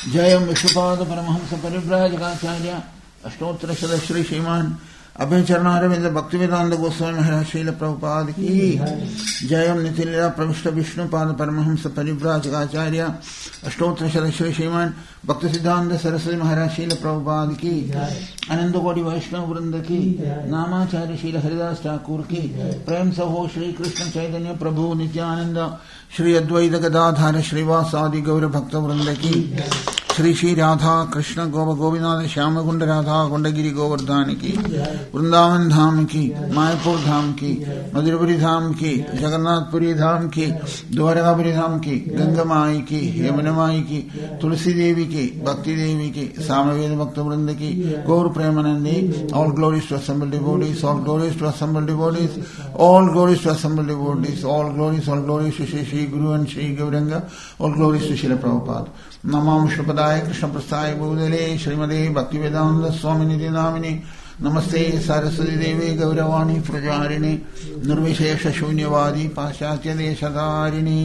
जयं विष्णुपाद परमहंस परिव्राजकाचार्य अष्टोत्तर श्री श्रीमान अभयचरणारविंद भक्तिवेदांत गोस्वामी महाराज श्रील प्रभुपाद की जयं नितिलीला प्रविष्ट विष्णुपाद परमहंस परिव्राजकाचार्य अष्टोत्तर श्री श्रीमान भक्ति सिद्धांत सरस्वती महाराज श्रील प्रभुपाद की अनंत कोटि वैष्णव वृंद की नामाचार्य श्री हरिदास ठाकुर की प्रेम सहो श्री कृष्ण चैतन्य प्रभु नित्यानंद श्री अद्वैत गदाधर श्रीवासादि गौर भक्त वृंद की श्री श्री राधा कृष्ण गोप गोविंद श्याम कुंड राधा कुंडगिरी गोवर्धन की वृंदावन धाम की मायापुर धाम की मधुरपुरी धाम की जगन्नाथपुरी धाम की द्वारकापुरी धाम की गंगा माई की यमुना माई की तुलसी देवी की भक्ति देवी की सामवेद भक्त वृंद की Gaur Premanandi all glories to assemble devotees all glories to assemble devotees all glories to assemble devotees all glories to Shri Guru and Shri Gaurang all glories to Srila Prabhupada नमो विष्णुपदाय कृष्ण प्रस्थाय भूतले श्रीमदे भक्तिवेदांत स्वामी निधि नामिने नमस्ते सरस्वती देवी गौरवाणी प्रचारिणे निर्विशेष शून्यवादी पाश्चात्य देशधारिणी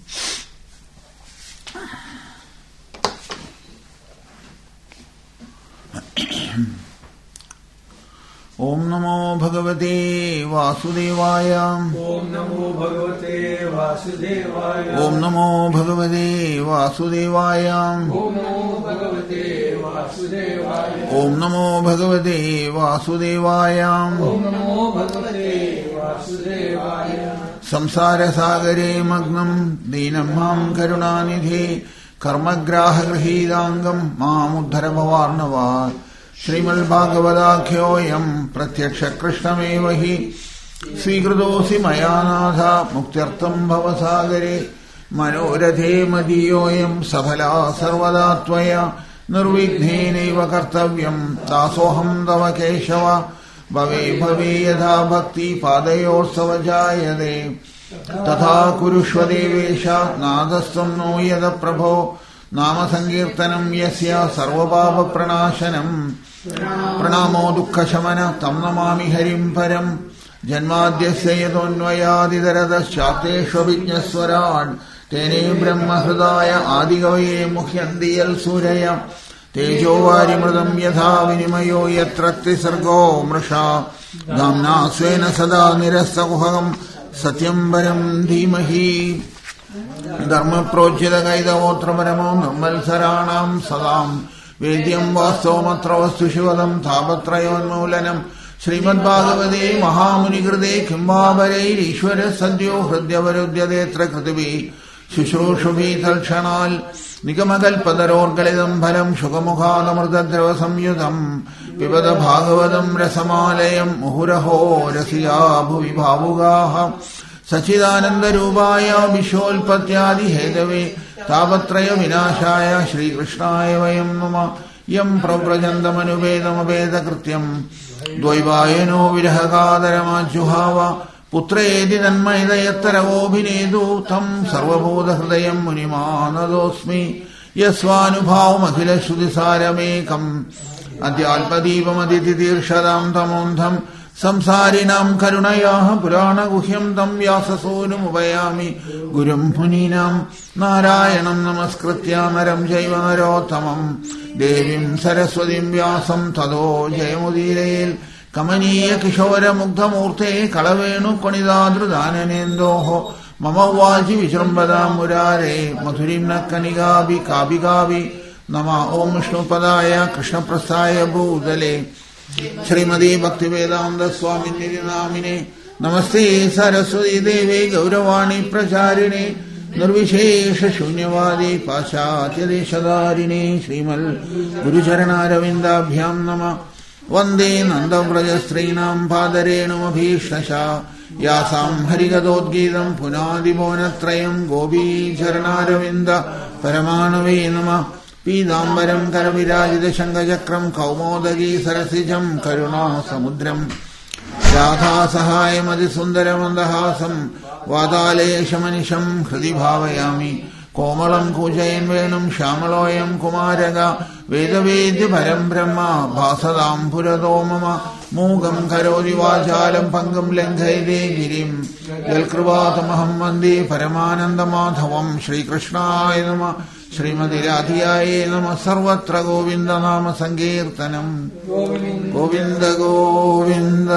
ओम नमो भगवते वासुदेवाय ओम नमो भगवते वासुदेवाय ओम नमो भगवते वासुदेवाय ओम नमो भगवते वासुदेवाय ओम नमो भगवते वासुदेवाय ओम नमो भगवते वासुदेवाय संसार सागरे मग्नं दीनं मां करुणानिधे कर्मग्राह गृहीतांगं मामुद्धर भवार्णवात् श्रीमद्भागवताख्योऽयं प्रत्यक्ष कृष्णमेव हि स्वीकृतोऽसि मया नाथ मुक्त्यर्थं भवसागरे मनोरथे मदीयोऽयं सफला सर्वदा त्वया निर्विघ्नेनैव कर्तव्यं दासोऽहं तव केशव भवे भवे यथा भक्ति पादयोस्तव जायते तथा कुरुष्व देवेश नादस्त्वं नो यद प्रभो नाम संकीर्तनं यस्य सर्वपाप प्रणाशनं प्रणामो दुःखशमन तं नमामि हरिं परं जन्माद्यस्य यतोऽन्वयादितरतश्चाप्तेष्वभिज्ञस्वराट् तेने ब्रह्महृदाय आदिकवये मुह्यन्ति यल्सूरय तेजोवारिमृतं यथा विनिमयो यत्र त्रिसर्गो मृषा धाम्ना स्वेन सदा निरस्तकुहकं सत्यं परं धीमहि धर्मप्रोज्झितकैतवोऽत्र परमो निर्मत्सराणां सदां वेद्यं वास्तवमत्र वस्तु शिवदं तापत्रयोन्मूलनं श्रीमद्भागवते महामुनिकृते किं वा वरैरीश्वरः सद्यो हृद्यवरुध्यतेऽत्र कृतिभिः शुश्रूषुभिः तत्क्षणाल् निगमकल्पतरोर्गलितं फलं शुकमुखादमृतद्रवसंयुतं पिबत भागवतं रसमालयं मुहुरहो रसिया भुवि भावुकाः सच्चिदानन्दरूपाय विश्वोत्पत्त्यादिहेतवे तापत्रय विनाशाय श्रीकृष्णाय वयं नमः यं प्रव्रजन्तमनुपेदमपेदकृत्यं द्वैवायनो विरहकादरमाज्जुहाव पुत्रेति तन्मयदयत्तरवोऽभिनेदु तं सर्वभूतहृदयं मुनिमानतोऽस्मि यस्वानुभावमखिलश्रुतिसारमेकम् अद्याल्पदीपमदितितीर्षदां तमोऽन्धम् संसारिणां करुणयाः पुराणगुह्यं तं व्याससूनुमुपयामि गुरुं मुनीनां नारायणं नमस्कृत्य नरं चैव नरोत्तमं देवीं सरस्वतीं व्यासं ततो जयमुदीरयेत् कमनीय किशोरमुग्धमूर्ते कलवेणुकणिदादृदाननेन्दोः मम वाचि विजृम्भदां मुरारे मधुरीं न कनिगाभि काभिगाभि नमः ओं विष्णुपदाय कृष्णप्रस्थाय भूतले श्रीमदे भक्तिवेदांत स्वामी निधि नामिने नमस्ते सरस्वती देवे गौरवाणी प्रचारिणे निर्विशेष शून्यवादी पाश्चात्य देशधारिणे श्रीमद् गुरुचरणारविन्दाभ्यां नमः वन्दे नन्दव्रजस्त्रीणां पादरेणुमभीष्णशा यासां हरिगतोद्गीतं पुनादिभुवनत्रयं गोपीचरणारविन्द परमाणवे नमः पीताम्बरं करविराजितशङ्खचक्रं कौमोदगी सरसिजं करुणासमुद्रं राधासहायमतिसुन्दरमन्दहासं वातालेशमनिशं हृदि भावयामि कोमलं कूजयन् वेणुं श्यामलोऽयं कुमारक वेदवेद्य परं ब्रह्म भासदां पुरतो मम मूगं करोति वाचालं पङ्गुं लङ्घयते गिरिं यत्कृपातमहं वन्दे परमानन्दमाधवं श्रीकृष्णाय नमः ശ്രീമതി രാധിയായേ നമഃ. സർവത്ര ഗോവിന്ദനാമ സങ്കീർത്തനം. ഗോവിന്ദ ഗോവിന്ദ.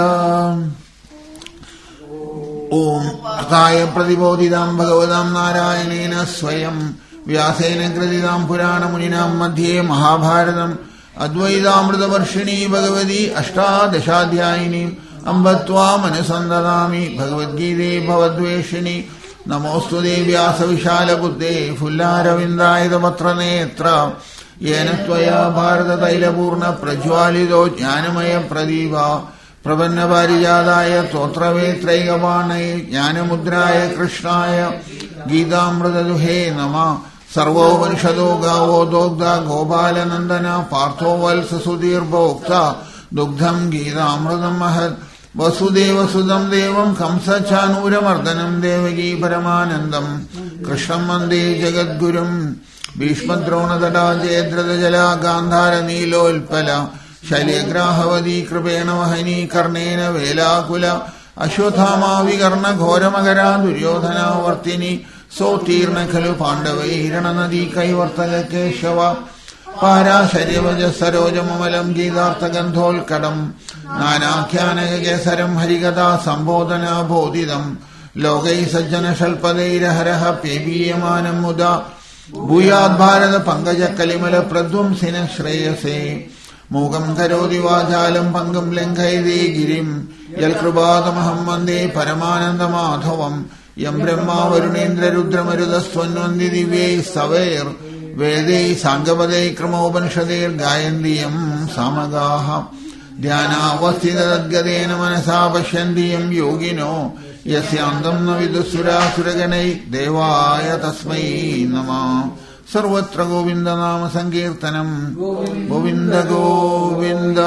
ഓം അതായ പ്രതിബോധിതാം ഭഗവതാം നാരായണേന സ്വയം വ്യാസേന കൃതിതാം പുരാണമുനിനാം മധ്യേ മഹാഭാരതം അദ്വൈതാമൃതവർഷിണീ ഭഗവതി അഷ്ടാദശാധ്യായിനി അംബ ത്വാമനുസന്ദദാമി. ഭഗവദ്ഗീതേ ഭവദ്വേഷിണി നമോസ്തുതേ വ്യാസവിശാലബുദ്ധേ ഫുല്ലാരവിന്ദായതപത്രനേത്ര യേന ത്വയാ ഭാരതതൈലപൂർണ പ്രജ്വാലിതോ ജ്ഞാനമയ പ്രദീപ പ്രപന്നപാരിജാതായ സ്തോത്രവേത്രൈകപാണയെ ജ്ഞാനമുദ്രായ കൃഷ്ണായ ഗീതാമൃതദുഹേ നമഃ. സർവോപനിഷദോ ഗാവോ ദോഗ്ധ ഗോപാലനന്ദന പാർത്ഥോ വത്സ സുധീർഭോക്ത ദുഗ്ധം ഗീതാമൃതം മഹത്. വസുദേവസുതം ദേവം കംസചാനൂരമർദ്ദനം ദേവകീ പരമാനന്ദം കൃഷ്ണം വന്ദേ ജഗദ്ഗുരും. ഭീഷ്മദ്രോണതടാ ജയദ്രഥജല ഗാന്ധാര നീലോൽപല ശൈലേഗ്രാഹവതി കൃപേണ വഹനീ കർണേന വേലാകുല അശ്വത്ഥാമാവികർണ ഘോരമകരാ ദുര്യോധനാവർത്തിനി സോത്തീർണ ഖലു പാണ്ഡവൈരണനദീ കൈവർത്തക കേശവ പാരാശര്യവജ സരോജമമലം ഗീതാർത്ഥഗന്ധോൽക്കടം നാനാഖ്യാനകേസരം ഹരികഥാ സംബോധനാബോധിതം ലോകൈ സജ്ജനശൽപതൈരഹരഃ പേബീയമാനം മുദാ ഭൂയാദ് ഭാരത പങ്കജ കലിമല പ്രധ്വംസിന ശ്രേയസേ. മൂകം കരോതി വാചാലം പങ്കം ലംഘയതേ ഗിരിം യൽകൃപാതമഹം വന്ദേ പരമാനന്ദമാധവം. യം ബ്രഹ്മാ വരുണേന്ദ്രരുദ്രമരുതസ്വന്വന്തി ദിവ്യൈ സവൈർ വേദൈ സാംഗപദൈ ക്രമോപനിഷദൈർ ഗായന്തിയം സാമഗാഃ. ധ്യാനാവസ്ഥിതദ്ഗതേന മനസാ പശ്യന്തി യം യോഗിനോ യസ്യാന്തം ന വിദുസുരാസുരഗണൈ ദേവായ തസ്മൈ നമഃ. സർവത്ര ഗോവിന്ദനാമ സങ്കീർത്തനം. ഗോവിന്ദ ഗോവിന്ദ.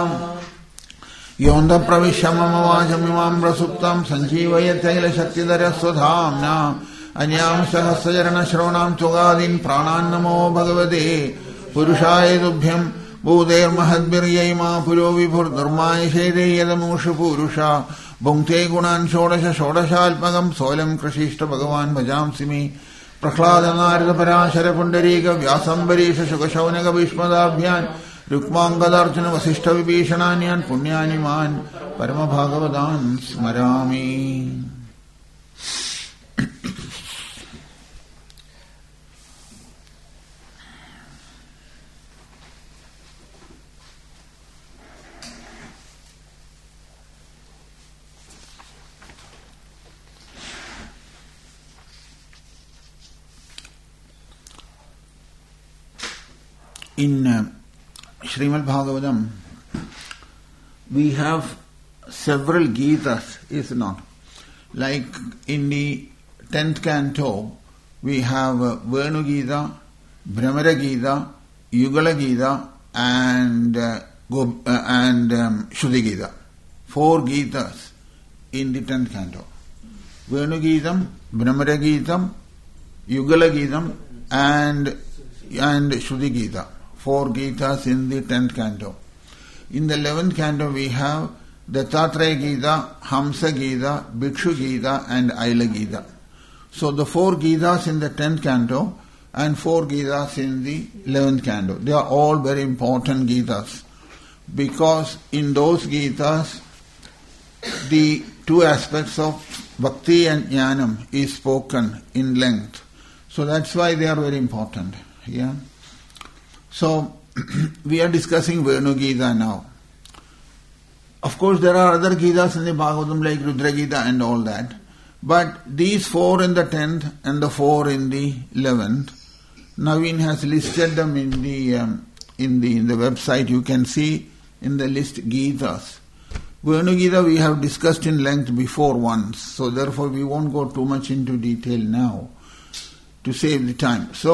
യോന്ത പ്രവിശ്യ മമ വാചമിമാം പ്രസുപ്താം സഞ്ജീവയത്തൈലശക്തിധരസ്വധാംന അന്യാം സഹസ്രചരണ ശ്രവണാം ത്വഗാദീൻ പ്രാണാൻ നമോ ഭഗവതേ പുരുഷായ തുഭ്യം. ഭൂതേർമഹദ്ഭിർയൈമാ പുരോ വിഭുർനിർമായശേതേയതമൂഷു പൂരുഷ ഭുങ്ക്തേ ഗുണാൻ ഷോഡശ ഷോഡശാത്മകം സോലം കൃഷിഷ്ട ഭഗവാൻ ഭജാംസി മേ. പ്രഹ്ലാദനാരദ പരാശര പുണ്ഡരീക വ്യാസംബരീഷ ശുകശൗനക ഭീഷ്മദാഭ്യാൻ രുക്മാംഗദാർജുന വസിഷ്ഠ വിഭീഷണാന്യാൻ പുണ്യാനിമാൻ പരമഭാഗവതാൻ സ്മരാമി. In Srimad Bhagavatam, we have several Gitas, is not? Like in the 10th canto, we have Venu Gita, Brahmara Gita, Yugala Gita, and Shuddhi Gita. 4 Gitas in the 10th canto. Venu Gitam, Brahmara Gitam, Yugala Gitam, and Shuddhi Gita. 4 Gitas in the 10th canto. In the 11th canto we have Dattatreya Gita, Hamsa Gita, Bhikshu Gita and Aila Gita. So the 4 Gitas in the 10th canto and 4 Gitas in the 11th canto. They are all very important Gitas because in those Gitas the 2 aspects of Bhakti and Jnanam is spoken in length. So that's why they are very important. Yeah. So, we are discussing Venu Gita now. Of course, there are other Gitas in the Bhagavatam like Rudra Gita and all that. But these 4 in the 10th and the 4 in the 11th, Naveen has listed them in the website. You can see in the list Gitas. Venu Gita we have discussed in length before once. So, therefore, we won't go too much into detail now to save the time. So,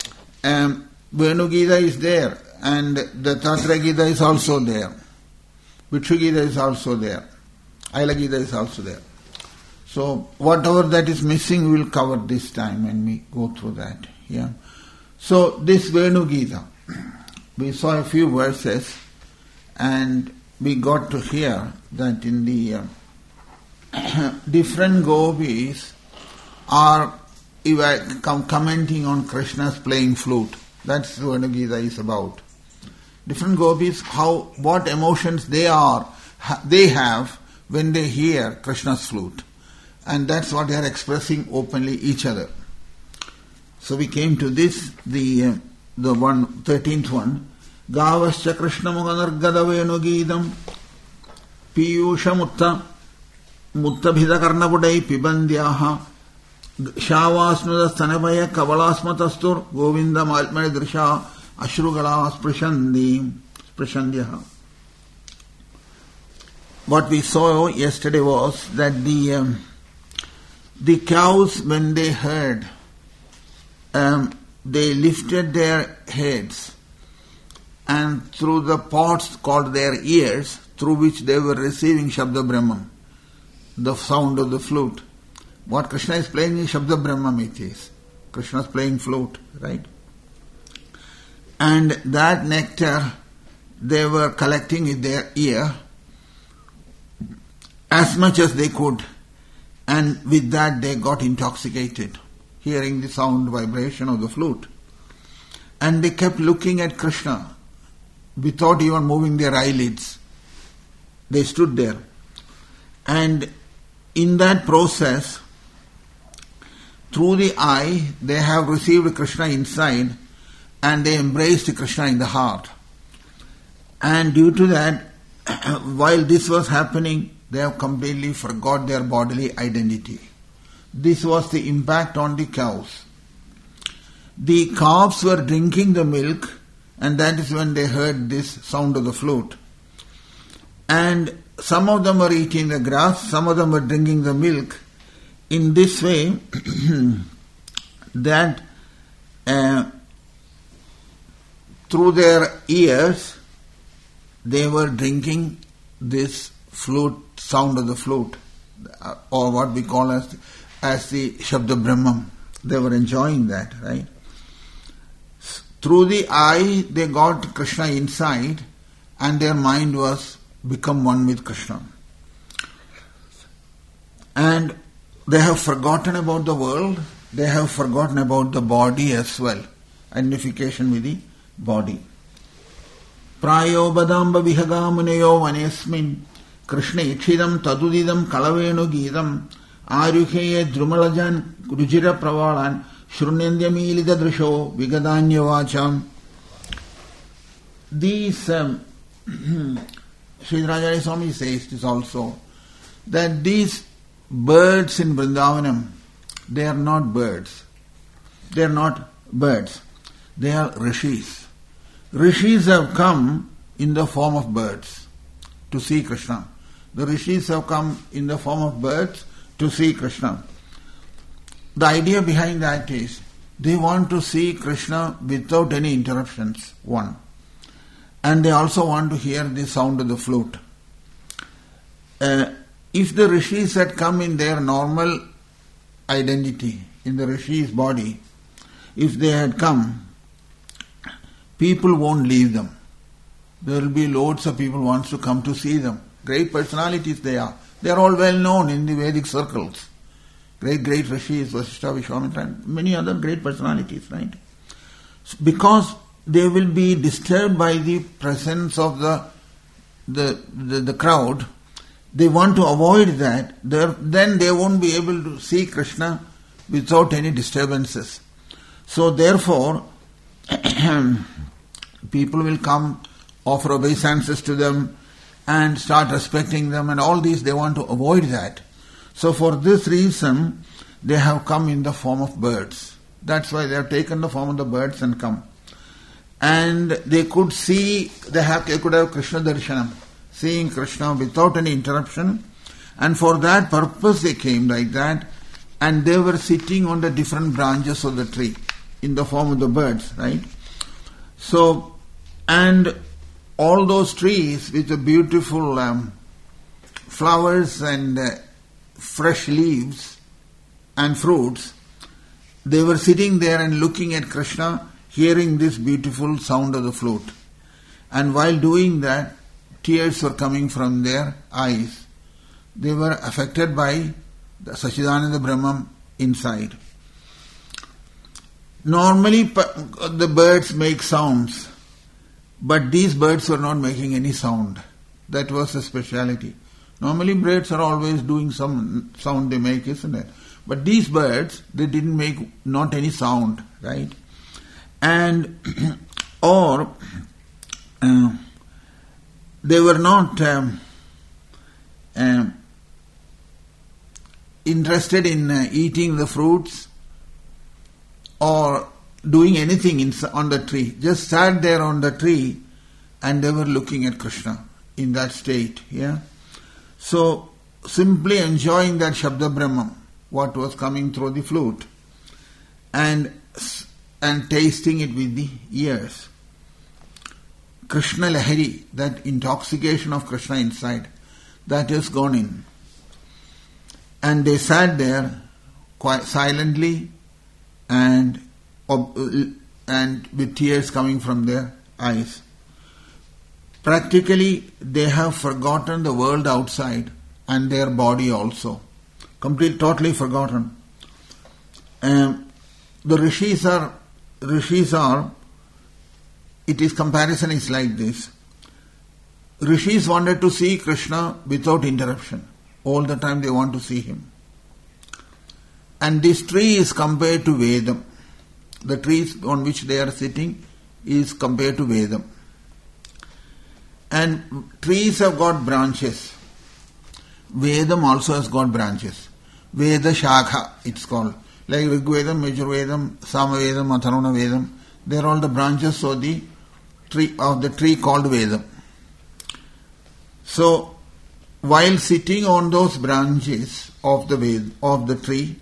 Venu Gita is there and the Dattatreya Gita is also there. Bhikshu Gita is also there. Aila Gita is also there. So whatever that is missing we will cover this time when we go through that. Yeah. So this Venu Gita, we saw a few verses and we got to hear that in the different gopis are commenting on Krishna's playing flute. That's what Gita is about. Different gopis, what emotions they have when they hear Krishna's flute. And that's what they are expressing openly each other. So we came to this, the 13th one. Gavascha Krishna Muganargadavenu Geetam Piyusha Mutta Bhida Karnapudai Pibandyaha Shavasnuda Stanabaya Kavalasmatastur Govinda Malmay Drisha Ashrugala Sprashandyaha. What we saw yesterday was that the cows, when they heard, they lifted their heads, and through the pots called their ears, through which they were receiving Shabda Brahman, the sound of the flute. What Krishna is playing is Shabda Brahman, it is. Krishna is playing flute, right? And that nectar they were collecting in their ear as much as they could, and with that they got intoxicated, hearing the sound vibration of the flute. And they kept looking at Krishna without even moving their eyelids. They stood there. And in that process, through the eye, they have received Krishna inside, and they embraced Krishna in the heart. And due to that, while this was happening, they have completely forgot their bodily identity. This was the impact on the cows. The calves were drinking the milk, and that is when they heard this sound of the flute. And some of them were eating the grass, some of them were drinking the milk. In this way, that through their ears, they were drinking this flute, sound of the flute, or what we call as the Shabda Brahman. They were enjoying that, right? Through the eye, they got Krishna inside, and their mind was become one with Krishna. And they have forgotten about the world, they have forgotten about the body as well. Identification with the body. Prayo badamba vihagamuneyo vanesmin Krishna ikshidam tadudidam kalavenu geetam Aruheye drumalajan rujira pravalan Shrunyandhyamilida drisho vigadanyavacham. These Sri Rajari Swami says this also, that these birds in Vrindavanam, they are not birds. They are not birds. They are rishis. Rishis have come in the form of birds to see Krishna. The rishis have come in the form of birds to see Krishna. The idea behind that is they want to see Krishna without any interruptions, one. And they also want to hear the sound of the flute. If the rishis had come in their normal identity, in the rishi's body, if they had come, people won't leave them. There will be loads of people who wants to come to see them. Great personalities they are. They are all well known in the Vedic circles. Great rishis, Vasishtha, Vishwamitra, and many other great personalities, right? Because they will be disturbed by the presence of the crowd, they want to avoid that. Then they won't be able to see Krishna without any disturbances. So therefore, people will come, offer obeisances to them, and start respecting them, and all these they want to avoid that. So for this reason, they have come in the form of birds. That's why they have taken the form of the birds and come. And they could see, they could have Krishna Darshanam, seeing Krishna without any interruption. And for that purpose they came like that. And they were sitting on the different branches of the tree in the form of the birds, right? So, and all those trees with the beautiful flowers and fresh leaves and fruits, they were sitting there and looking at Krishna, hearing this beautiful sound of the flute. And while doing that, tears were coming from their eyes. They were affected by the Sachidananda Brahman inside. Normally the birds make sounds, but these birds were not making any sound. That was the speciality. Normally birds are always doing some sound they make, isn't it? But these birds, they didn't make not any sound, right? And or they were not interested in eating the fruits or doing anything on the tree. Just sat there on the tree and they were looking at Krishna in that state. Yeah. So simply enjoying that Shabda Brahman, what was coming through the flute, and tasting it with the ears. Krishna Lahari, that intoxication of Krishna inside, that has gone in. And they sat there quite silently and with tears coming from their eyes. Practically, they have forgotten the world outside and their body also. Totally forgotten. The rishis are, comparison is like this. Rishis wanted to see Krishna without interruption. All the time they want to see him. And this tree is compared to Vedam. The trees on which they are sitting is compared to Vedam. And trees have got branches. Vedam also has got branches. Veda Shakha, it's called. Like Rigvedam, Major Vedam, Samavedam, Atharvana Vedam. They are all the branches of the tree called Vedam. So, while sitting on those branches of the tree,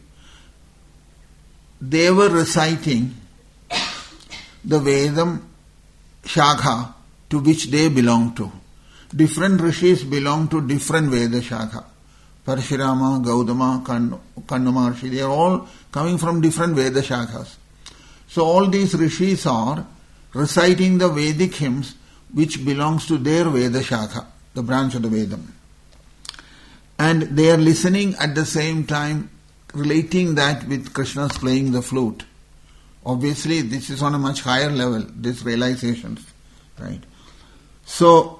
they were reciting the Vedam Shakha to which they belong to. Different rishis belong to different Veda Shakha. Parashurama, Gautama, Kanna Maharshi, they are all coming from different Veda Shakhas. So all these rishis are reciting the Vedic hymns which belongs to their Veda Shakha, the branch of the Vedam. And they are listening at the same time, relating that with Krishna's playing the flute. Obviously, this is on a much higher level, these realizations, right? So,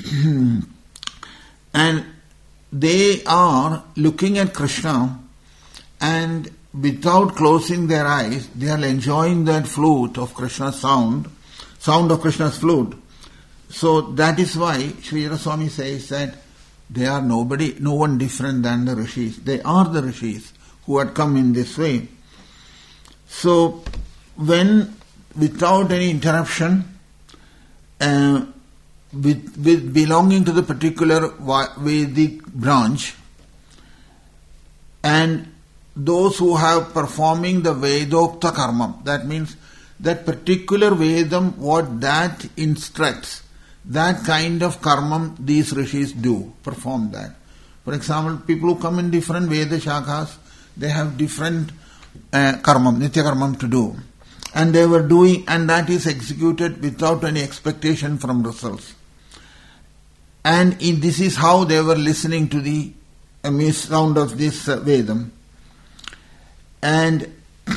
and they are looking at Krishna and without closing their eyes, they are enjoying that flute of Krishna's sound of Krishna's flute. So that is why Sri Swami says that they are no one different than the rishis. They are the rishis who had come in this way. So, when without any interruption, with belonging to the particular Vedic branch, and those who have performing the Vedokta karma, that means that particular Vedam, what that instructs, that kind of karma these rishis do, perform that. For example, people who come in different Veda Shakhas, they have different karma, nitya karma to do. And they were doing, and that is executed without any expectation from results. And this is how they were listening to the sound of this Vedam. And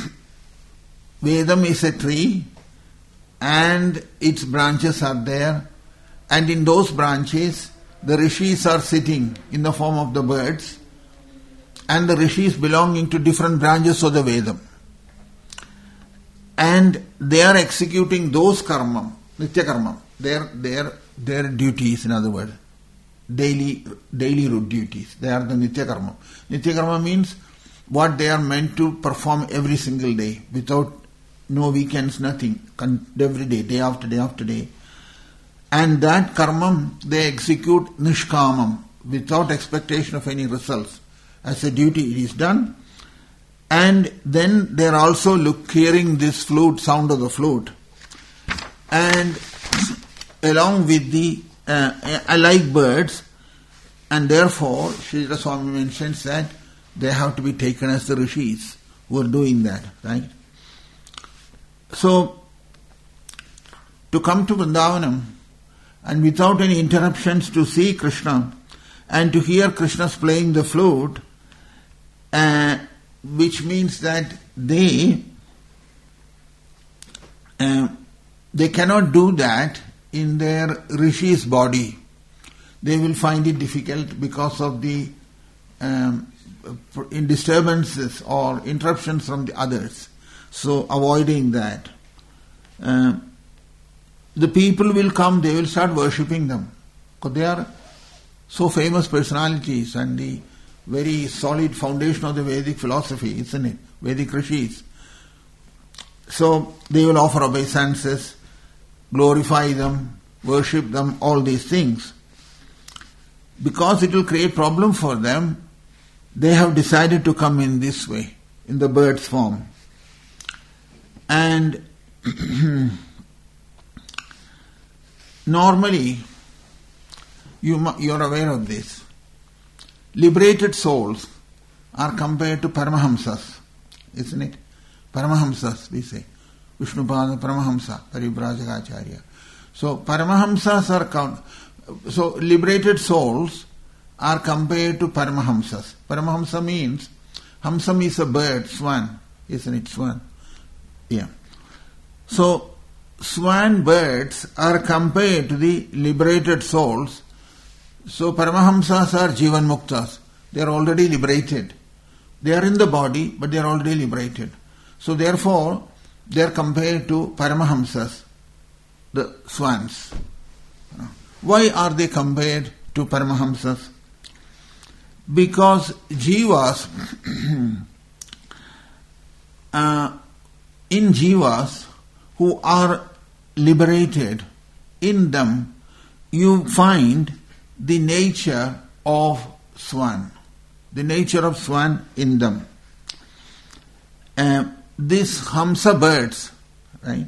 Vedam is a tree, and its branches are there. And in those branches, the rishis are sitting in the form of the birds, and the rishis belonging to different branches of the Vedam. And they are executing those karma, nitya karma, their duties, in other words, daily root duties. They are the nitya karma. Nitya karma means what they are meant to perform every single day, without no weekends, nothing, every day, day after day after day. And that karma they execute nishkamam, without expectation of any results. As a duty it is done. And then they are also hearing this flute, sound of the flute. And along with the alike birds, and therefore Sri Swami mentions that they have to be taken as the rishis who are doing that, right? So, to come to Vrindavanam, and without any interruptions to see Krishna, and to hear Krishna's playing the flute, which means that they they cannot do that in their Rishi's body. They will find it difficult because of the disturbances or interruptions from the others. So avoiding that. The people will come, they will start worshipping them. Because they are so famous personalities and the very solid foundation of the Vedic philosophy, isn't it? Vedic Rishis. So they will offer obeisances, glorify them, worship them, all these things. Because it will create problem for them, they have decided to come in this way, in the bird's form. And normally, you are aware of this. Liberated souls are compared to Paramahamsas, isn't it? Paramahamsas, we say. Vishnupada Paramahamsa, Parivrajagacharya. So Paramahamsas are so liberated souls are compared to Paramahamsas. Paramahamsa means, Hamsam is a bird, swan, isn't it? Swan. Yeah. So swan birds are compared to the liberated souls. So Paramahamsas are Jivan Muktas. They are already liberated. They are in the body, but they are already liberated. So therefore, they are compared to Paramahamsas, the swans. Why are they compared to Paramahamsas? Because jivas, in jivas who are liberated, in them you find the nature of swan. The nature of swan in them. These Hamsa birds, right?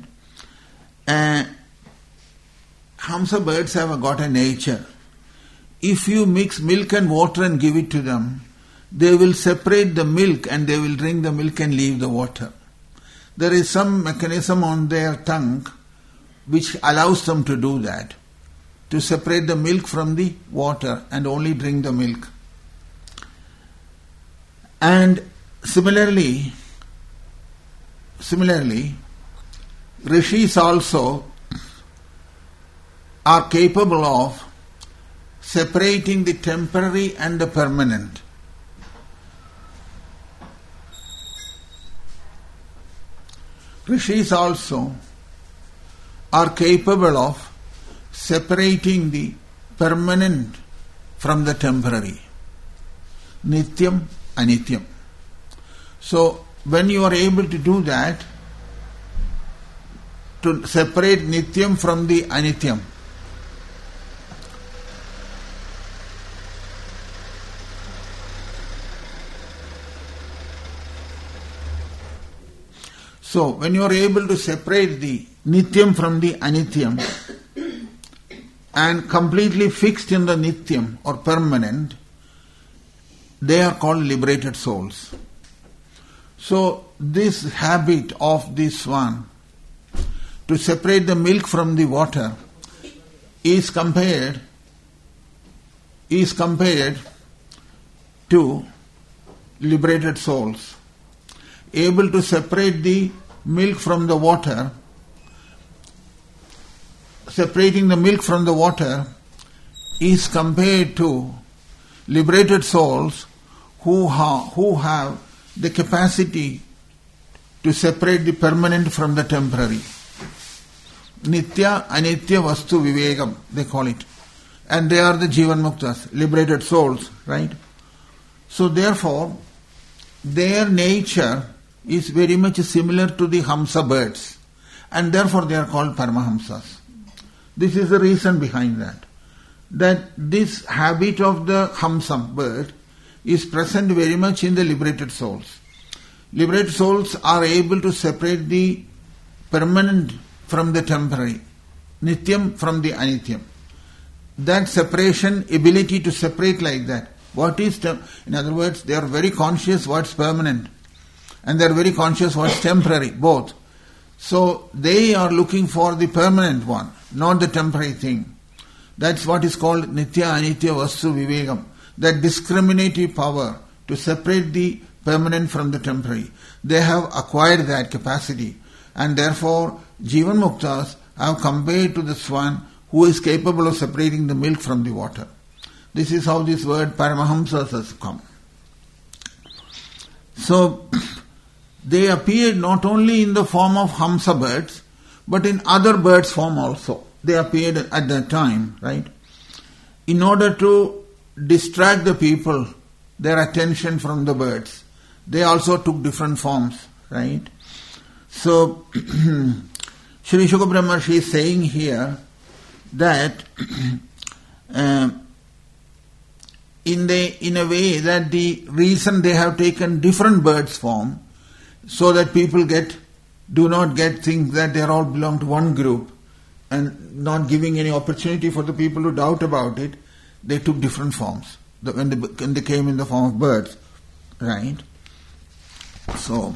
Hamsa birds have got a nature. If you mix milk and water and give it to them, they will separate the milk and they will drink the milk and leave the water. There is some mechanism on their tongue which allows them to do that, to separate the milk from the water and only drink the milk. And similarly, rishis also are capable of separating the temporary and the permanent. Rishis also are capable of separating the permanent from the temporary. Nityam, Anityam. So, when you are able to do that, to separate Nityam from the Anityam, so when you are able to separate the Nityam from the Anityam and completely fixed in the Nityam or permanent, they are called liberated souls. So this habit of this swan to separate the milk from the water is compared to liberated souls. Able to separate the milk from the water, separating the milk from the water is compared to liberated souls who have the capacity to separate the permanent from the temporary. Nitya, Anitya, Vastu, Vivekam, they call it. And they are the Jivan Muktas, liberated souls, right? So therefore, their nature is very much similar to the Hamsa birds. And therefore they are called Paramahamsas. This is the reason behind that. That this habit of the Hamsam bird is present very much in the liberated souls. Liberated souls are able to separate the permanent from the temporary, Nityam from the Anityam. That separation, ability to separate like that. What is, in other words, they are very conscious what's permanent and they are very conscious what's temporary, both. So they are looking for the permanent one, not the temporary thing. That's what is called Nitya, Anitya, Vastu, Vivekam. That discriminative power to separate the permanent from the temporary. They have acquired that capacity and therefore Jivan Muktas have compared to the swan who is capable of separating the milk from the water. This is how this word Paramahamsas has come. So, they appeared not only in the form of Hamsa birds, but in other birds' form also. They appeared at that time, right? In order to distract the people, their attention from the birds, they also took different forms, right? So, Sri Shuka Brahmarshi is saying here that in a way that the reason they have taken different birds' form, so that people do not think that they all belong to one group, and not giving any opportunity for the people to doubt about it, they took different forms when they came in the form of birds, right? So,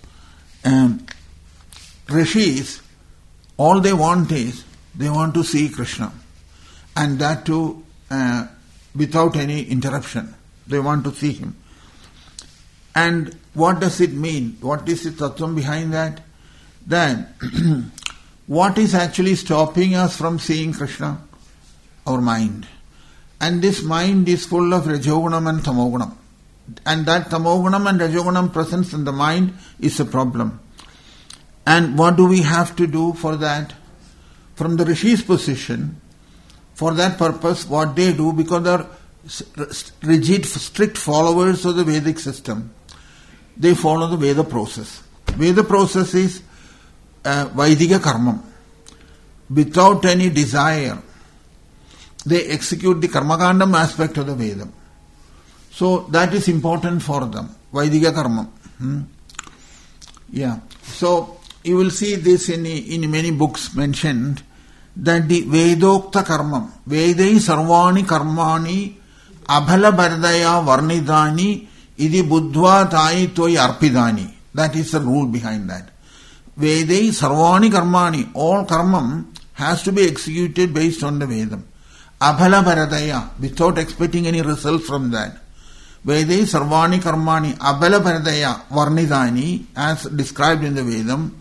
Rishis, all they want is, they want to see Krishna, and that too without any interruption. They want to see him. And what does it mean? What is the tattvam behind that? That what is actually stopping us from seeing Krishna? Our mind. And this mind is full of Rajogunam and Tamogunam. And that Tamogunam and Rajogunam presence in the mind is a problem. And what do we have to do for that? From the Rishi's position, for that purpose, what they do, because they are rigid, strict followers of the Vedic system, they follow the Veda process. Veda process is Vaidika Karmam. Without any desire, they execute the Karmakandam aspect of the Veda. So that is important for them, Vaidika Karmam. Yeah. So you will see this in many books mentioned, that the Vedokta Karmam, Vedai Sarvani Karmani Abhala Bardaya Varnidani Idi Buddhva Tai Toi Arpidani. That is the rule behind that. Vedai Sarvani Karmani, all karmam has to be executed based on the Vedam. Abhala Bharadaya, without expecting any result from that. Vedai Sarvani Karmani Abhala Bharadaya Varnidani, as described in the Vedam.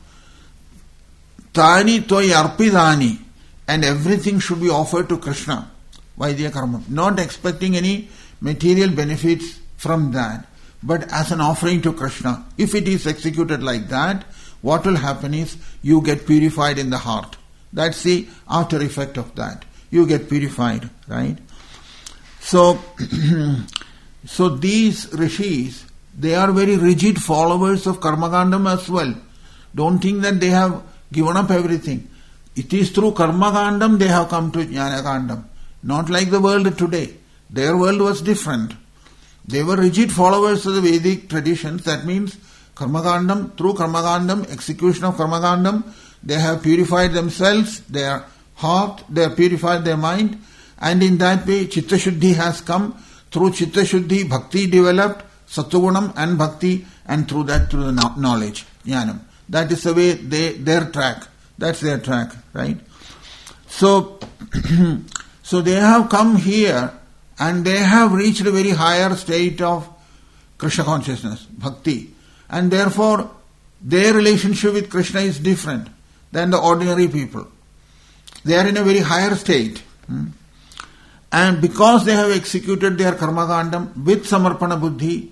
Tani Toi Arpidani, and everything should be offered to Krishna. Vaidya Karma. Not expecting any material benefits from that, but as an offering to Krishna. If it is executed like that, what will happen is you get purified in the heart. That's the after effect of that. You get purified, right? So, so these rishis, they are very rigid followers of Karmakandam as well. Don't think that they have given up everything. It is through Karmakandam they have come to Jnanakandam. Not like the world today. Their world was different. They were rigid followers of the Vedic traditions. That means Karmakandam, through Karmakandam, execution of Karmakandam, they have purified themselves, their heart, they have purified their mind, and in that way Chitta Shuddhi has come. Through Chitta Shuddhi, Bhakti developed, Sattvagunam and Bhakti, and through that, through the knowledge, Jnanam. That is the way their track. That's their track, right? So, so they have come here and they have reached a very higher state of Krishna consciousness, Bhakti. And therefore, their relationship with Krishna is different than the ordinary people. They are in a very higher state. And because they have executed their Karmakandam with Samarpana Buddhi,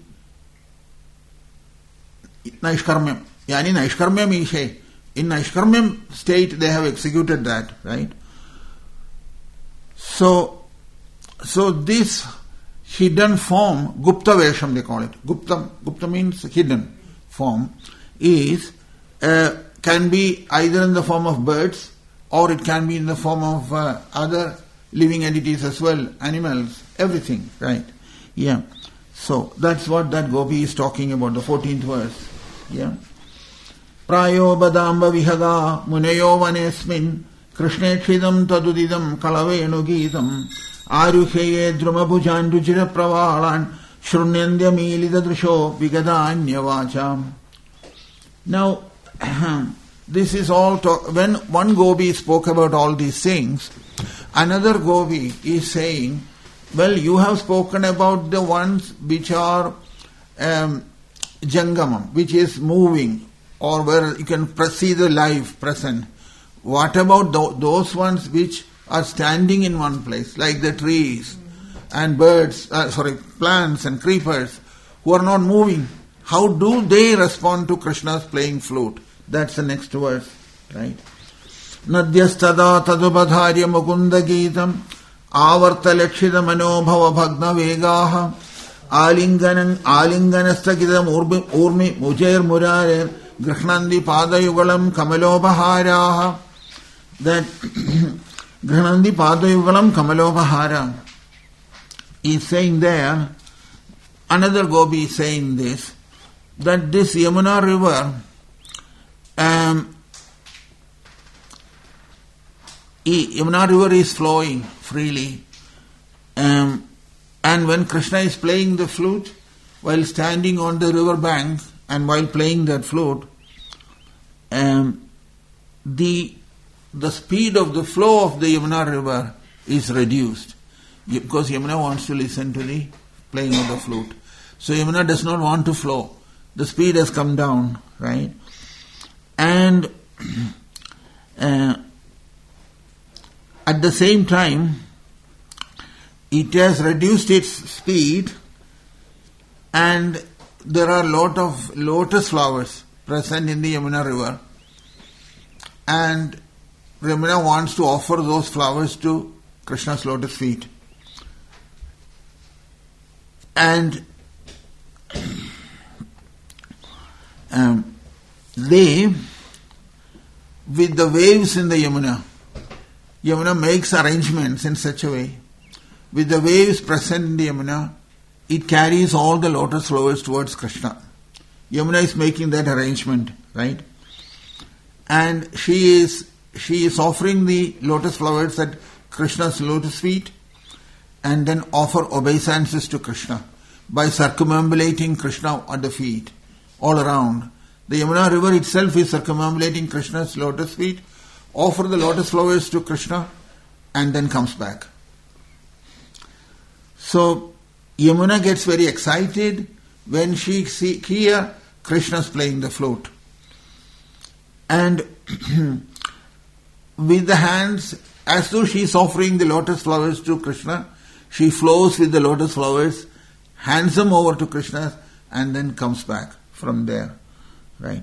Naishkarmyam. Yani Naishkarmyam Ishe. In Naishkarmyam state they have executed that, right? So this hidden form, Gupta Vesham they call it. Gupta means hidden form, is can be either in the form of birds or it can be in the form of other living entities as well, animals, everything, right? Yeah. So that's what that Gopi is talking about, the 14th verse. Yeah. Prayo badamba vihaga muneyo vanesmin krishnekshidam tadudidam kalavenu geetam aruheye drumabhujan rujira pravalan shrunyandya milida drisho vigadanya vacham. Now, this is all when one Gopi spoke about all these things, another Gopi is saying, well, you have spoken about the ones which are jangamam, which is moving, or where you can see the life present. what about those ones which are standing in one place, like the trees and birds, plants and creepers, who are not moving? How do they respond to Krishna's playing flute? That's the next verse, right? Nadyastada tadubadharya mukunda geetam avarta lakshita manobhava bhagna vegaha alinganastakidam urmi mujair murare grihnandi padayugalam kamalobhaharaha. That grihnandi padayugalam kamalobhahara is saying there, another gopi is saying this, that this Yamuna river, Yamuna river is flowing freely, and when Krishna is playing the flute, while standing on the river bank and while playing that flute, the speed of the flow of the Yamuna river is reduced, because Yamuna wants to listen to the playing of the flute. So Yamuna does not want to flow. The speed has come down, right? And at the same time, it has reduced its speed, and there are a lot of lotus flowers present in the Yamuna river, and Yamuna wants to offer those flowers to Krishna's lotus feet. And they, with the waves in the Yamuna makes arrangements in such a way, with the waves present in the Yamuna, it carries all the lotus flowers towards Krishna. Yamuna is making that arrangement, right? And she is offering the lotus flowers at Krishna's lotus feet, and then offer obeisances to Krishna by circumambulating Krishna at the feet, all around. The Yamuna river itself is circumambulating Krishna's lotus feet, offer the lotus flowers to Krishna, and then comes back. So Yamuna gets very excited when she hears Krishna's playing the flute. And with the hands, as though she is offering the lotus flowers to Krishna, she flows with the lotus flowers, hands them over to Krishna, and then comes back from there. Right?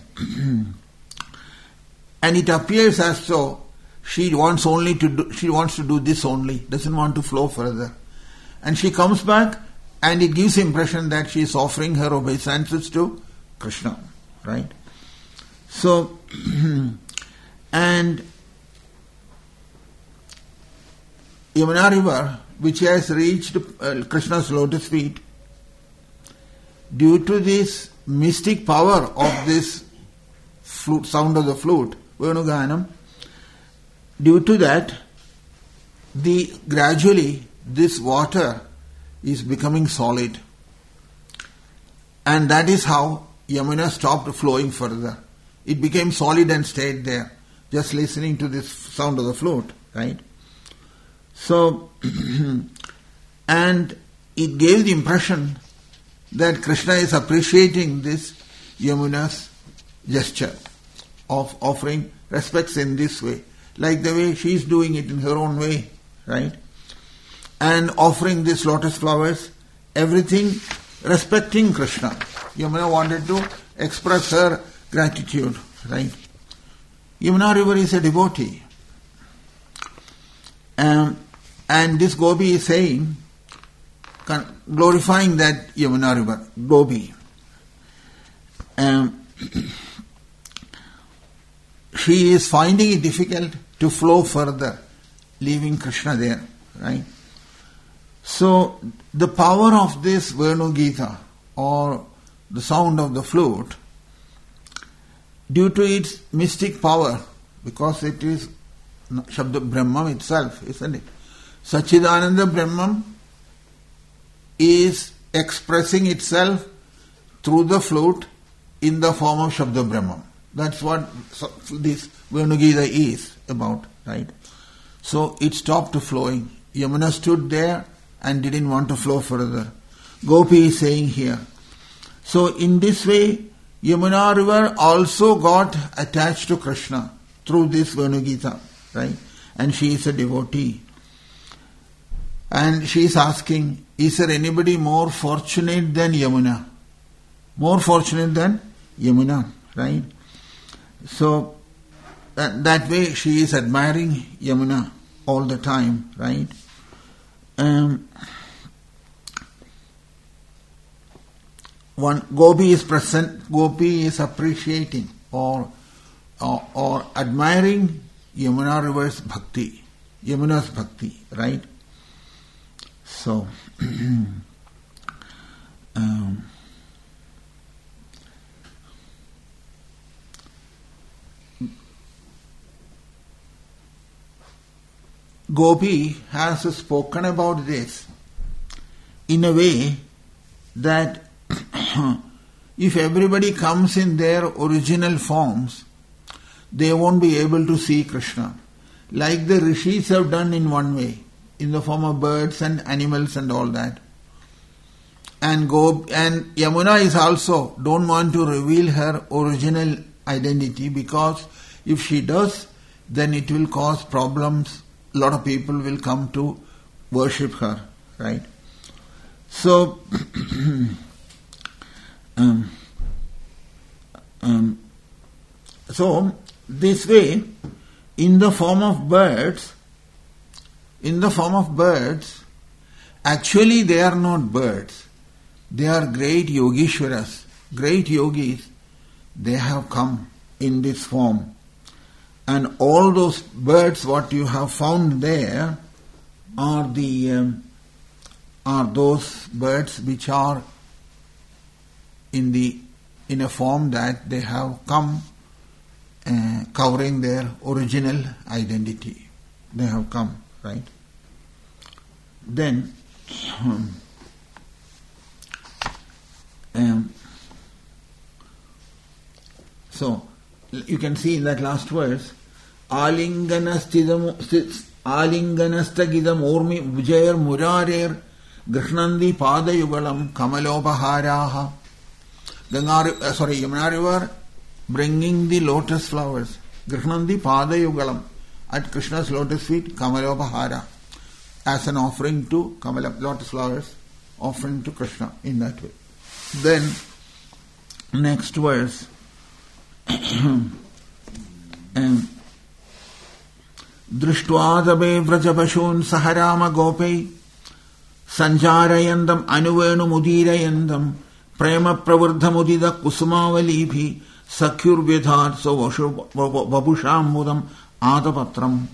And it appears as though she wants to do this only, doesn't want to flow further. And she comes back, and it gives the impression that she is offering her obeisances to Krishna. Right? So, and Yamuna river, which has reached Krishna's lotus feet, due to this mystic power of this flute, sound of the flute, Venuganam, due to that, gradually this water is becoming solid. And that is how Yamuna stopped flowing further. It became solid and stayed there, just listening to this sound of the flute, right? So, and it gave the impression that Krishna is appreciating this Yamuna's gesture of offering respects in this way, like the way she is doing it in her own way, right? And offering these lotus flowers, everything respecting Krishna. Yamuna wanted to express her gratitude, right? Yamuna river is a devotee. And this Gopi is saying, glorifying that Yamuna river, Gopi. She is finding it difficult to flow further, leaving Krishna there, right? So, the power of this Venu Gita, or the sound of the flute, due to its mystic power, because it is Shabda Brahman itself, isn't it? Sachidananda Brahman is expressing itself through the flute in the form of Shabda Brahman. That's what this Venu Gita is about, right? So it stopped flowing. Yamuna stood there and didn't want to flow further. Gopi is saying here. So in this way, Yamuna river also got attached to Krishna through this Venugita, right? And she is a devotee. And she is asking, is there anybody more fortunate than Yamuna? More fortunate than Yamuna, right? So, that way she is admiring Yamuna all the time, right? One Gopi is present, Gopi is appreciating or admiring Yamuna river's bhakti, Yamuna's bhakti, right? So, Gopi has spoken about this in a way that if everybody comes in their original forms, they won't be able to see Krishna. Like the rishis have done in one way, in the form of birds and animals and all that. And Yamuna is also don't want to reveal her original identity, because if she does, then it will cause problems. A lot of people will come to worship her, right? So, so this way, in the form of birds, actually they are not birds. They are great yogishwaras, great yogis. They have come in this form. And all those birds, what you have found there, are those birds which are in a form that they have come covering their original identity. They have come, right? Then, so you can see in that last verse, Alinganastagidam urmi vijayar murarer Grishnandi padayugalam kamalopaharaha. Yamuna river bringing the lotus flowers. Grishnandi padayugalam, at Krishna's lotus feet, kamalopahara, as an offering to lotus flowers, offering to Krishna in that way. Then, next verse. Drishtvaadabe vrajabashun saharama gopei sanjarayandam anuvenu mudirayandam prema pravardhamudida kusumavalipi sakyur vidhat so vabushamudam adapatram.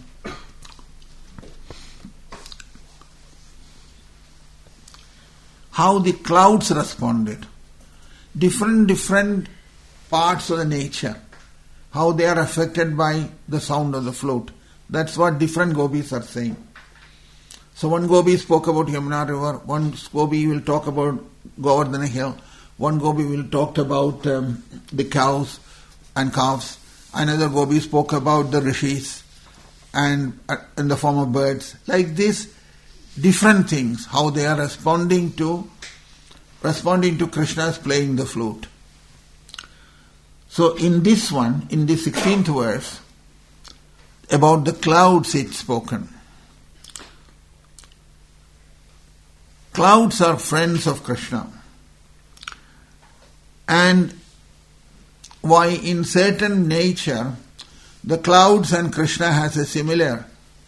How the clouds responded. Different parts of the nature, how they are affected by the sound of the flute. That's what different gopis are saying. So one gopi spoke about Yamuna river, one gopi will talk about Govardhana hill, one gopi will talk about the cows and calves, another gopi spoke about the rishis and in the form of birds. Like this, different things, how they are responding to Krishna's playing the flute. So in this one, in the 16th verse, about the clouds it's spoken. Clouds are friends of Krishna. And why in certain nature, the clouds and Krishna has a similar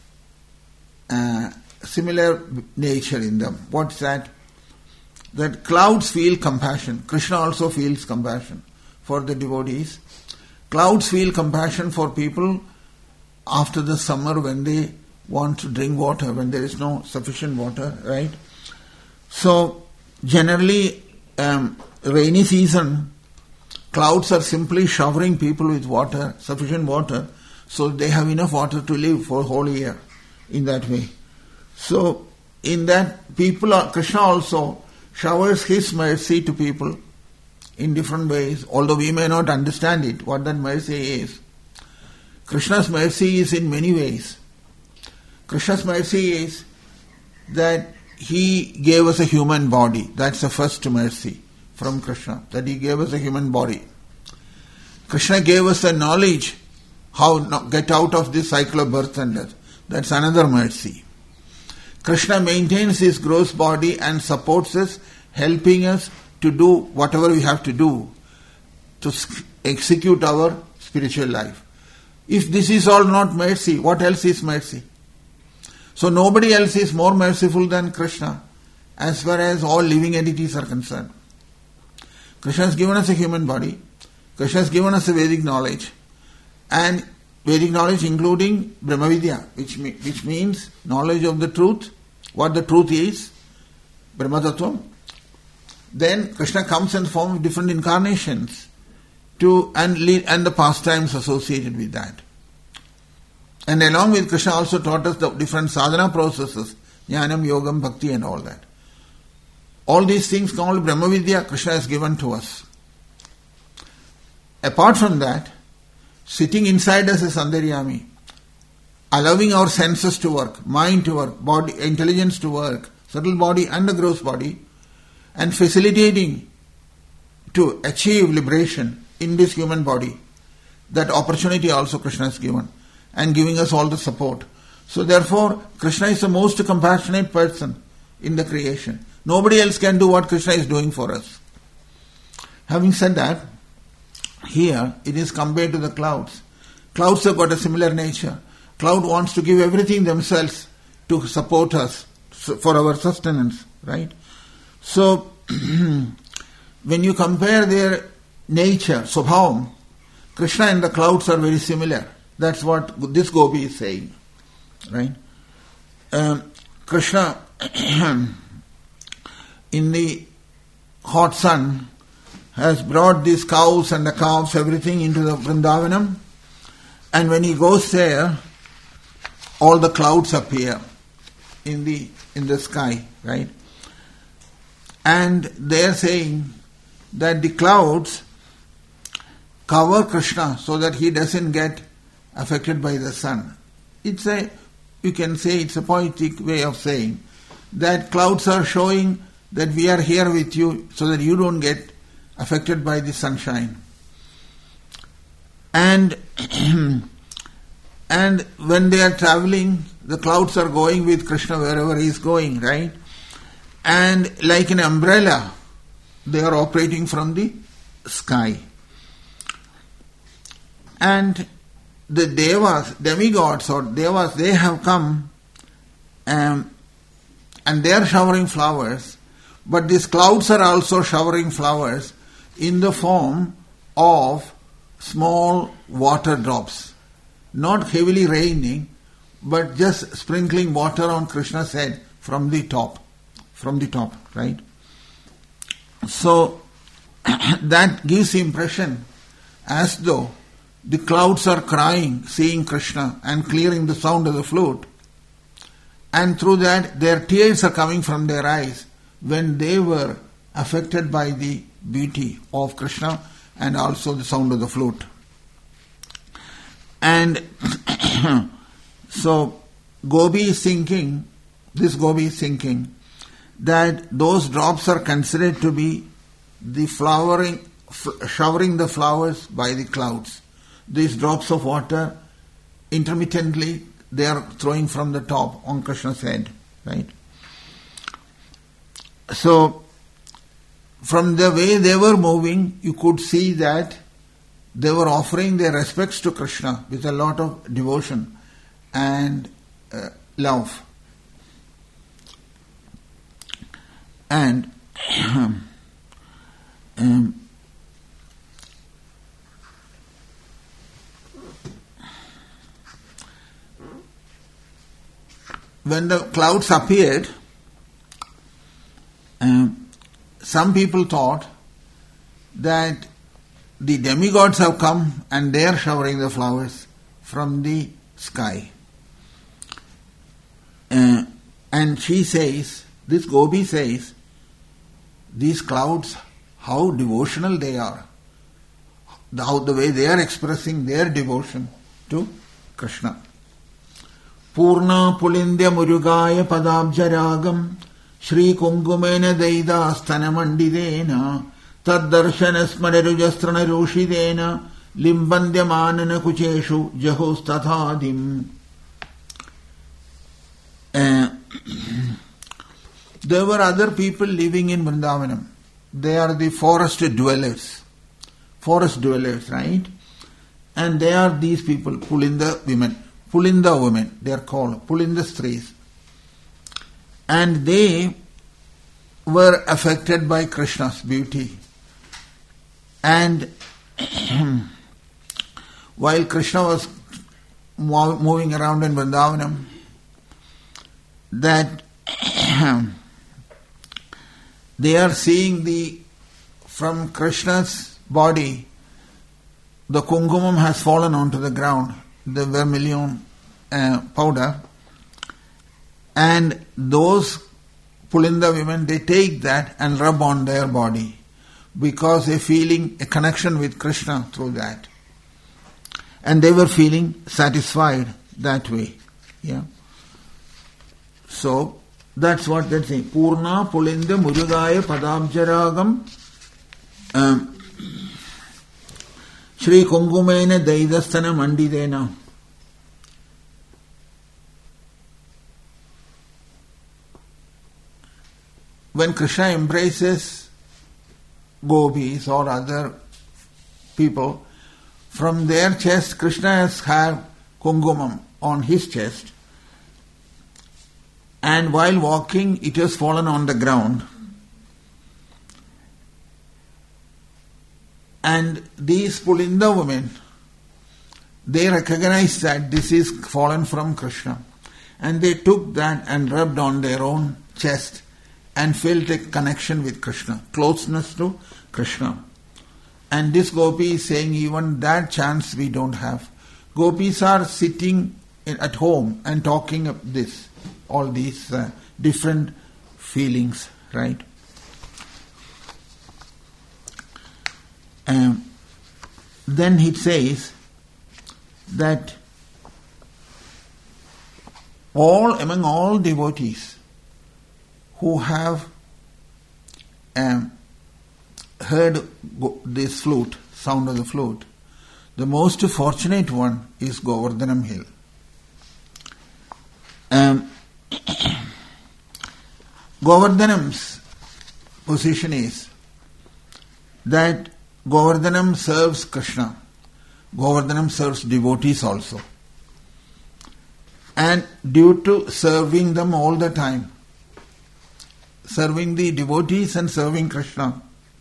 nature in them. What's that? That clouds feel compassion. Krishna also feels compassion for the devotees. Clouds feel compassion for people after the summer when they want to drink water, when there is no sufficient water, right? So, generally, rainy season, clouds are simply showering people with water, sufficient water, so they have enough water to live for a whole year in that way. So, in that, Krishna also showers his mercy to people in different ways, although we may not understand it, what that mercy is. Krishna's mercy is in many ways. Krishna's mercy is that he gave us a human body. That's the first mercy from Krishna, that he gave us a human body. Krishna gave us the knowledge get out of this cycle of birth and death. That's another mercy. Krishna maintains his gross body and supports us, helping us to do whatever we have to do to execute our spiritual life. If this is all not mercy, what else is mercy? So nobody else is more merciful than Krishna as far as all living entities are concerned. Krishna has given us a human body. Krishna has given us a Vedic knowledge. And Vedic knowledge including Brahma Vidya, which means knowledge of the truth, what the truth is, Brahma Tattvam. Then Krishna comes in the form of different incarnations and the pastimes associated with that. And along with Krishna also taught us the different sadhana processes, Jnanam, Yogam, Bhakti and all that. All these things called Brahma Vidya, Krishna has given to us. Apart from that, sitting inside us is Antaryami, allowing our senses to work, mind to work, body, intelligence to work, subtle body and the gross body, and facilitating to achieve liberation in this human body. That opportunity also Krishna has given, and giving us all the support. So therefore, Krishna is the most compassionate person in the creation. Nobody else can do what Krishna is doing for us. Having said that, here it is compared to the clouds. Clouds have got a similar nature. Cloud wants to give everything themselves to support us for our sustenance, right? So, when you compare their nature, Swabhavam, Krishna and the clouds are very similar. That's what this Gopi is saying, right? Krishna, in the hot sun, has brought these cows and the calves, everything into the Vrindavanam, and when he goes there, all the clouds appear in the sky, right? And they are saying that the clouds cover Krishna so that he doesn't get affected by the sun. You can say it's a poetic way of saying that clouds are showing that we are here with you so that you don't get affected by the sunshine. And when they are traveling, the clouds are going with Krishna wherever he is going, right? And like an umbrella, they are operating from the sky. And the devas, demigods or devas, they have come and they are showering flowers, but these clouds are also showering flowers in the form of small water drops. Not heavily raining, but just sprinkling water on Krishna's head from the top, right? So that gives the impression as though the clouds are crying, seeing Krishna and clearing the sound of the flute. And through that, their tears are coming from their eyes when they were affected by the beauty of Krishna and also the sound of the flute. And so this Gopi is thinking that those drops are considered to be the showering the flowers by the clouds. These drops of water, intermittently, they are throwing from the top on Krishna's head, right? So, from the way they were moving, you could see that they were offering their respects to Krishna with a lot of devotion and love. And when the clouds appeared, some people thought that the demigods have come and they are showering the flowers from the sky. And she says, this Gopi says, these clouds, how devotional they are. The way they are expressing their devotion to Krishna. Purna Pulindya Murugaya Padabjaragam Shri Kungumena Deida Sthanamandidena Taddarshana Smarerujastrana Rushidena Limbandyamana kucheshu jahos tathadim. There were other people living in Vrindavanam. They are the forest dwellers, right? And they are these people, Pulinda women, they are called Pulinda Stris. And they were affected by Krishna's beauty. And while Krishna was moving around in Vrindavanam, that they are seeing from Krishna's body, the kungumam has fallen onto the ground, the vermilion powder, and those Pulinda women, they take that and rub on their body because they're feeling a connection with Krishna through that. And they were feeling satisfied that way. Yeah. So, that's what they're saying. Purna Pulinda Murugaya Padabjaragam Shri Kungumena Daidastana Mandidena. When Krishna embraces gopis or other people, from their chest, Krishna has had kungumam on his chest, and while walking it has fallen on the ground. And these Pulinda women, they recognized that this is fallen from Krishna, and they took that and rubbed on their own chest and felt a connection with Krishna, closeness to Krishna. And this gopi is saying even that chance we don't have. Gopis are sitting at home and talking of this, all these different feelings, right? Then he says that among all devotees who have heard this flute, sound of the flute, the most fortunate one is Govardhanam Hill. Govardhanam's position is that Govardhanam serves Krishna. Govardhanam serves devotees also. And due to serving them all the time, serving the devotees and serving Krishna,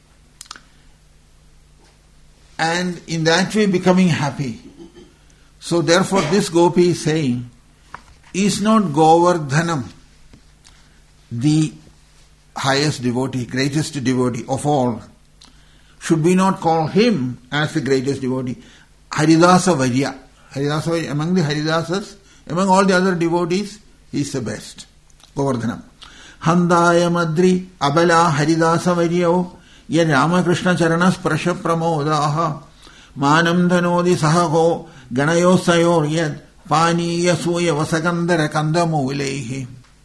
and in that way becoming happy. So therefore this gopi is saying, is not Govardhanam the highest devotee, greatest devotee of all? Should we not call him as the greatest devotee? Haridasa Varya. Haridasa Varya, among the Haridasas, among all the other devotees, he is the best. Govardhanam. Handaya Madri Abala Haridasa Varyao Yad Ramakrishna Charanas Prasha Pramodaha Manam Dhanodi Sahago Ganayo Sayor Yad Pani Yasuya Vasakandara Kandamu Vilehi.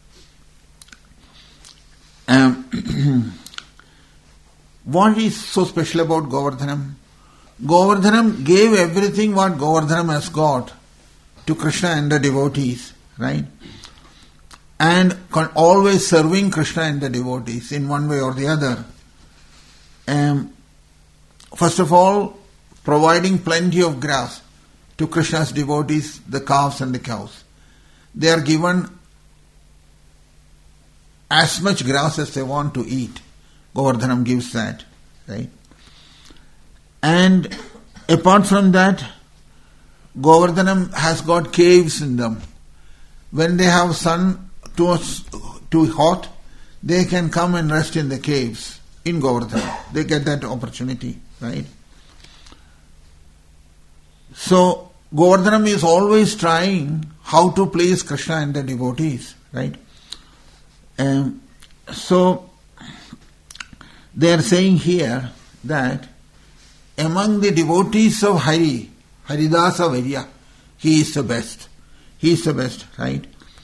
What is so special about Govardhanam? Govardhanam gave everything what Govardhanam has got to Krishna and the devotees, right? And always serving Krishna and the devotees in one way or the other. First of all, providing plenty of grass to Krishna's devotees, the calves and the cows. They are given as much grass as they want to eat. Govardhanam gives that, right? And apart from that, Govardhanam has got caves in them. When they have sun too hot, they can come and rest in the caves in Govardhanam. They get that opportunity, right? So Govardhanam is always trying how to please Krishna and the devotees, right? So they are saying here that among the devotees of Hari, Haridasa Varya, he is the best. He is the best, right?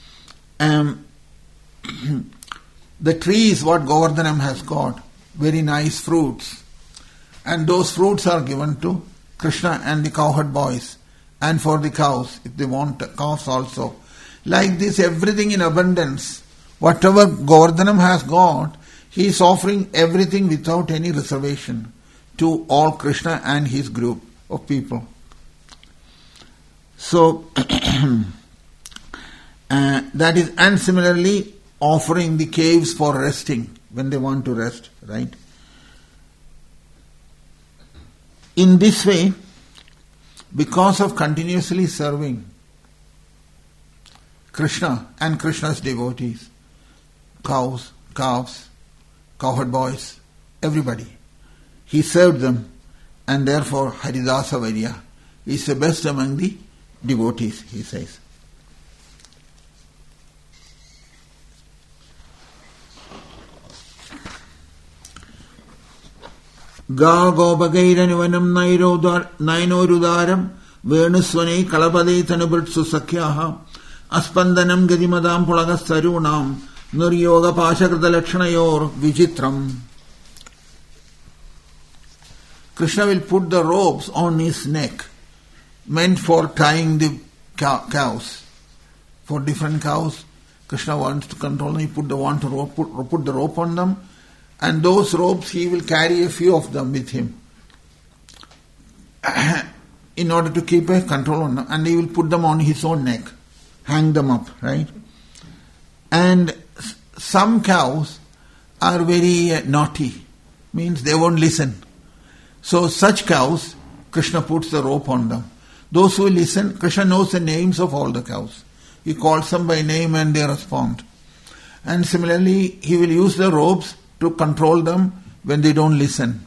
The tree is what Govardhanam has got, very nice fruits. And those fruits are given to Krishna and the cowherd boys, and for the cows, if they want cows also. Like this, everything in abundance. Whatever Govardhanam has got, he is offering everything without any reservation to all Krishna and his group of people. So, that is, and similarly, offering the caves for resting when they want to rest, right? In this way, because of continuously serving Krishna and Krishna's devotees, cows, calves, cowherd boys, everybody, he served them, and therefore Haridasa Varya is the best among the devotees, he says. Ga gopagairanvanam nainorudaram venusvane kalapade tanubritsu sakyaha aspandanam gadimadam pulagas sarunam nuryoga pashakrita lakshanayor vichitram. Krishna will put the ropes on his neck, meant for tying the cows. For different cows, Krishna wants to control them. He put the rope on them, and those ropes he will carry a few of them with him in order to keep a control on them, and he will put them on his own neck, hang them up, right? And some cows are very naughty, means they won't listen. So such cows, Krishna puts the rope on them. Those who listen, Krishna knows the names of all the cows. He calls them by name and they respond. And similarly, he will use the ropes to control them when they don't listen.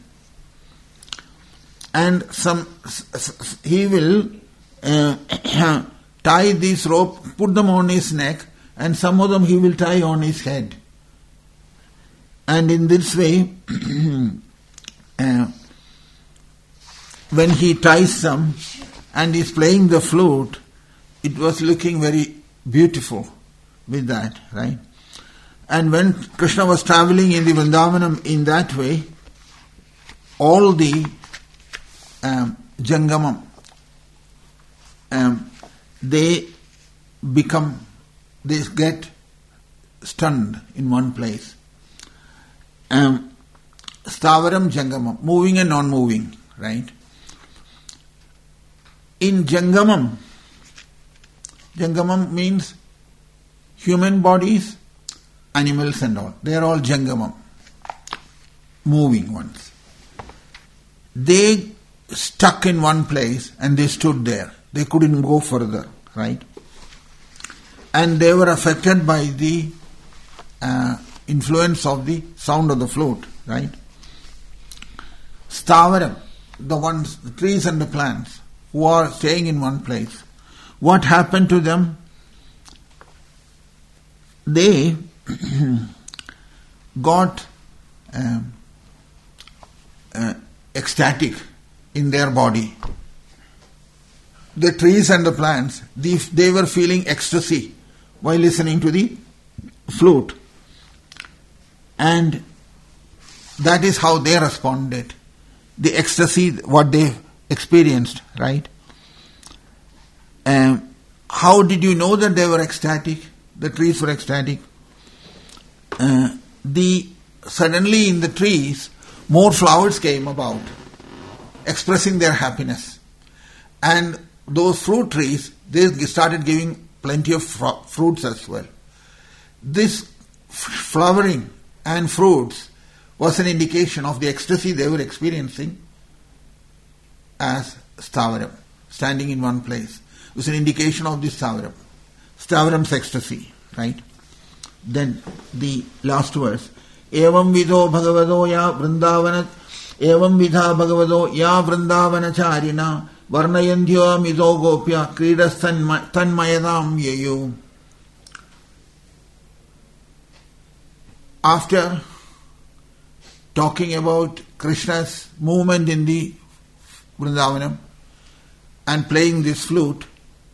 And he will tie this rope, put them on his neck, and some of them he will tie on his head. And in this way, when he ties them and is playing the flute, it was looking very beautiful with that, right? And when Krishna was traveling in the Vrindavanam in that way, all the Jangamam, they get stunned in one place. Stavaram Jangamam, moving and non-moving, right? In Jangamam means human bodies, animals and all. They are all Jangamam, moving ones. They stuck in one place and they stood there. They couldn't go further, right? And they were affected by the influence of the sound of the flute, right? Stavaram, the trees and the plants who are staying in one place. What happened to them? They got ecstatic in their body. The trees and the plants, they were feeling ecstasy while listening to the flute. And that is how they responded. The ecstasy, what they experienced, right? How did you know that they were ecstatic? The trees were ecstatic. Suddenly in the trees, more flowers came about, expressing their happiness. And those fruit trees, they started giving plenty of fruits as well. This flowering and fruits was an indication of the ecstasy they were experiencing as Stavaram, standing in one place. It was an indication of this Stavaram's ecstasy, right? Then the last verse. Evam vidho bhagavado ya vrindavana evam vidha bhagavado ya vrindavana charina varnayandhyo mido gopya kridasthan tanmayadam yayu. After talking about Krishna's movement in the Vrindavanam and playing this flute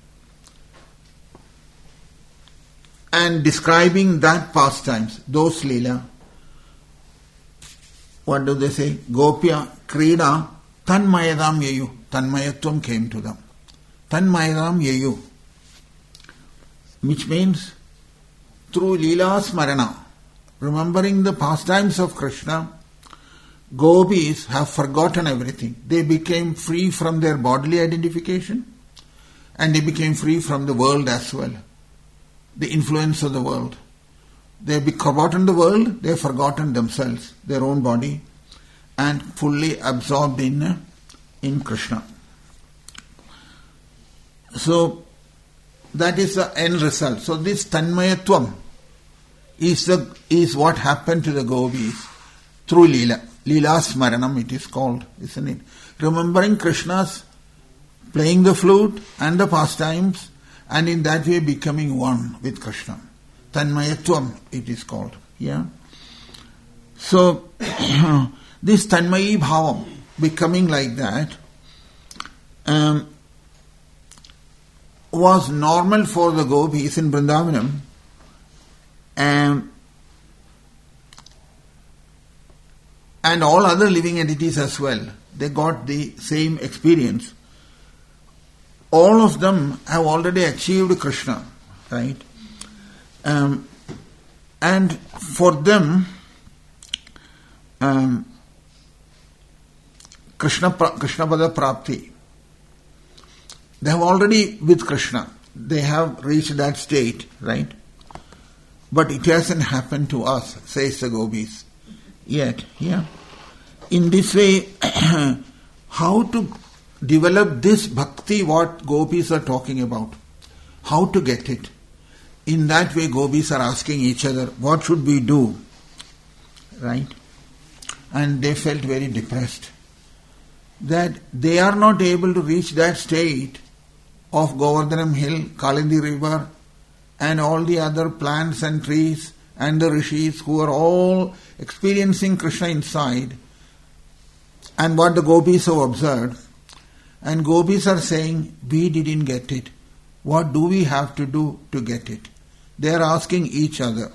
and describing that pastimes, those Leela, what do they say? Gopya, Krida, Tanmayadam Yayu. Tanmayatvam came to them. Tanmayam Yayu, which means through Leela Smarana, remembering the pastimes of Krishna, gopis have forgotten everything. They became free from their bodily identification and they became free from the world as well, the influence of the world. They have forgotten the world, they have forgotten themselves, their own body, and fully absorbed in Krishna. So, that is the end result. So, this Tanmayatvam is what happened to the gopis through Leela. Leela Smaranam it is called, isn't it? Remembering Krishna's playing the flute and the pastimes, and in that way becoming one with Krishna. Tanmayatvam it is called. Yeah. So, this Tanmayi Bhavam, becoming like that, was normal for the gopis in Vrindavanam, and all other living entities as well. They got the same experience. All of them have already achieved Krishna, right? And for them, Krishnapada Prapti, they have already with Krishna. They have reached that state, right? But it hasn't happened to us, says the gopis, yet. Yeah. In this way, how to develop this bhakti, what gopis are talking about? How to get it? In that way, gopis are asking each other, what should we do? Right? And they felt very depressed that they are not able to reach that state of Govardhanam Hill, Kalindi River, and all the other plants and trees and the rishis who are all experiencing Krishna inside, and what the gopis have observed. And gopis are saying, we didn't get it. What do we have to do to get it? They are asking each other.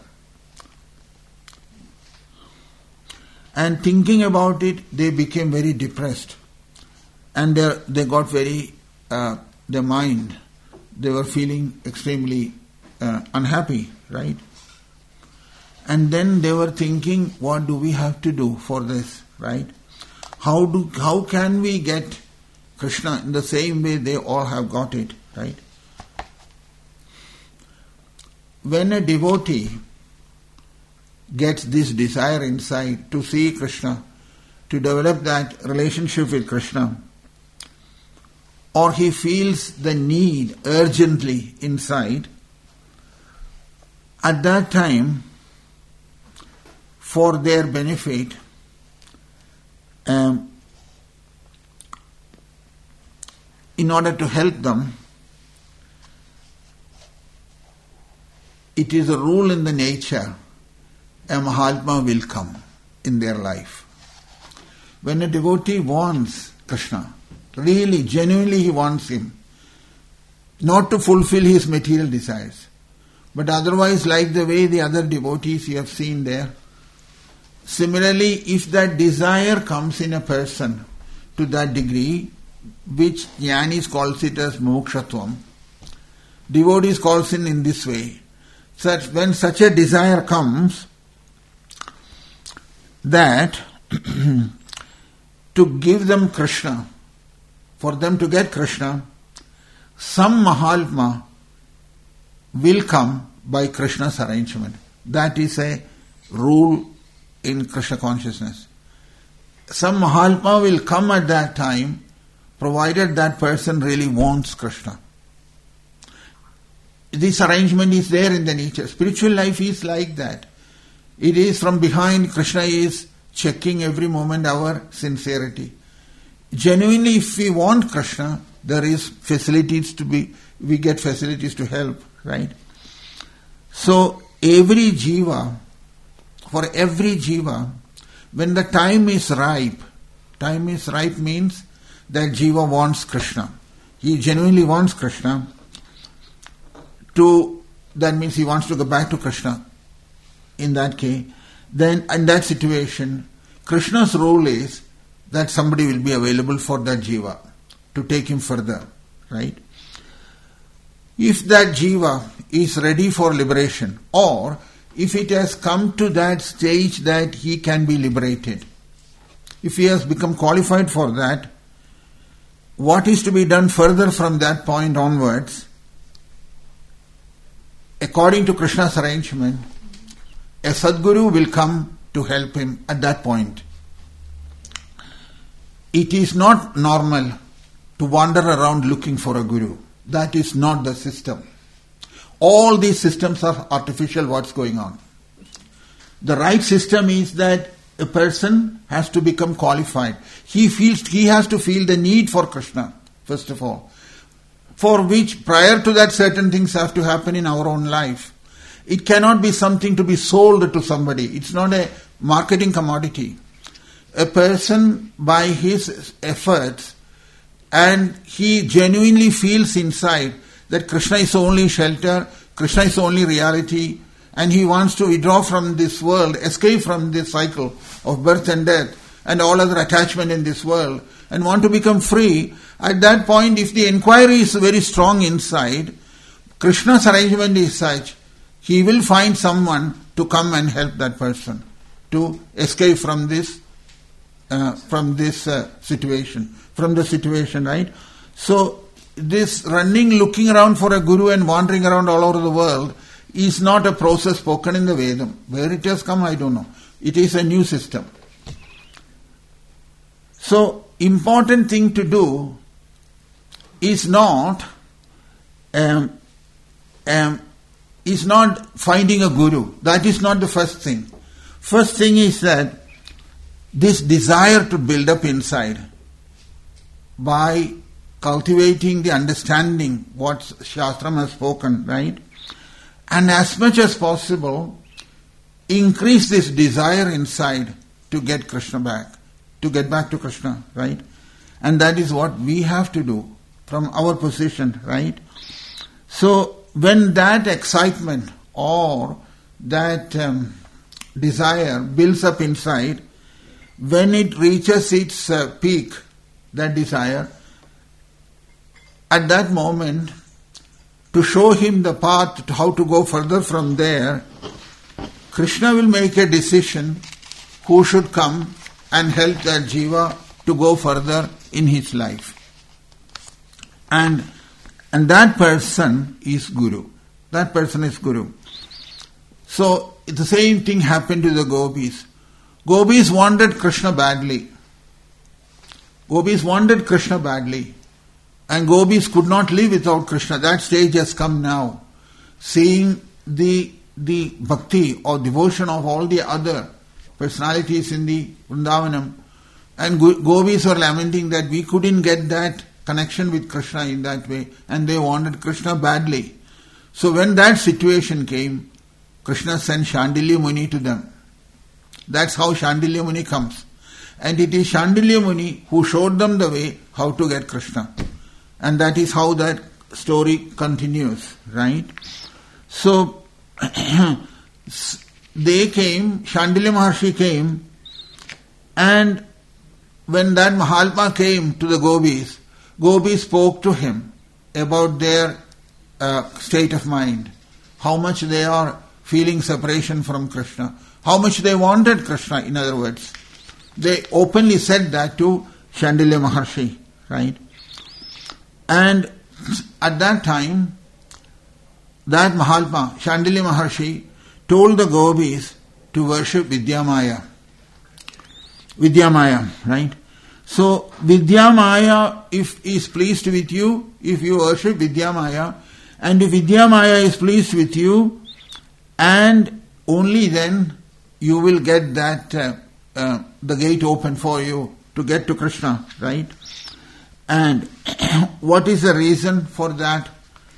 And thinking about it, they became very depressed. And they got very, their mind, they were feeling extremely unhappy, right? And then they were thinking, what do we have to do for this, right? How can we get Krishna in the same way they all have got it, right? When a devotee gets this desire inside to see Krishna, to develop that relationship with Krishna, or he feels the need urgently inside, at that time, for their benefit, in order to help them, it is a rule in the nature, a Mahatma will come in their life. When a devotee wants Krishna, really, genuinely he wants him, not to fulfill his material desires, but otherwise like the way the other devotees you have seen there. Similarly, if that desire comes in a person to that degree, which Jnanis calls it as mokshatvam, devotees calls it in this way. When such a desire comes, that to give them Krishna, for them to get Krishna, some Mahatma will come by Krishna's arrangement. That is a rule in Krishna consciousness. Some Mahatma will come at that time, provided that person really wants Krishna. This arrangement is there in the nature. Spiritual life is like that. It is from behind. Krishna is checking every moment our sincerity. Genuinely, if we want Krishna, there is facilities we get facilities to help, right? So, every jiva, when the time is ripe means that jiva wants Krishna. He genuinely wants Krishna. That means he wants to go back to Krishna. In that case, then in that situation, Krishna's role is that somebody will be available for that jiva to take him further, right? If that jiva is ready for liberation, or if it has come to that stage that he can be liberated, if he has become qualified for that, what is to be done further from that point onwards? According to Krishna's arrangement, a Sadguru will come to help him at that point. It is not normal to wander around looking for a guru. That is not the system. All these systems are artificial, what's going on. The right system is that a person has to become qualified. He has to feel the need for Krishna, first of all. For which, prior to that, certain things have to happen in our own life. It cannot be something to be sold to somebody. It's not a marketing commodity. A person, by his efforts, and he genuinely feels inside that Krishna is only shelter, Krishna is only reality, and he wants to withdraw from this world, escape from this cycle of birth and death and all other attachment in this world, and want to become free. At that point, if the inquiry is very strong inside, Krishna's arrangement is such, he will find someone to come and help that person to escape from this situation, right? So this running, looking around for a guru and wandering around all over the world is not a process spoken in the Vedam. Where it has come, I don't know. It is a new system. So, important thing to do is not finding a guru. That is not the first thing. First thing is that this desire to build up inside by cultivating the understanding what Shastram has spoken, right? And as much as possible, increase this desire inside to get Krishna back, to get back to Krishna, right? And that is what we have to do from our position, right? So, when that excitement or that desire builds up inside, when it reaches its peak, that desire, at that moment, to show him the path to how to go further from there, Krishna will make a decision who should come and help that jiva to go further in his life. And that person is Guru. That person is Guru. So, the same thing happened to the gopis. Gopis wanted Krishna badly. And gopis could not live without Krishna. That stage has come now. Seeing the bhakti or devotion of all the other personalities in the Vrindavanam. And gopis were lamenting that we couldn't get that connection with Krishna in that way. And they wanted Krishna badly. So when that situation came, Krishna sent Shandilya Muni to them. That's how Shandilya Muni comes. And it is Shandilya Muni who showed them the way how to get Krishna. And that is how that story continues, right? So, they came, Shandilya Maharshi came, and when that Mahatma came to the gopis, gopis spoke to him about their state of mind, how much they are feeling separation from Krishna, how much they wanted Krishna, in other words. They openly said that to Shandilya Maharshi, right? And at that time, that Mahatma, Shandilya Maharshi, told the gopis to worship Vidyamaya. Vidyamaya, right? So, Vidyamaya, if is pleased with you, if you worship Vidyamaya, and if Vidyamaya is pleased with you, and only then you will get that the gate open for you to get to Krishna, right? And what is the reason for that?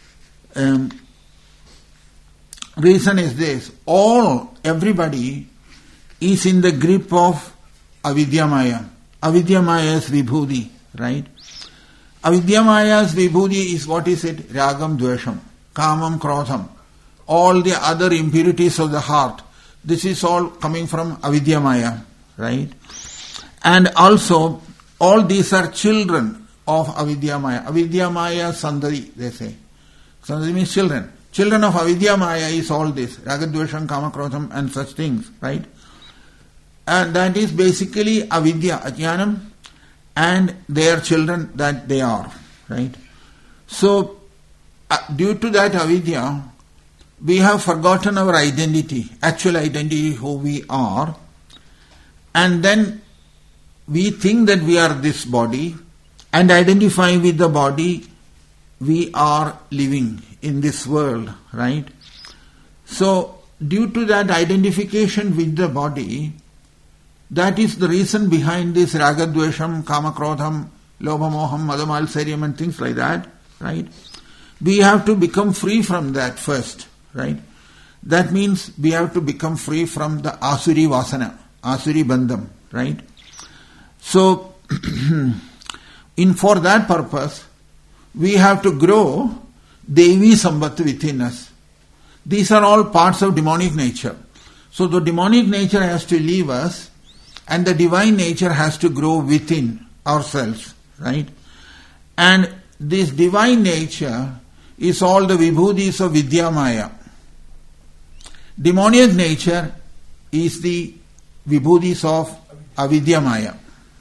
Reason is this: everybody is in the grip of Avidyamaya. Avidyamaya's vibhuti, right? Avidyamaya's vibhuti is, what is it? Ragam, dvesham, kamam, krodham. All the other impurities of the heart. This is all coming from Avidyamaya, right? And also, all these are children of Avidya Maya. Avidya Maya Sandari, they say. Sandari means children. Children of Avidya Maya is all this. Ragadvesham, Kamakrodham and such things, right? And that is basically Avidya, Ajnanam, and their children that they are, right? So, due to that Avidya, we have forgotten our identity, actual identity, who we are, and then we think that we are this body, and identify with the body we are living in this world, right? So, due to that identification with the body, that is the reason behind this Ragadvesham, Kamakrodham, Lobhamoham, Madamalsaryam and things like that, right? We have to become free from that first, right? That means we have to become free from the Asuri Vasana, Asuri Bandham, right? So, for that purpose, we have to grow Devi Samvat within us. These are all parts of demonic nature. So the demonic nature has to leave us, and the divine nature has to grow within ourselves, right? And this divine nature is all the vibhudis of Vidya Maya. Demonic nature is the vibhudis of Avidya Maya.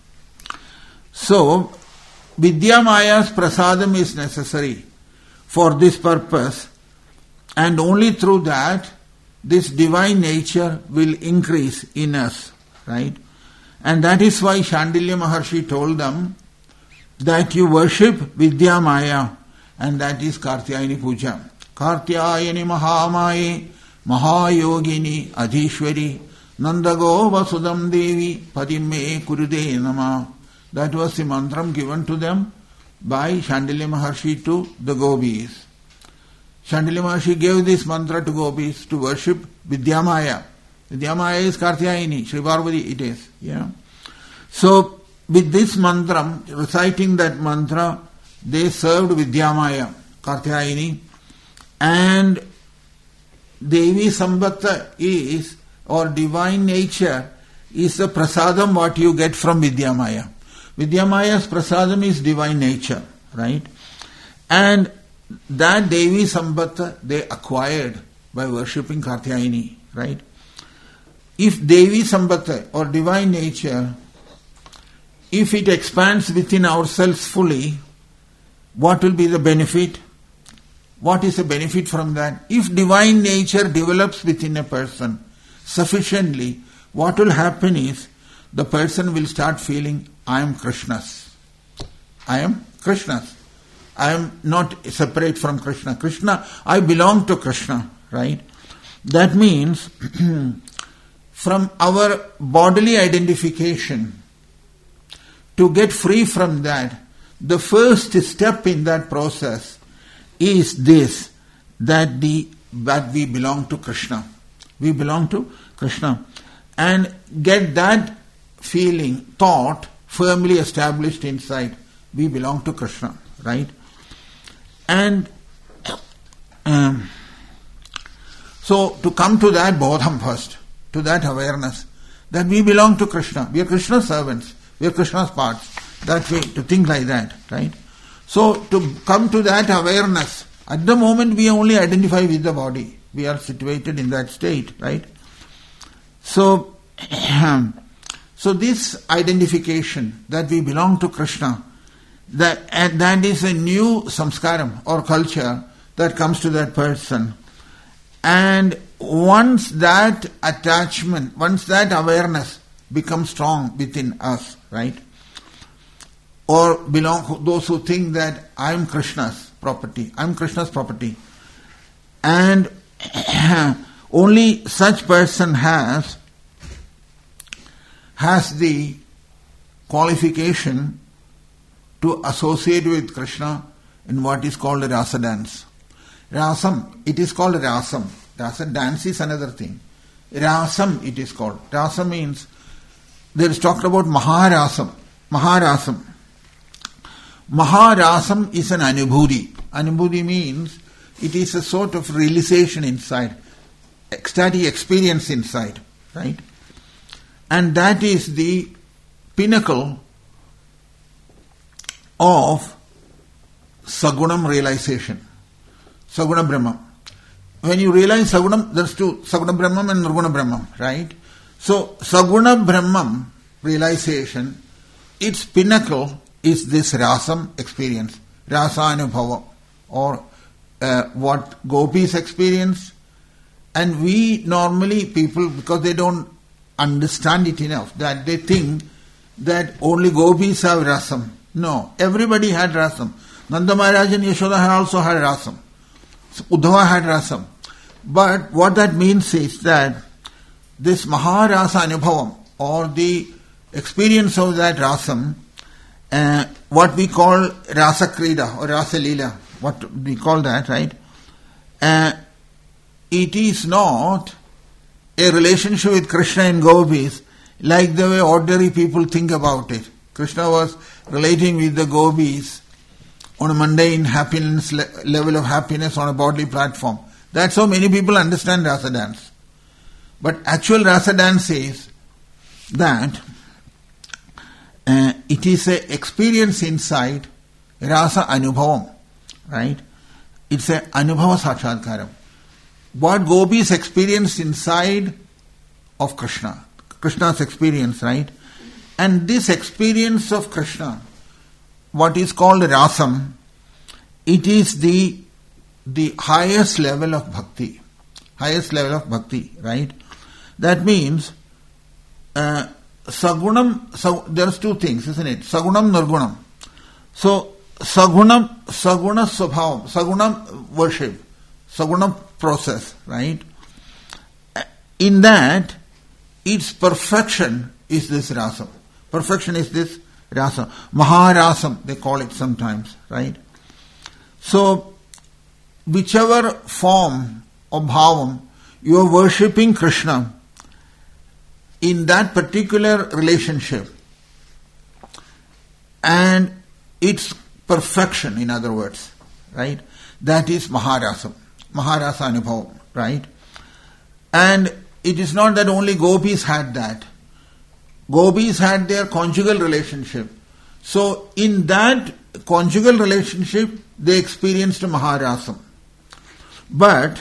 So, Vidya Maya's prasadam is necessary for this purpose, and only through that this divine nature will increase in us, right? And that is why Shandilya Maharshi told them that you worship Vidya Maya, and that is Kartyayani Puja. Kartyayani Mahamaye Mahayogini Adhishwari Nandago Vasudam Devi Padimme Kurude Nama. That was the mantram given to them by Shandilya Maharshi to the gopis. Shandilya Maharshi gave this mantra to gopis to worship Vidya Maya. Vidya Maya is Kartyayani, Sri Parvati it is. Yeah. So, with this mantram, reciting that mantra, they served Vidya Maya, Kartyayani, and Devi Samvat is, or divine nature, is the prasadam what you get from Vidya Maya. Vidya Maya's prasadam is divine nature, right? And that Devi Samvat they acquired by worshipping Kartyayani, right? If Devi Samvat or divine nature, if it expands within ourselves fully, what will be the benefit? What is the benefit from that? If divine nature develops within a person sufficiently, what will happen is the person will start feeling, I am Krishna's. I am Krishna's. I am not separate from Krishna. Krishna, I belong to Krishna, right? That means from our bodily identification, to get free from that, the first step in that process is this, that we belong to Krishna. We belong to Krishna. And get that feeling, thought, firmly established inside. We belong to Krishna, right? And so to come to that bodham first, to that awareness, that we belong to Krishna. We are Krishna's servants. We are Krishna's parts. That way, to think like that, right? So, to come to that awareness, at the moment we only identify with the body. We are situated in that state, right? So, this identification that we belong to Krishna, that is a new samskaram or culture that comes to that person. And once that attachment, once that awareness becomes strong within us, right? Or those who think that I am Krishna's property, I am Krishna's property. And only such person has the qualification to associate with Krishna in what is called a rasa dance. Rasam, it is called rasam. Rasa dance is another thing. Rasam it is called. Rasa means, there is talked about Maharasam. Maharasam. Maharasam is an anubhuti. Anubhuti means it is a sort of realization inside, ecstatic experience inside, right? And that is the pinnacle of Sagunam realization. Saguna Brahma. When you realize Sagunam, there's two, Saguna Brahmam and Nirguna Brahmam, right? So, Saguna Brahmam realization, its pinnacle is this Rasam experience, Rasa Anubhava, or what gopis experience. And we normally, people, because they don't understand it enough, that they think that only gopis have Rasam. No, everybody had Rasam. Nanda Maharaj and Yashoda also had Rasam. Uddhava had Rasam. But what that means is that this Maharasa Anubhavam, or the experience of that Rasam, what we call Rasa Krida or Rasa Leela, what we call that, right? It is not a relationship with Krishna and gopis like the way ordinary people think about it. Krishna was relating with the gopis on a mundane happiness level of happiness on a bodily platform. That's how many people understand Rasa dance. But actual Rasa dance is that it is an experience inside Rasa Anubhavam, right? It's a Anubhava Sakshatkaram. What gopis experienced inside of Krishna, Krishna's experience, right? And this experience of Krishna, what is called Rasam, it is the highest level of bhakti. Highest level of bhakti, right? That means Sagunam, there's two things, isn't it? Sagunam, Nirgunam. So, Saguna Swabhavam, Sagunam worship, Sagunam process, right? In that, its perfection is this Rasam. Perfection is this Rasam. Maharasam, they call it sometimes, right? So, whichever form of bhavam you are worshipping Krishna in that particular relationship and its perfection, in other words, right? That is Maharasam, Maharasa Anubhavam, right? And it is not that only gopis had that. Gopis had their conjugal relationship. So in that conjugal relationship, they experienced Maharasam. But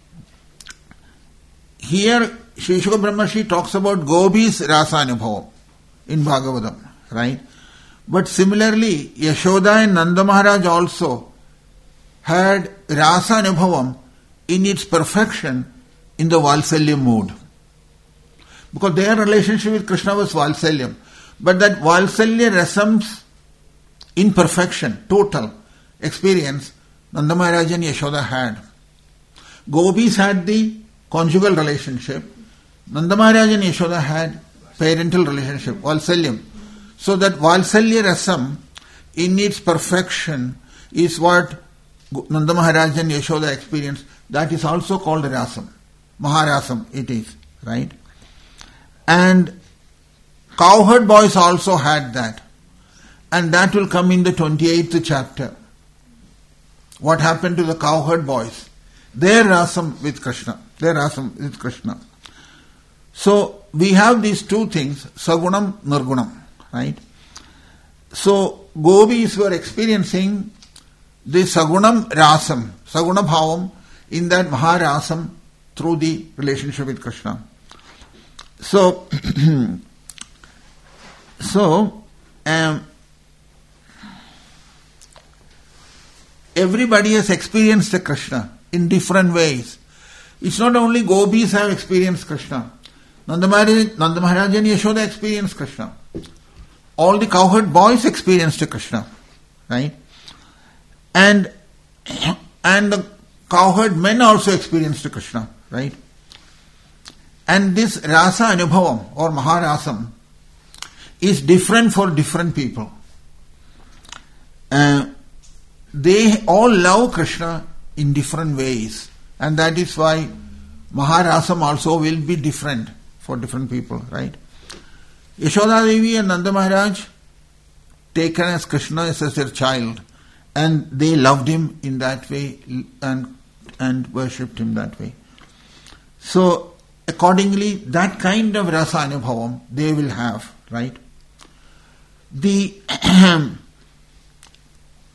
here Sri Shuka Brahmashi talks about gopis Rasa Anubhavam in Bhagavatam, right? But similarly, Yashoda and Nanda Maharaj also had Rasa Anubhavam in its perfection in the Valsalya mood. Because their relationship with Krishna was Valsalyam. But that Valsalya Rasam's imperfection, total experience, Nanda Maharaj and Yashoda had. Gopis had the conjugal relationship. Nanda Maharaj and Yashoda had parental relationship, Valsalyam. So that Valsalya Rasam in its perfection is what Nanda Maharaj and Yashoda experienced. That is also called Rasam. Maharasam it is, right? And cowherd boys also had that. And that will come in the 28th chapter. What happened to the cowherd boys? Their Rasam with Krishna. Their Rasam with Krishna. So we have these two things, Sagunam, Nirgunam, right? So gopis were experiencing the Sagunam Rasam, Saguna Bhavam in that Maharasam through the relationship with Krishna. So, everybody has experienced the Krishna in different ways. It's not only gopis have experienced Krishna. Nanda Maharaj and Yashoda experienced Krishna. All the cowherd boys experienced Krishna, right? And the cowherd men also experienced Krishna, right? And this Rasa Anubhavam or Maharasam is different for different people. They all love Krishna in different ways. And that is why Maharasam also will be different for different people, right? Yashoda Devi and Nanda Maharaj taken as Krishna as their child, and they loved him in that way and worshipped him that way. So accordingly, that kind of Rasa Anubhavam they will have, right? The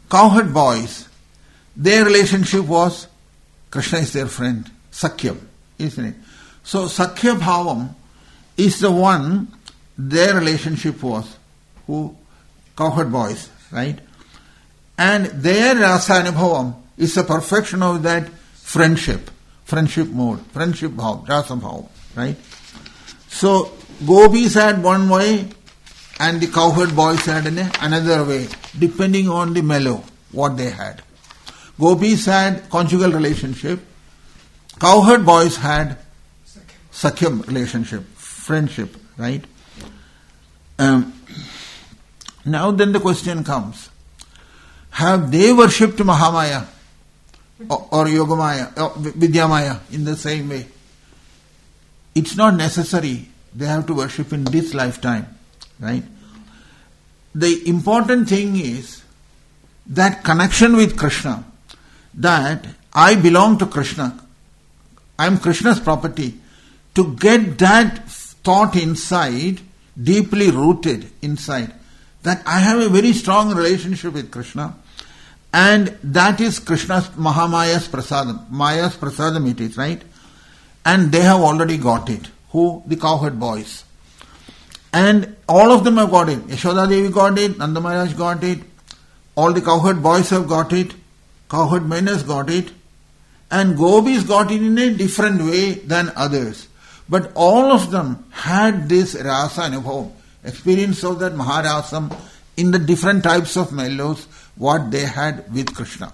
cowherd boys, their relationship was Krishna is their friend, Sakhyam, isn't it? So Sakhya Bhavam is the one their relationship was, who cowherd boys, right? And their Rasa Anubhavam is the perfection of that friendship mode, friendship bhav, Rasa Bhavam, right? So gopis had one way and the cowherd boys had another way, depending on the mellow, what they had. Gopis had conjugal relationship, cowherd boys had Sakhyam relationship, friendship, right? Now then the question comes, have they worshipped Mahamaya or Yogamaya or Vidyamaya in the same way? It's not necessary they have to worship in this lifetime, right? The important thing is that connection with Krishna, that I belong to Krishna, I am Krishna's property. To get that thought inside, deeply rooted inside, that I have a very strong relationship with Krishna, and that is Krishna's Mahamaya's prasadam. Maya's prasadam it is, right? And they have already got it. Who? The cowherd boys. And all of them have got it. Yashoda Devi got it, Nanda Maharaj got it, all the cowherd boys have got it, cowherd men has got it, and gopis got it in a different way than others. But all of them had this rasa anubhavam, experience of that Maharasam in the different types of mellows, what they had with Krishna.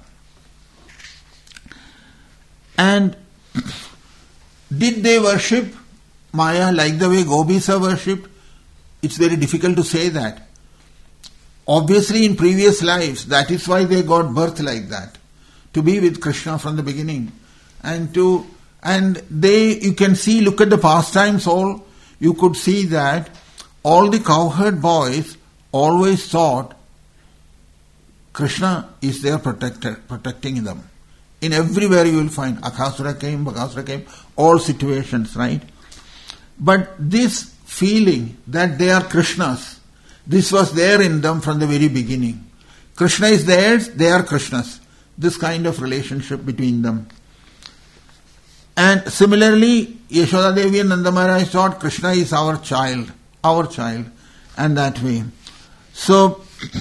And did they worship Maya like the way gopis are worshipped? It's very difficult to say that. Obviously in previous lives, that is why they got birth like that, to be with Krishna from the beginning. And they, you can see, look at the pastimes all, you could see that all the cowherd boys always thought Krishna is their protector, protecting them. In everywhere you will find Aghasura came, Bakasura came, all situations, right? But this feeling that they are Krishnas, this was there in them from the very beginning. Krishna is theirs, they are Krishnas. This kind of relationship between them. And similarly, Yashoda Devi and Nanda Maharaj thought Krishna is our child, and that way. So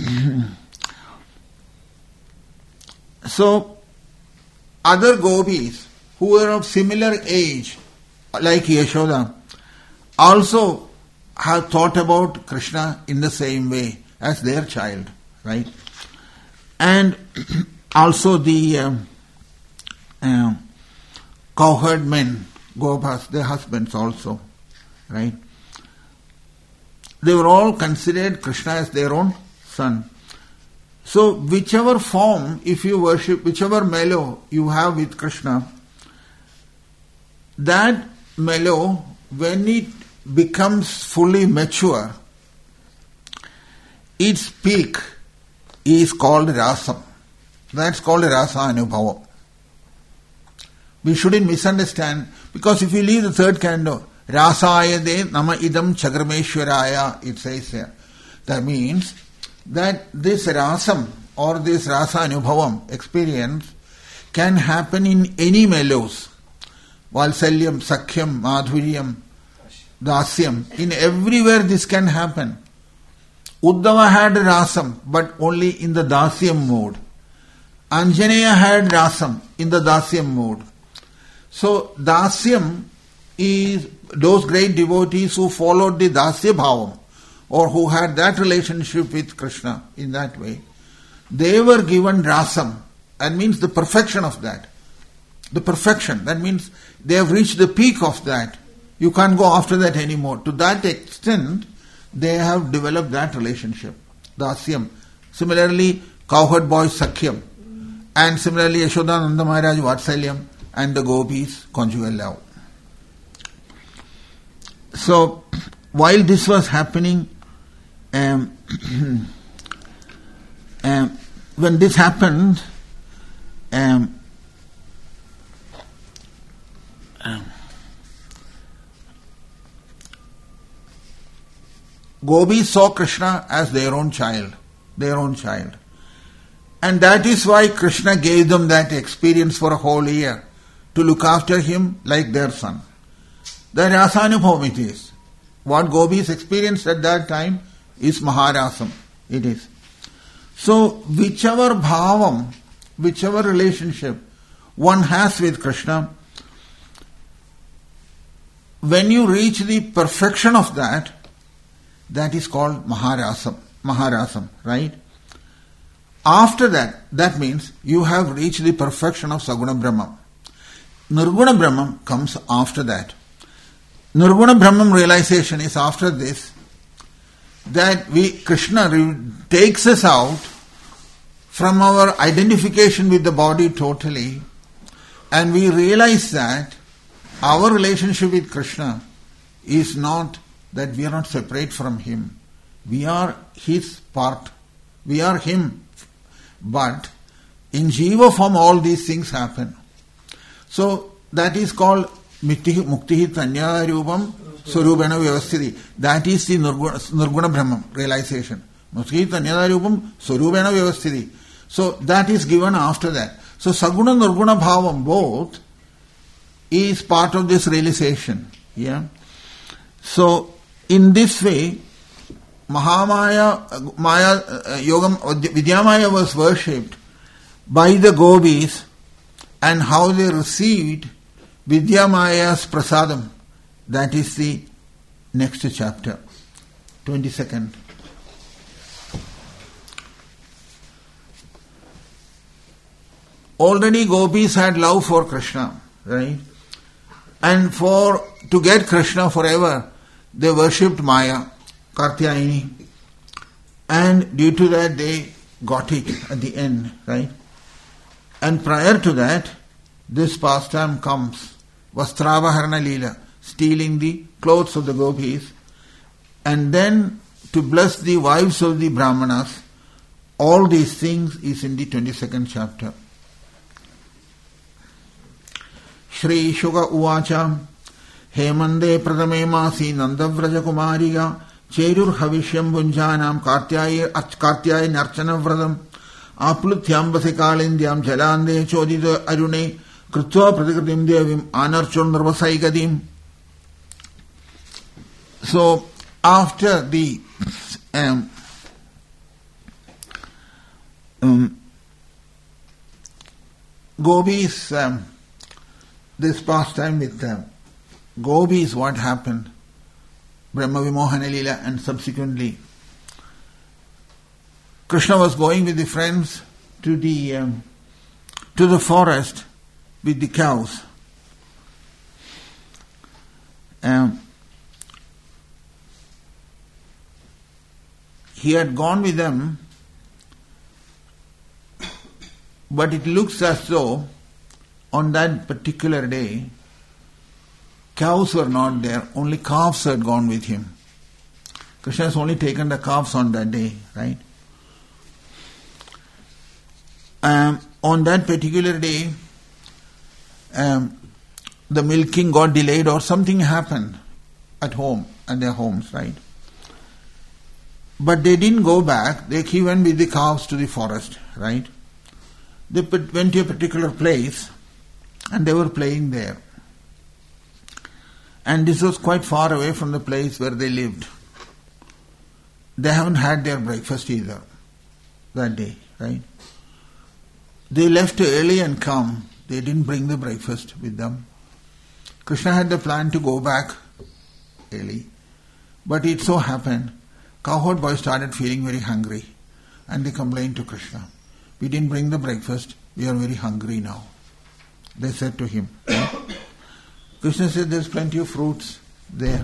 other gopis who were of similar age, like Yashoda, also have thought about Krishna in the same way as their child, right? And also the cowherd men, gopas, their husbands also, right? They were all considered Krishna as their own son. So whichever form, if you worship, whichever mellow you have with Krishna, that mellow, when it becomes fully mature, its peak is called rasam. That's called rasa anubhava. We shouldn't misunderstand, because if you leave the third canto, rasaya de nama idam chagrameshwaraya, it says here. That means that this rasam or this rasa anubhavam experience can happen in any mellows. Valsalyam, Sakhyam, Madhuryam, Dasyam. In everywhere this can happen. Uddhava had rasam, but only in the Dasyam mode. Anjaneya had rasam in the Dasyam mode. So Dasyam is those great devotees who followed the Dasya Bhavam, or who had that relationship with Krishna in that way. They were given rasam. That means the perfection of that. The perfection. That means they have reached the peak of that. You can't go after that anymore. To that extent, they have developed that relationship. Dasyam. Similarly, cowherd boys Sakhyam. And similarly, Yashoda Nanda Maharaj Vatsalyam, and the gopis conjugal love. So, while this was happening, when this happened, gopis saw Krishna as their own child. And that is why Krishna gave them that experience for a whole year, to look after him like their son. The Rasanubhavam it is. What gopis experienced at that time is Maharasam. It is. So, whichever bhavam, whichever relationship one has with Krishna, when you reach the perfection of that, that is called Maharasam, right? After that, that means you have reached the perfection of Saguna Brahman. Nirguna Brahman comes after that. Nirguna Brahman realization is after this, that Krishna takes us out from our identification with the body totally, and we realize that our relationship with Krishna is not that we are not separate from him. We are his part. We are him. But in Jiva form all these things happen. So that is called Muktihi Tanya Rupam Surubena Vyavasthiti. That is the Nirguna Brahman realization. Muktihi Tanya Rupam Surubena Vyavasthiti. So that is given after that. So Saguna Nirguna Bhavam both is part of this realization. Yeah. So in this way, Mahamaya, Vidyamaya was worshipped by the gopis, and how they received Vidyamaya's prasadam. That is the next chapter, 22nd. Already gopis had love for Krishna, right? And to get Krishna forever, they worshipped Maya, Katyayini, and due to that they got it at the end, right? And prior to that, this pastime comes, Vastravaharana Leela, stealing the clothes of the gopis, and then to bless the wives of the Brahmanas. All these things is in the 22nd chapter. Shri Shuka Uvacha Hemande Pradame Masi Nandavraja Kumariya Cherur Havishyam Bunjanam Kartyaya Narchana Vradam Aplutyam Vasikalindyam Jalande Chodita Arune Krutva Pratikritim Devim Anarchon Nirvasaigadim. So after the gopis, this pastime with them, gopis, what happened? Brahma Vimohana Leela, and subsequently Krishna was going with the friends to the forest with the cows. He had gone with them, but it looks as though on that particular day cows were not there, only calves had gone with him. Krishna has only taken the calves on that day, right? On that particular day, the milking got delayed or something happened at home, at their homes, right? But they didn't go back. He went with the calves to the forest, right? They went to a particular place and they were playing there. And this was quite far away from the place where they lived. They haven't had their breakfast either that day, right? They left early and come. They didn't bring the breakfast with them. Krishna had the plan to go back early. But it so happened, cowherd boys started feeling very hungry. And they complained to Krishna. We didn't bring the breakfast. We are very hungry now. They said to him. Krishna said, there's plenty of fruits there.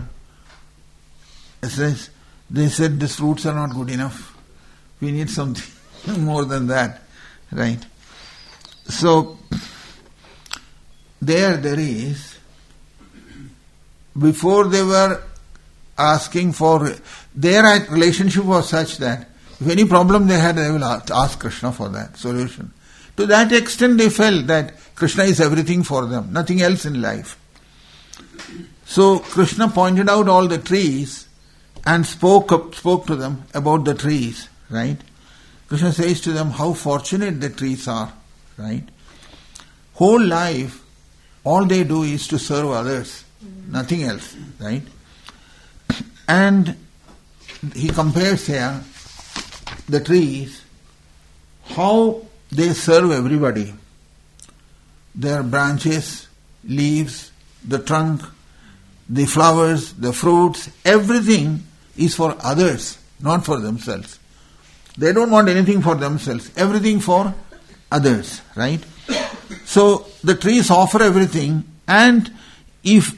They said, these fruits are not good enough. We need something more than that. Right? So, there is, before they were asking for, their relationship was such that if any problem they had, they will ask Krishna for that solution. To that extent they felt that Krishna is everything for them, nothing else in life. So Krishna pointed out all the trees and spoke to them about the trees, right? Krishna says to them how fortunate the trees are, right? Whole life, all they do is to serve others, nothing else, right? And he compares here the trees, how they serve everybody. Their branches, leaves, the trunk, the flowers, the fruits, everything is for others, not for themselves. They don't want anything for themselves, everything for others, right? So the trees offer everything, and if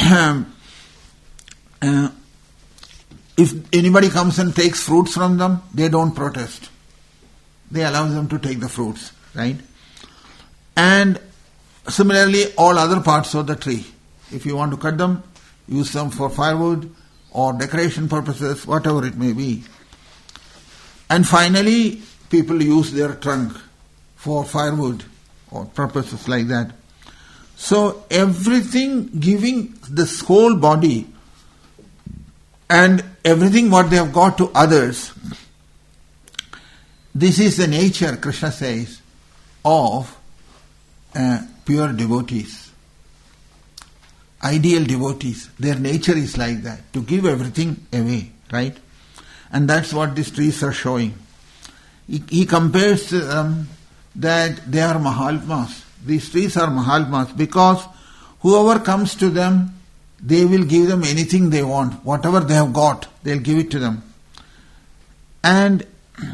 anybody comes and takes fruits from them, they don't protest. They allow them to take the fruits, right? And similarly, all other parts of the tree. If you want to cut them, use them for firewood or decoration purposes, whatever it may be. And finally, people use their trunk for firewood or purposes like that. So everything giving this whole body and everything what they have got to others, this is the nature, Krishna says, of pure devotees. Ideal devotees. Their nature is like that, to give everything away, right? And that's what these trees are showing. He compares them that they are Mahatmas. These trees are Mahatmas because whoever comes to them, they will give them anything they want. Whatever they have got, they'll give it to them. And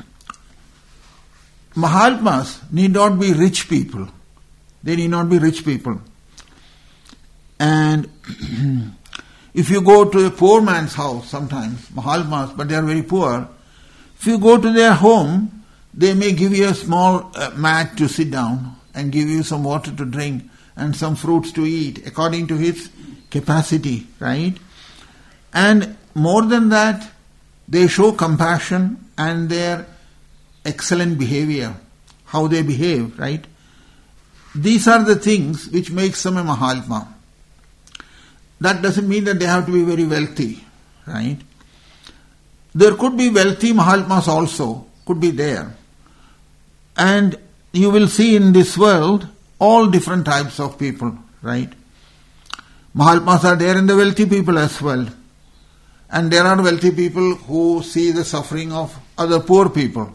Mahatmas need not be rich people. They need not be rich people. And if you go to a poor man's house sometimes, Mahatmas, but they are very poor, if you go to their home, they may give you a small mat to sit down and give you some water to drink and some fruits to eat according to his capacity, right? And more than that, they show compassion and their excellent behavior, how they behave, right? These are the things which makes them a Mahatma. That doesn't mean that they have to be very wealthy, right? There could be wealthy Mahatmas also, could be there. And you will see in this world all different types of people, right? Mahatmas are there in the wealthy people as well. And there are wealthy people who see the suffering of other poor people.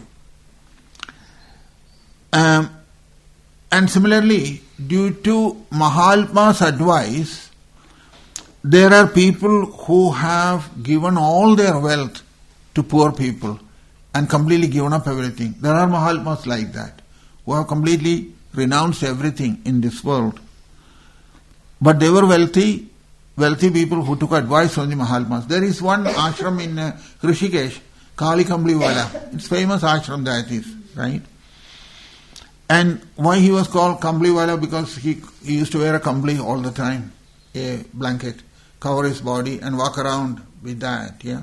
And similarly, due to Mahatma's advice, there are people who have given all their wealth to poor people and completely given up everything. There are Mahatmas like that, who have completely renounced everything in this world. But they were wealthy people who took advice from the Mahatmas. There is one ashram in Rishikesh, Kali Kambliwala. It's famous ashram that is, right? And why he was called Kambliwala? Because he used to wear a kambli all the time, a blanket, cover his body and walk around with that, yeah.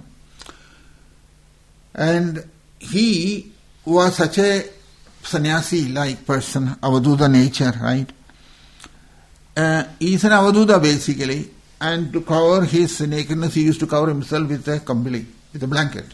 And he was such a sannyasi-like person, Avaduta nature, right? He is an Avaduta basically, and to cover his nakedness, he used to cover himself with a kambli, with a blanket.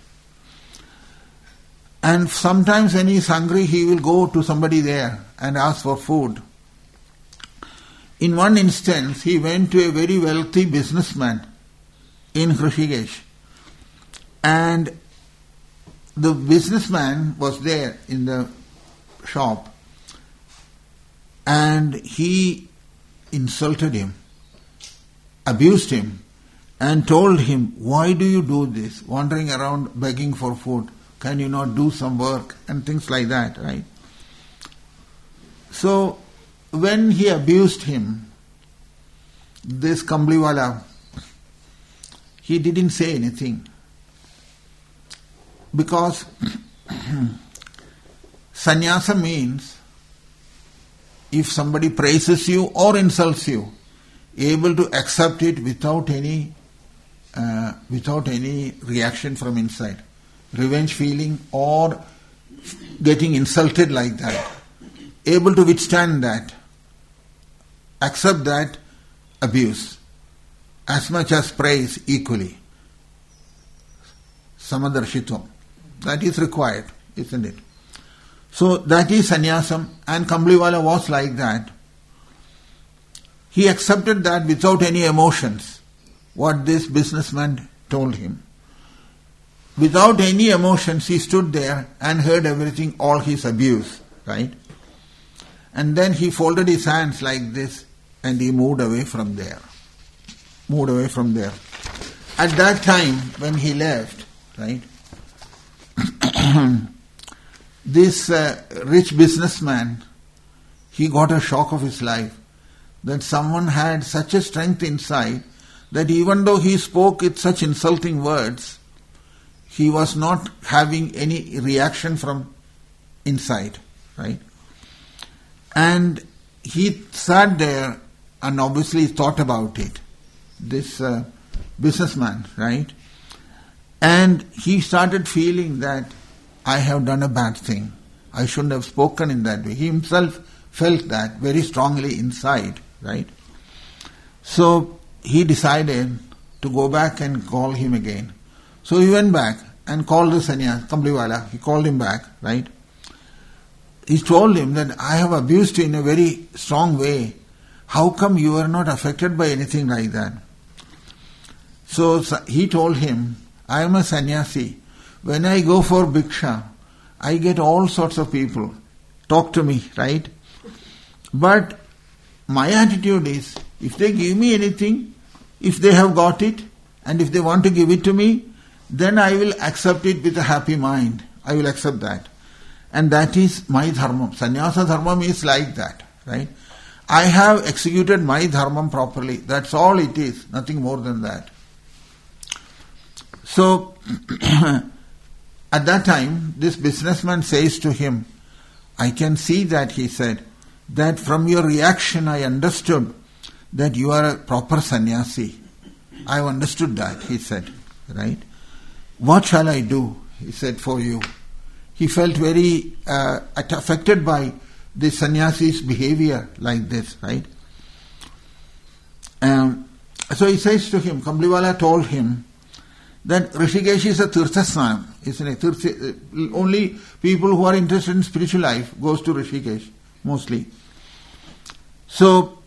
And sometimes when he is hungry, he will go to somebody there and ask for food. In one instance, he went to a very wealthy businessman in Rishikesh, and the businessman was there in the shop, and he insulted him, abused him, and told him, "Why do you do this? Wandering around begging for food. Can you not do some work?" and things like that, right? So, when he abused him, this Kambliwala, he didn't say anything. Because sannyasa means if somebody praises you or insults you, able to accept it without any reaction from inside, revenge feeling or getting insulted like that, able to withstand that, accept that abuse as much as praise equally. Samadarshitvam. That is required, isn't it? So that is sannyasam, and Kambliwala was like that. He accepted that without any emotions, what this businessman told him. Without any emotions, he stood there and heard everything, all his abuse, right? And then he folded his hands like this and he moved away from there. At that time, when he left, right, this rich businessman, he got a shock of his life that someone had such a strength inside that even though he spoke with such insulting words, he was not having any reaction from inside, right? And he sat there and obviously thought about it, this businessman, right? And he started feeling that I have done a bad thing. I shouldn't have spoken in that way. He himself felt that very strongly inside, right? So he decided to go back and call him again. So he went back and called the sannyas, Kambliwala. He called him back, right? He told him that I have abused you in a very strong way. How come you are not affected by anything like that? So he told him, I am a sannyasi. When I go for bhiksha, I get all sorts of people talk to me, right? But my attitude is, if they give me anything, if they have got it, and if they want to give it to me, then I will accept it with a happy mind. I will accept that. And that is my dharma. Sannyasa dharma is like that, right? I have executed my dharma properly. That's all it is, nothing more than that. So, at that time, this businessman says to him, I can see that, he said, that from your reaction I understood that you are a proper sannyasi. I have understood that, he said, right? What shall I do, he said, for you? He felt very affected by the sannyasi's behavior like this, right? So he says to him, Kambliwala told him that Rishikesh is a tirthasnam, isn't it? Only people who are interested in spiritual life goes to Rishikesh, mostly. So,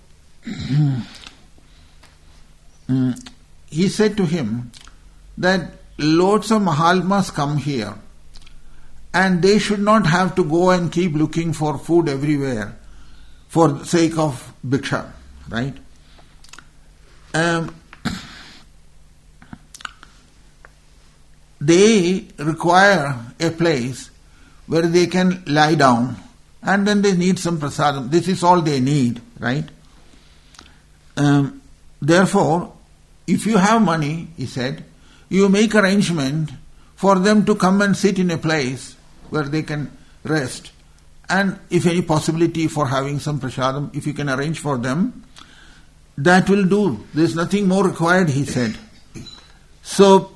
he said to him that loads of Mahatmas come here and they should not have to go and keep looking for food everywhere for the sake of bhiksha, right? They require a place where they can lie down and then they need some prasadam. This is all they need, right? Therefore, if you have money, he said, you make arrangement for them to come and sit in a place where they can rest. And if any possibility for having some prasadam, if you can arrange for them, that will do. There is nothing more required, he said. So,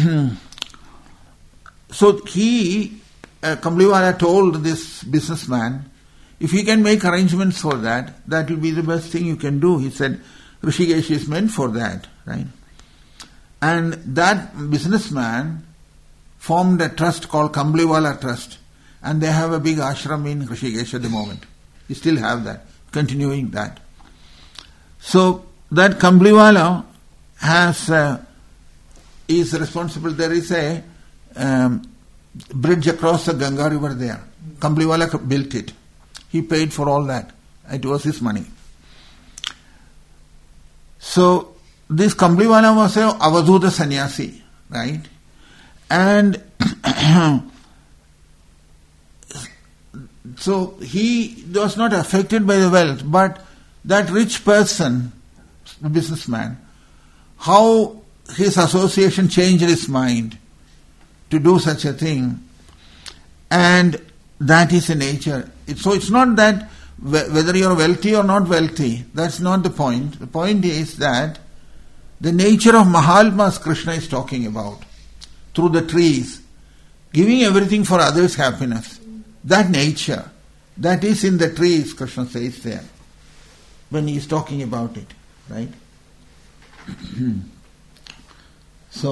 Kambliwala told this businessman, if he can make arrangements for that, that will be the best thing you can do. He said, Rishikesh is meant for that, right? And that businessman formed a trust called Kambliwala Trust, and they have a big ashram in Rishikesh at the moment. We still have that, continuing that. So that Kambliwala is responsible. There is a bridge across the Ganga river there. Kambliwala built it. He paid for all that. It was his money. So this Kambliwala was a Avadhuta sannyasi, right? And so he was not affected by the wealth, but that rich person, the businessman, how his association changed his mind to do such a thing, and that is the nature. So it's not that whether you're wealthy or not wealthy, that's not the point. The point is that the nature of Mahatmas Krishna is talking about, through the trees, giving everything for others' happiness. That nature, that is in the trees, Krishna says there, when he is talking about it, right?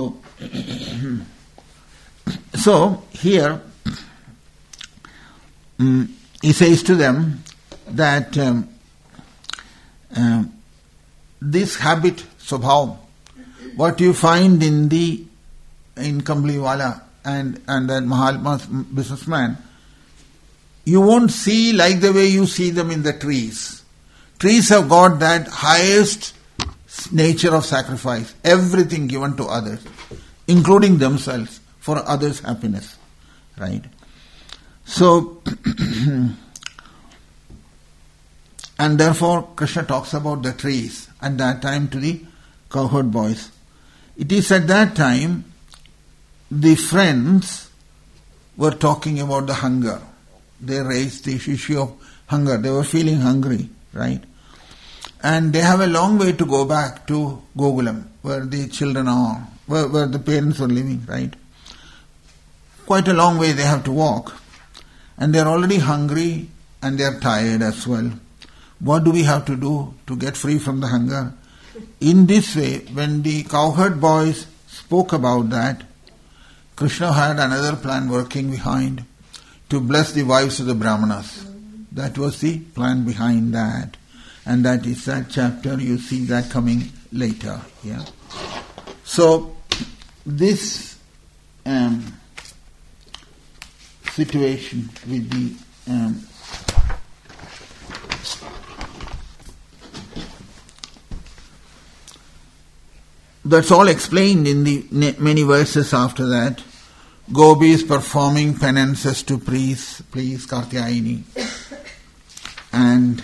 So here, he says to them that this habit, Swabhav, what you find in Kambliwala and that Mahatma businessman, you won't see like the way you see them in the trees. Trees have got that highest nature of sacrifice, everything given to others, including themselves, for others' happiness. Right? So, and therefore Krishna talks about the trees at that time to the cowherd boys. It is at that time the friends were talking about the hunger. They raised the issue of hunger. They were feeling hungry, right? And they have a long way to go back to Gokulam, where the children are, where the parents are living, right? Quite a long way they have to walk. And they are already hungry and they are tired as well. What do we have to do to get free from the hunger? In this way, when the cowherd boys spoke about that, Krishna had another plan working behind to bless the wives of the Brahmanas. That was the plan behind that. And that is that chapter, you see that coming later. Yeah. So, this situation with the that's all explained in the many verses after that. Gopis performing penances to please Katyayani, and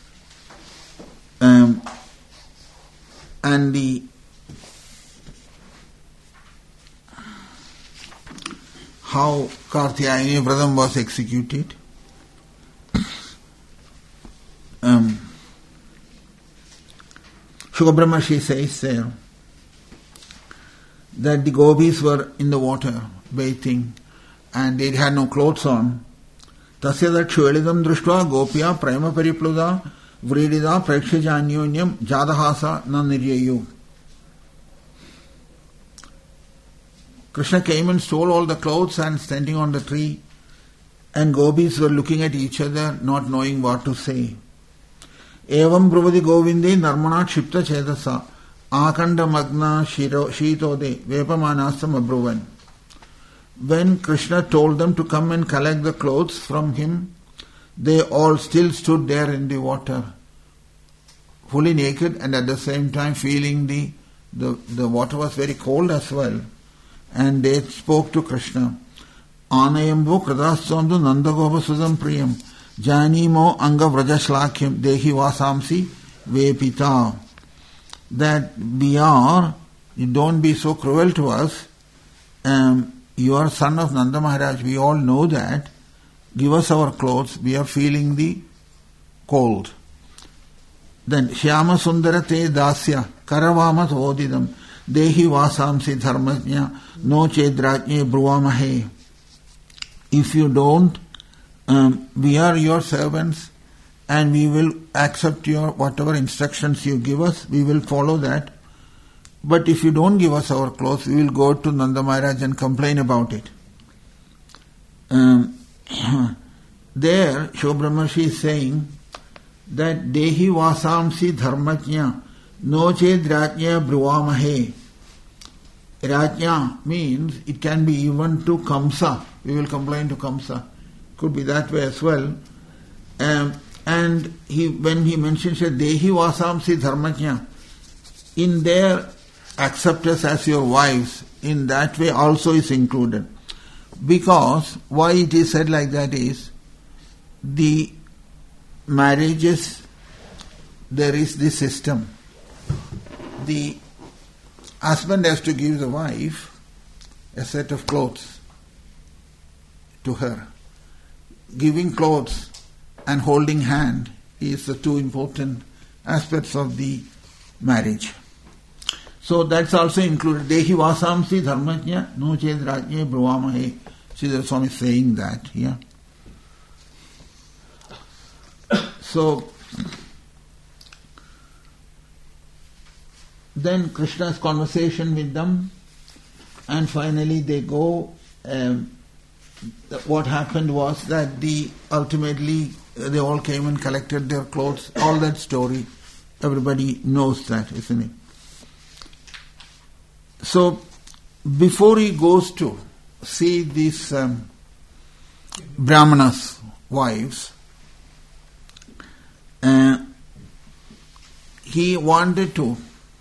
the how Katyayani Vratam was executed. Shukha Brahmarshi says there that the gopis were in the water bathing and they had no clothes on. Tasya dakshuelidam društva gopya prema paripluda vridida prekshajanyonyam jadahasa na niryayu. Krishna came and stole all the clothes and standing on the tree, and gopis were looking at each other, not knowing what to say. Evam bruvadi govinde narmana kshipta chedasa akanda magna shitode vepamanasam abruvan. When Krishna told them to come and collect the clothes from him, they all still stood there in the water, fully naked, and at the same time feeling the water was very cold as well. And they spoke to Krishna. Anayambo kradaswamdu nandagopa sudam priyam janimo anga vrajashlakyam dehi vasamsi vepita. That you don't be so cruel to us. You are son of Nanda Maharaj. We all know that. Give us our clothes. We are feeling the cold. Then Shyama Sundara te dasya karavama thodidam dehi vasamsi dharmajna no chedrajne bruvamahe. If you don't, we are your servants and we will accept your whatever instructions you give us, we will follow that. But if you don't give us our clothes, we will go to Nanda Maharaj and complain about it. There, Shukha Brahmarshi is saying that Dehi Vasamsi Dharmajna No Ched Rajya Bruvamahe. Rajya means it can be even to Kamsa. We will complain to Kamsa. Could be that way as well. And when he mentions Dehi Vasamsi Dharmajna, in their accept us as your wives, in that way also is included. Because why it is said like that is, the marriages, there is this system. The husband has to give the wife a set of clothes to her. Giving clothes and holding hand is the two important aspects of the marriage. So that's also included. Dehi vasamsi dharmajna no ched rajye bruvamahe. Sridhar Swami is saying that here. So then Krishna's conversation with them, and finally they go what happened was that ultimately they all came and collected their clothes. All that story, everybody knows that, isn't it? So, before he goes to see these Brahmanas' wives, he wanted to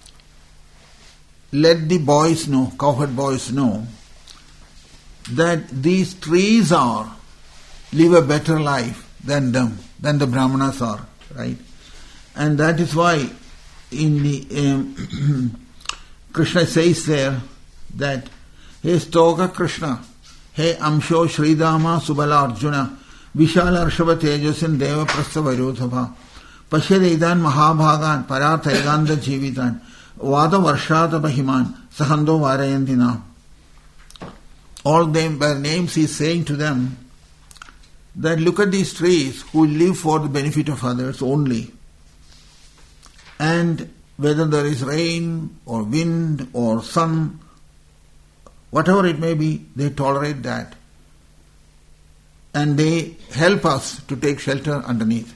let the boys know, cowherd boys know, that these trees live a better life than them, than the Brahmanas are, right? And that is why in the Krishna says there that, Hey Stoka Krishna, Hey Amsho Sridama Subala Arjuna, Vishala Arshava Tejasin Deva Prastha Vairudhabha, Pashyadaidan Mahabhagan, Parathaiganda Jivitan, Vada Varshata Bahiman, Sahando Varayandina. All them by names he is saying to them that look at these trees who live for the benefit of others only. And whether there is rain or wind or sun, whatever it may be, they tolerate that. And they help us to take shelter underneath.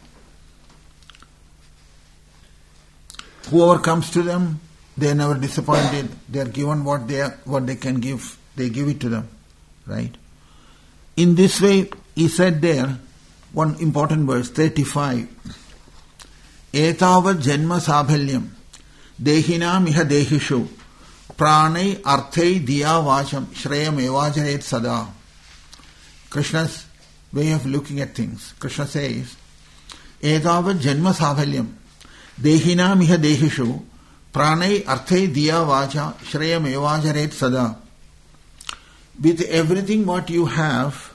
Whoever comes to them, they are never disappointed. They are given what they can give. They give it to them. Right? In this way, he said there, one important verse, 35. Etavad janma sabhalyam dehinam iha dehishu pranai arthai diya vacham shreyam evajaret sada. Krishna's way of looking at things. Krishna says, Etavad janma sabhalyam dehinam iha dehishu pranai arthai diya vacha shreyam evajaret sada. With everything what you have,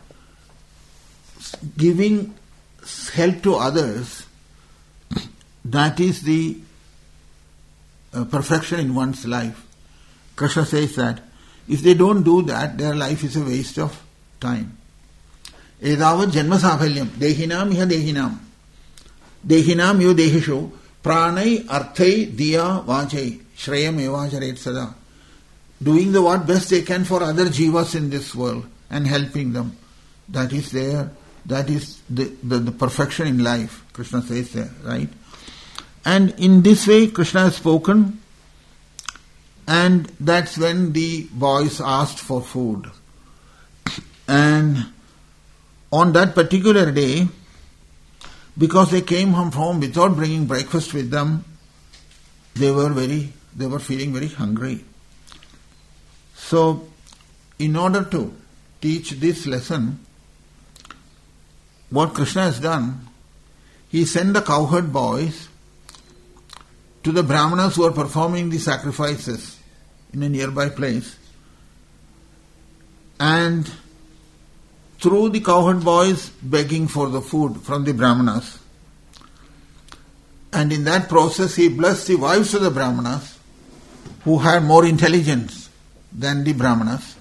giving help to others, that is the perfection in one's life. Krishna says that if they don't do that, their life is a waste of time. Edavad janma sabhalyam dehinam iha dehinam dehinam yo dehisho pranai arthai diya vachai shreyam evajaret sada. Doing the what best they can for other jivas in this world and helping them. That is the perfection in life, Krishna says there, right? And in this way Krishna has spoken, and that's when the boys asked for food. And on that particular day, because they came home without bringing breakfast with them, they were feeling very hungry. So, in order to teach this lesson, what Krishna has done, he sent the cowherd boys to the Brahmanas who are performing the sacrifices in a nearby place. And through the cowherd boys begging for the food from the Brahmanas. And in that process he blessed the wives of the Brahmanas who had more intelligence than the Brahmanas,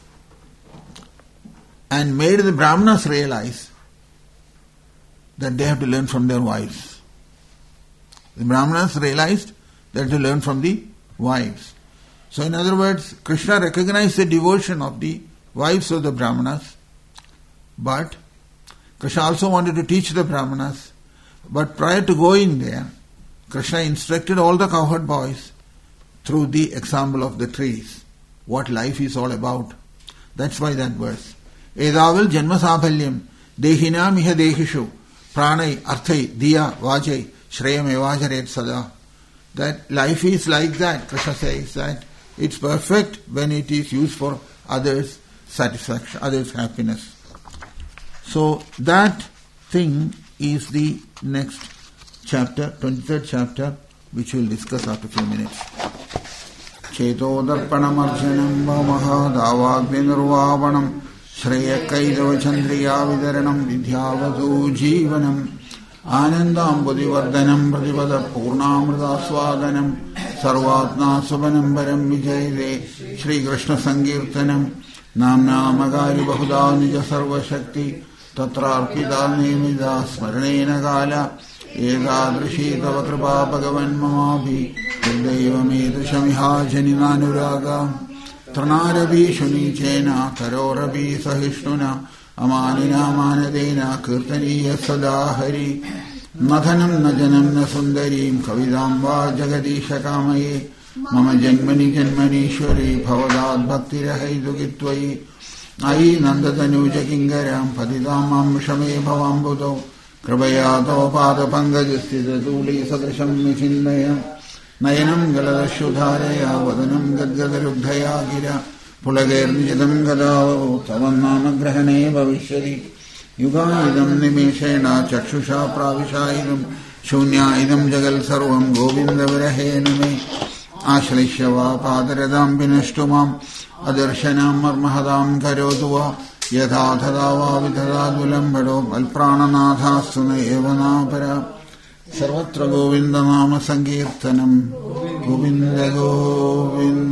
and made the Brahmanas realize that they have to learn from their wives. The Brahmanas realized they have to learn from the wives. So in other words, Krishna recognized the devotion of the wives of the Brahmanas, but Krishna also wanted to teach the Brahmanas. But prior to going there, Krishna instructed all the cowherd boys through the example of the trees what life is all about. That's why that verse. Edaval janma sabhalyam dehinam iha dehishu pranai arthai diya vajai shreyam evajaret sada. That life is like that. Krishna says that it's perfect when it is used for others' satisfaction, others' happiness. So that thing is the next chapter, 23rd chapter, which we'll discuss after a few minutes. Chetodarpanamarjanam vamaha davagvinurvavanam Shreyakaidavachandriya vidaranam vidhyavadu jivanam Anandambudivardhanam pratipad purnamridaswadanam Sarvatna subanambaram vijayade Shri Krishna Sankirtanam Namna Magari Bahuda Nija Sarva Shakti Tatrarpida Nemida Smaranena Gala Edadrishi Tava Kripa Bhagavan Mamabi Yadaiva Medrishamiha Janinanuraga Tranarabi Shuni Chena Karorabi Sahishnuna अमानिना मानदेना कीर्तनीय सदा हरि मथनं न जनं न सुन्दरीं कवितां वा जगदीश कामये मम जन्मनि जन्मनीश्वरी भवदात् भक्तिरहैतुकित्वयि अयि नन्दतनूज किङ्करां पतितां मां विषमे भवाम्बुधौ कृपया तव पादपङ्कजस्थितधूली सदृशं विचिन्मय नयनं गलदश्रुधारया वदनं गद्गदरुद्धया गिरा पुलगैर्निजितं गदावो तव नामग्रहणे भविष्यति युगायिदं निमेषेण चक्षुषा प्राविशायिदं शून्यायिदं जगल् सर्वं गोविन्दविरहेण मे आश्लिष्य वा पादरदां विनष्टु माम् अदर्शनां मर्महदां करोतु वा यथा तथा वा विदधातु विलम्बडो मल्प्राणनाथास्तु न एव नापरा सर्वत्र गोविन्दनाम सङ्कीर्तनं Govind Govind.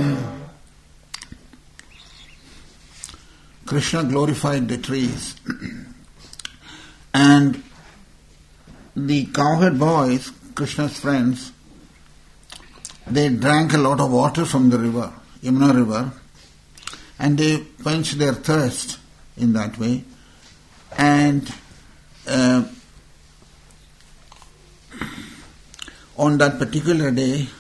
Krishna glorified the trees, and the cowherd boys, Krishna's friends, they drank a lot of water from the river, Yamuna river, and they quenched their thirst in that way. And on that particular day,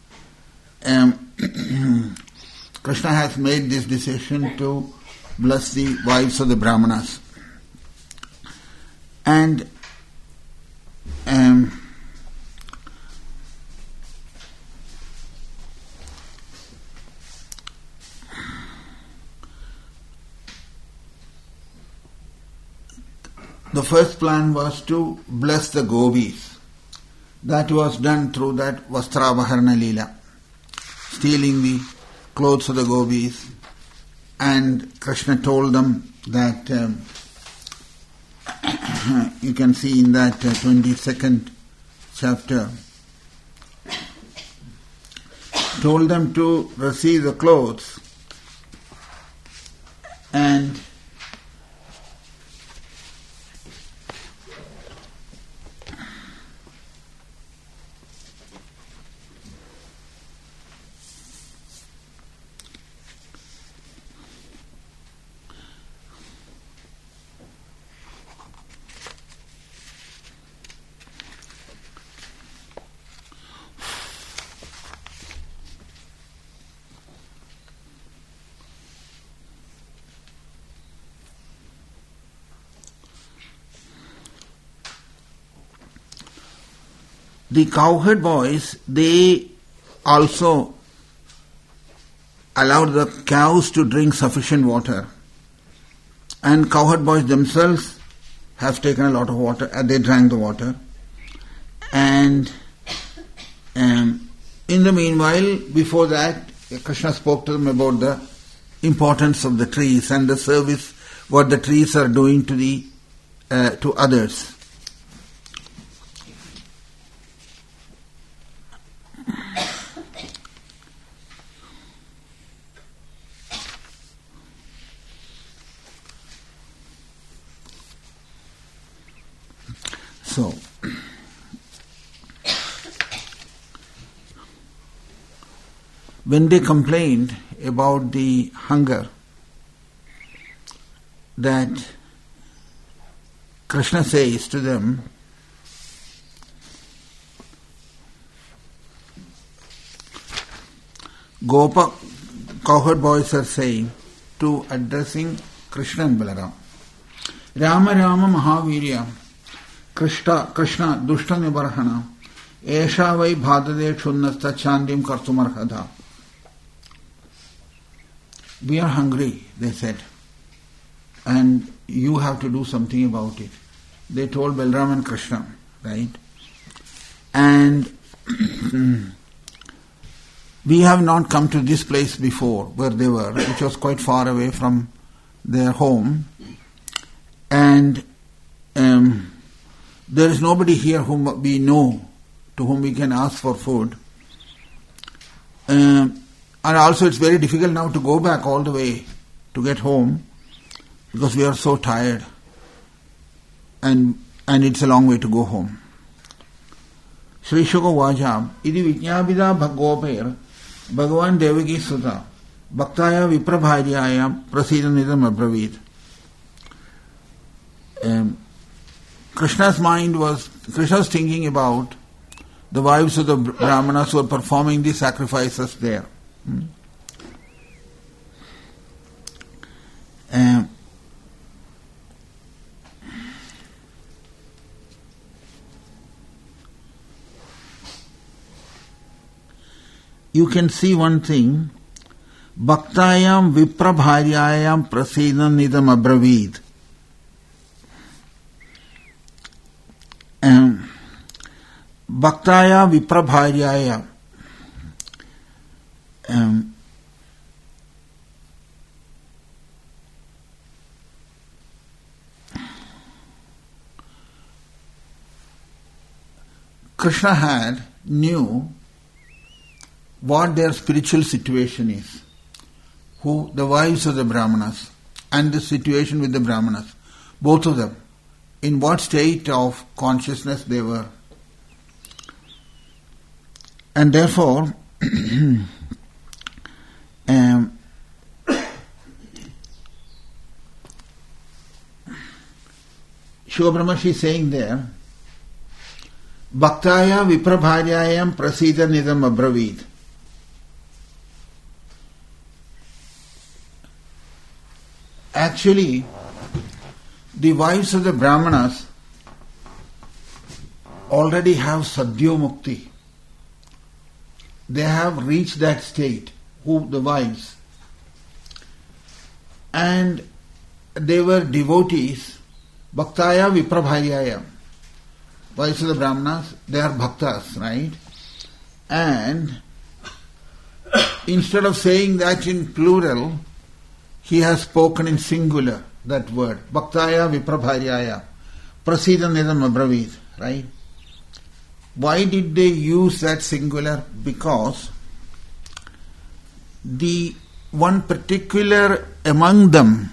Krishna has made this decision to bless the wives of the Brahmanas. And the first plan was to bless the gopis. That was done through that Vastravaharana Leela, stealing the clothes of the gopis. And Krishna told them that, you can see in that 22nd chapter, told them to receive the clothes and the cowherd boys, they also allowed the cows to drink sufficient water. And cowherd boys themselves have taken a lot of water, and they drank the water. And in the meanwhile, before that, Krishna spoke to them about the importance of the trees and the service what the trees are doing to the to others. So, when they complained about the hunger, that Krishna says to them, Gopa, cowherd boys are saying, to addressing Krishna and Balaram, Rama Rama Mahavirya, Krishna Dushta Nibarhana, Esha vai bhadade chunnasta chandim kartumarhada. We are hungry, they said, and you have to do something about it. They told Balaram and Krishna, right? And we have not come to this place before where they were, which was quite far away from their home. And there is nobody here whom we know, to whom we can ask for food. And also it's very difficult now to go back all the way to get home, because we are so tired, and it's a long way to go home. Sri Shuka Vajam, Idi Vijnabhida Bhagopair, Bhagavan Devaki Sutta, Bhaktaya Viprabharyaya Prasidanidam Abravid. Krishna's thinking about the wives of the Brahmanas who are performing the sacrifices there. You can see one thing. Bhaktayam viprabharyayam prasidam nidam abravid. Bhaktaya viprabharyaya. Krishna knew what their spiritual situation is. The wives of the Brahmanas and the situation with the Brahmanas, both of them, in what state of consciousness they were. And therefore, Shiva Brahmashi is saying there, Bhaktaya viprabharyayam prasida nidam abravid. Actually, the wives of the Brahmanas already have Sadhyo Mukti. They have reached that state, the wives. And they were devotees, Bhaktaya viprabharyaya. Wives of the Brahmanas, they are bhaktas, right? And instead of saying that in plural, he has spoken in singular, that word. Bhaktaya viprabharyaya. Prasida nidam abravid. Right? Why did they use that singular? Because the one particular among them,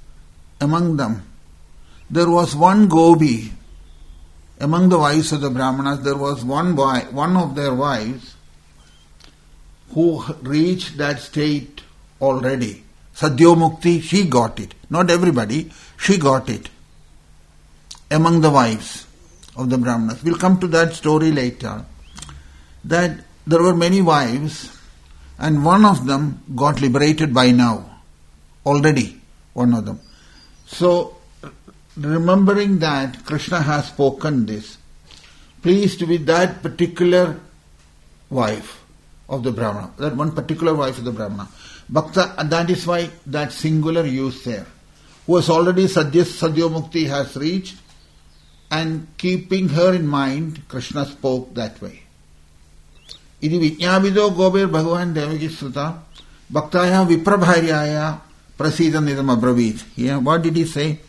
there was one gopi. Among the wives of the Brahmanas, there was one of their wives who reached that state already. Sadhyo Mukti, she got it. Not everybody, she got it. Among the wives of the Brahmanas. We'll come to that story later. That there were many wives and one of them got liberated by now. Already, one of them. So, remembering that Krishna has spoken this, pleased with that particular wife of the Brahmana, that one particular wife of the Brahmana. Bhakta, and that is why that singular use there. Who has already Sadhyo Mukti has reached, and keeping her in mind, Krishna spoke that way. Idi Vijñāvido Gobir Bhagavan Devaki Sruta Bhaktaya Viprabharyaya Prasidam Nidam Abravid. Yeah, what did he say?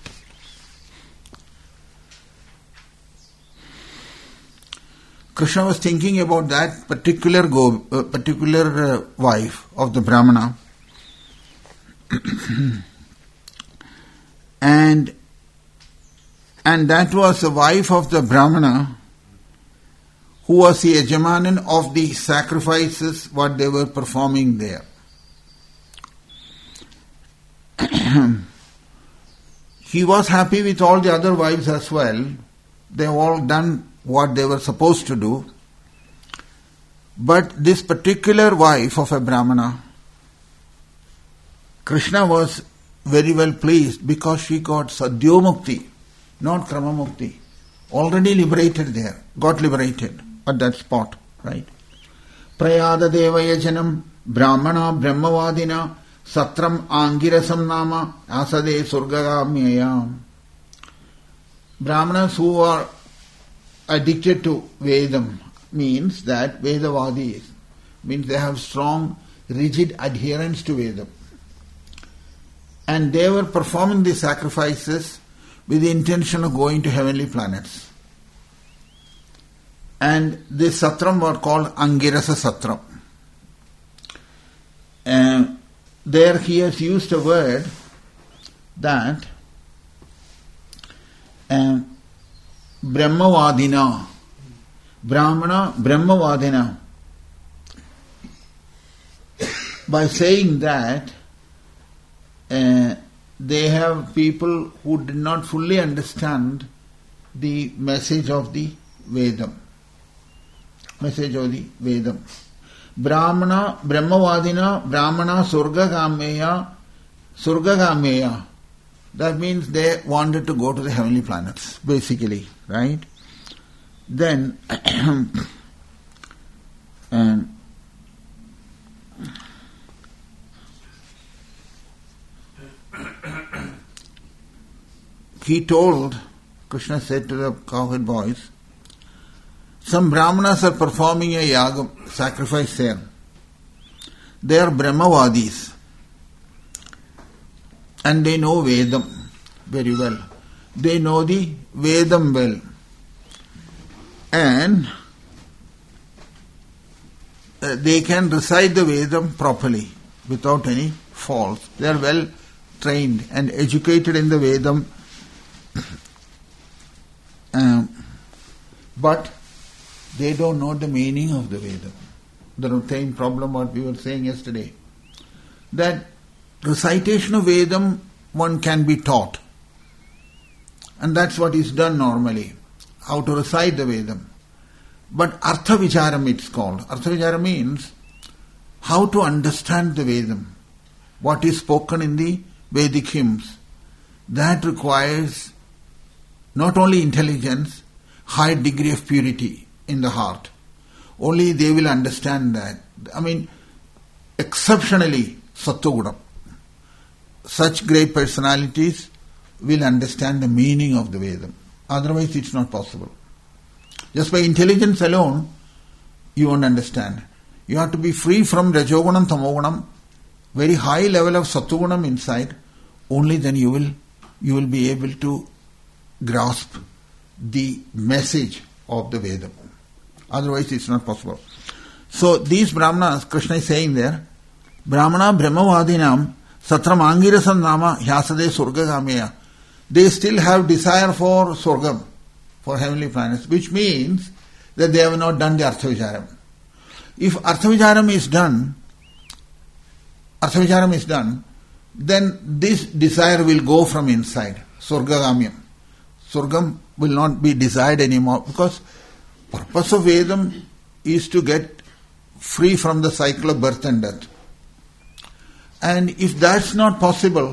Krishna was thinking about that particular wife of the Brahmana. and that was the wife of the Brahmana who was the Yajamanan of the sacrifices what they were performing there. He was happy with all the other wives as well. They have all done what they were supposed to do. But this particular wife of a Brahmana, Krishna was very well pleased because she got Sadhyo Mukti, not Krama Mukti. Already liberated there, got liberated at that spot, right? Prayada Devaya Janam Brahmana Brahmavadina Satram Angirasam Nama Asade Surgagamyayam. Brahmanas who are addicted to Vedam means that Vedavadis, means they have strong, rigid adherence to Vedam. And they were performing the sacrifices with the intention of going to heavenly planets. And this satram were called Angirasa Satram. There he has used a word that Brahmavadina, Brahmana Brahmavadina. By saying that they have people who did not fully understand the message of the Vedam. Message of the Vedam. Brahmana, Brahmavadina, Brahmana, Surgagameya. That means they wanted to go to the heavenly planets, basically, right? Then, he told, Krishna said to the cowherd boys, some Brahmanas are performing a yagam, sacrifice there. They are Brahmavadis. And they know Vedam very well. They know the Vedam well. And they can recite the Vedam properly, without any faults. They are well trained and educated in the Vedam. But they don't know the meaning of the Vedam. The same problem what we were saying yesterday. That recitation of Vedam one can be taught. And that's what is done normally. How to recite the Vedam. But Artha Vicharam it's called. Artha Vicharam means how to understand the Vedam. What is spoken in the Vedic hymns. That requires not only intelligence, high degree of purity in the heart. Only they will understand that. I mean, exceptionally Sattva-guna. Such great personalities will understand the meaning of the Vedam. Otherwise it's not possible. Just by intelligence alone, you won't understand. You have to be free from Rajogunam, Tamogunam, very high level of Sattva-gunam inside. Only then you will be able to grasp the message of the Vedam. Otherwise it's not possible. So these Brahmanas, Krishna is saying there, Brahmana Brahmavadinam Satram Angirasam Nama Hyasade Surgagameya. They still have desire for Surgam, for heavenly planets, which means that they have not done the Arthavicharam. If Arthavicharam is done, then this desire will go from inside, Surgagamyam. Surgam will not be desired anymore, because purpose of Vedam is to get free from the cycle of birth and death. And if that's not possible,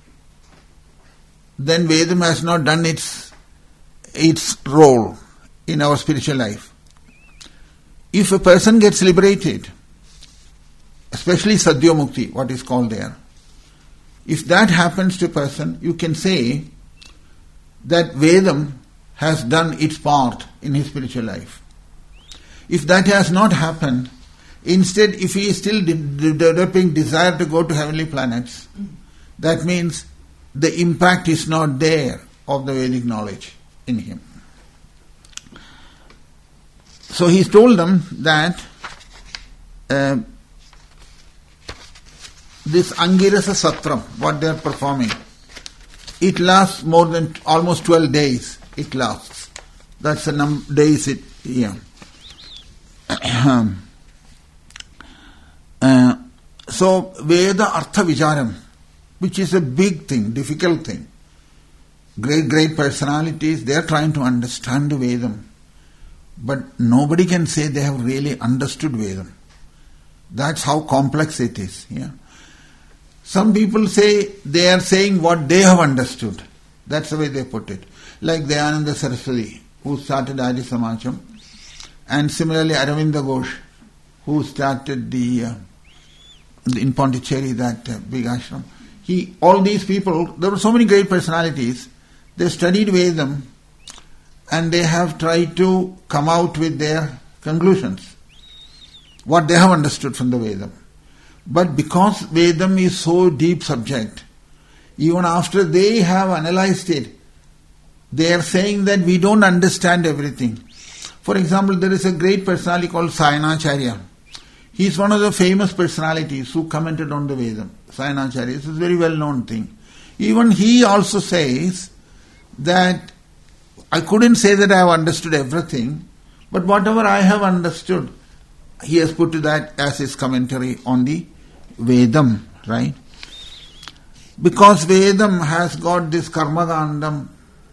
then Vedam has not done its role in our spiritual life. If a person gets liberated, especially Sadhya Mukti, what is called there, if that happens to a person, you can say that Vedam has done its part in his spiritual life. If that has not happened, instead, if he is still developing desire to go to heavenly planets, that means the impact is not there of the Vedic knowledge in him. So he's told them that this Angirasa Satram, what they are performing, it lasts more than almost 12 days. It lasts. That's the days it. Yeah. So Veda Artha Vicharam, which is a big thing, difficult thing. Great personalities, they are trying to understand the Vedam. But nobody can say they have really understood Vedam. That's how complex it is. Yeah. Some people say they are saying what they have understood. That's the way they put it. Like Dayananda Saraswati, who started Adi Samajam, and similarly Aravinda Ghosh, who started in Pondicherry, that big ashram. All these people, there were so many great personalities, they studied Vedam and they have tried to come out with their conclusions, what they have understood from the Vedam. But because Vedam is so deep subject, even after they have analyzed it, they are saying that we don't understand everything. For example, there is a great personality called Sayanacharya. He is one of the famous personalities who commented on the Vedam. Sayanacharya is a very well-known thing. Even he also says that I couldn't say that I have understood everything, but whatever I have understood, he has put to that as his commentary on the Vedam, right? Because Vedam has got this Karma Kandam,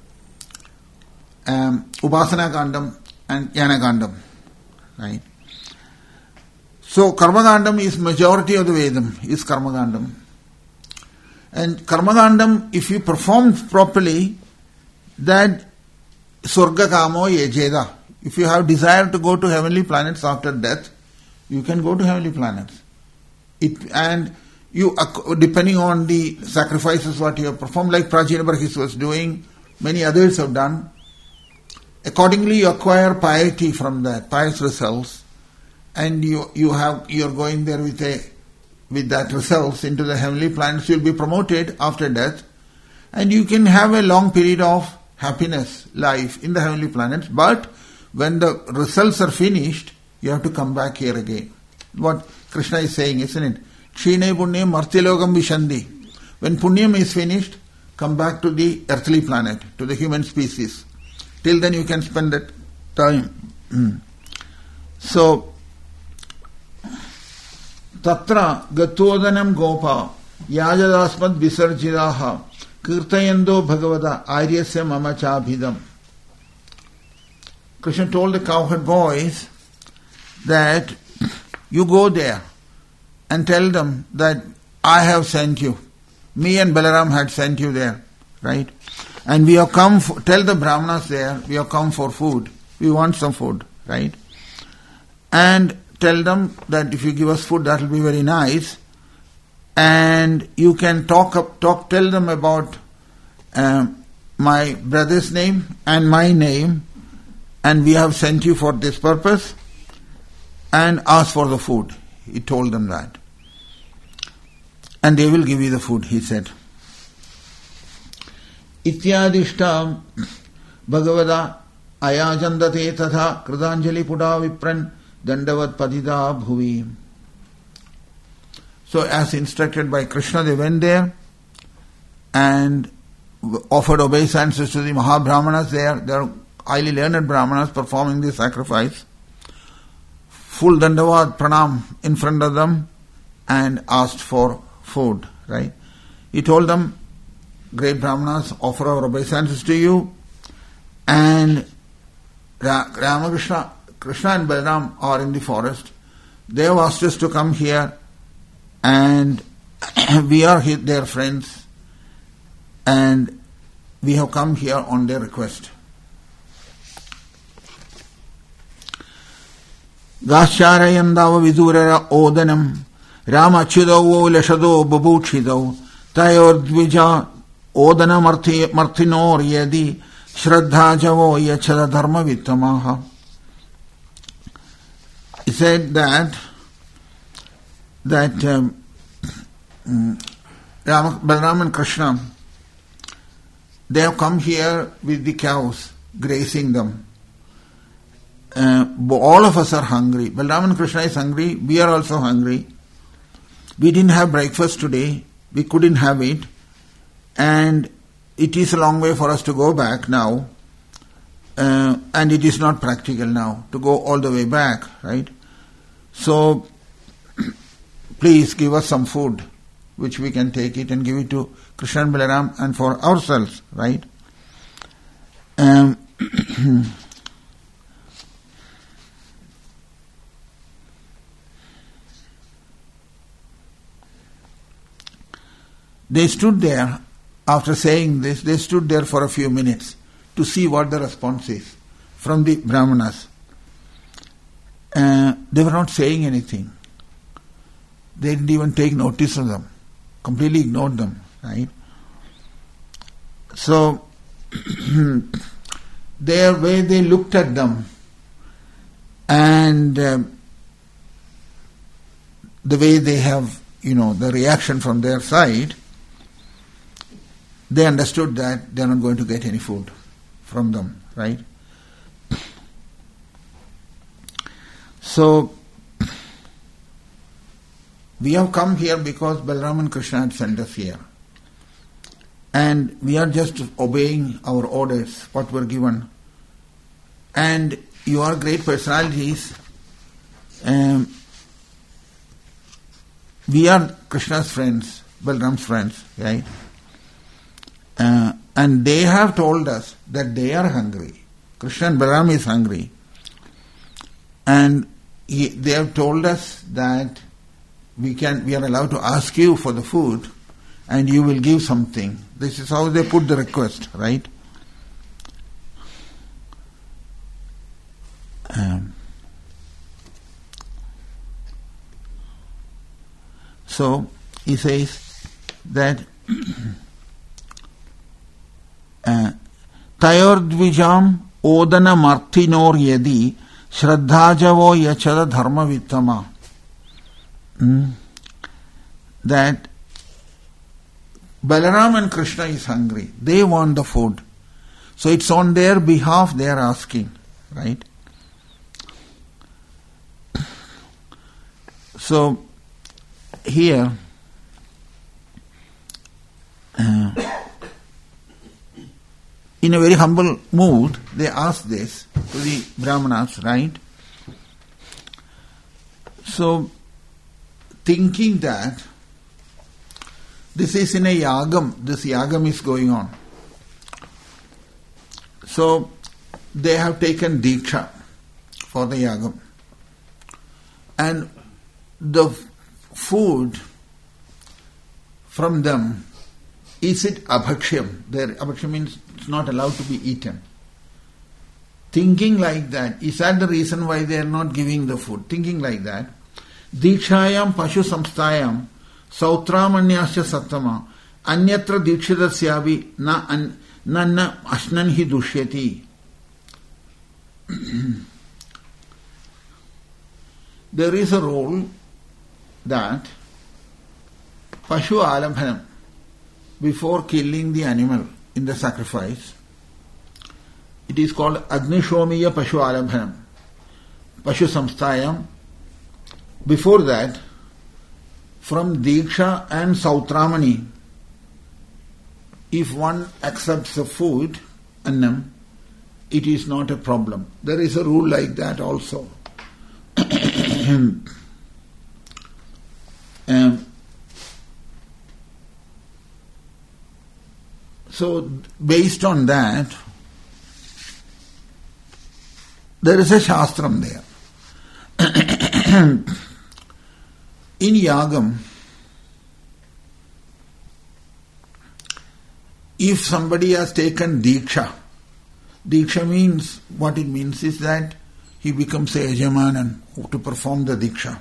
Upasana Kandam and Jnana Kandam. Right? So Karma Kandam is majority of the Vedam, is Karma Kandam. And Karma Kandam, if you perform properly, that Swarga Kamo Yejeda. If you have desire to go to heavenly planets after death, you can go to heavenly planets. And you, depending on the sacrifices what you have performed, like Prajina Barhis was doing, many others have done. Accordingly, you acquire piety from that, pious results, and you're going there with that results into the heavenly planets. You'll be promoted after death, and you can have a long period of happiness, life in the heavenly planets. But when the results are finished, you have to come back here again. What Krishna is saying, isn't it? Kshine punyam martyalogam vishandi. When punyam is finished, come back to the earthly planet, to the human species. Till then you can spend that time. So, tatra gatodanam gopa yajadasmad visarjidaha kirtayando bhagavada aryasya mama chabhidam. Krishna told the cowherd boys that you go there and tell them that I have sent you. Me and Balaram had sent you there, right? And we have come, tell the Brahmanas there, we have come for food. We want some food, right? And tell them that if you give us food, that will be very nice. And you can tell them about my brother's name and my name, and we have sent you for this purpose, and ask for the food. He told them that. And they will give you the food, he said. Ityadishtam Bhagavada Ayajandate Tatha Kridanjali Puda Vipran Dandavat Padida Bhuvi. So as instructed by Krishna, they went there and offered obeisances to the Mahabrahmanas there. They are highly learned Brahmanas performing this sacrifice. Full Dandavat Pranam in front of them and asked for food, right? He told them, great Brahmanas, offer our obeisances to you, and Ramakrishna, Krishna and Balaram are in the forest. They have asked us to come here, and we are their friends, and we have come here on their request. Gascharayandava vidurara odanam Rama Chidavo Leshado Babuchidavo Tayor Dvija Odana Martinor Yedi Shraddha Javo Yachada Dharma Vittamaha. He said that Balaram and Krishna, they have come here with the cows, grazing them. All of us are hungry. Balaram and Krishna is hungry. We are also hungry. We didn't have breakfast today. We couldn't have it. And it is a long way for us to go back now. And it is not practical now to go all the way back, right? So, please give us some food, which we can take it and give it to Krishna and Balaram and for ourselves, right? They stood there, after saying this, they stood there for a few minutes to see what the response is from the Brahmanas. They were not saying anything. They didn't even take notice of them. Completely ignored them, right? So, their way they looked at them and the way they have, the reaction from their side, they understood that they are not going to get any food from them, right? So, we have come here because Balaram and Krishna had sent us here. And we are just obeying our orders, what were given. And you are great personalities. We are Krishna's friends. Balaram's friends, right? And they have told us that they are hungry. Krishna and Balaram is hungry. And they have told us that we are allowed to ask you for the food and you will give something. This is how they put the request, right? So he says that Tayordvijam odana martinor yadi shraddhajavo yachada dharma vittama. That Balaram and Krishna is hungry. They want the food. So it's on their behalf they are asking, right? So here in a very humble mood they ask this to the Brahmanas, right? So thinking that this is in a yagam, this yagam is going on. So they have taken diksha for the yagam. And the food from them, is it abhakshyam? Abhakshyam means it's not allowed to be eaten. Thinking like that, is that the reason why they are not giving the food? Thinking like that, Dikshayam Pashu Samstayam Sautramanyasya Sattama Anyatra Dikshidasyavi Na Ashnan Hi Dushyati. There is a rule that Pashu Alabhanam, before killing the animal in the sacrifice, it is called Agnishomiya Pashu Alabhanam, Pashu Samstayam. Before that, from Diksha and Sautramani, if one accepts the food, annam, it is not a problem. There is a rule like that also. So, based on that, there is a shastram there. In yagam, if somebody has taken diksha means, what it means is that he becomes a yajamanan to perform the diksha.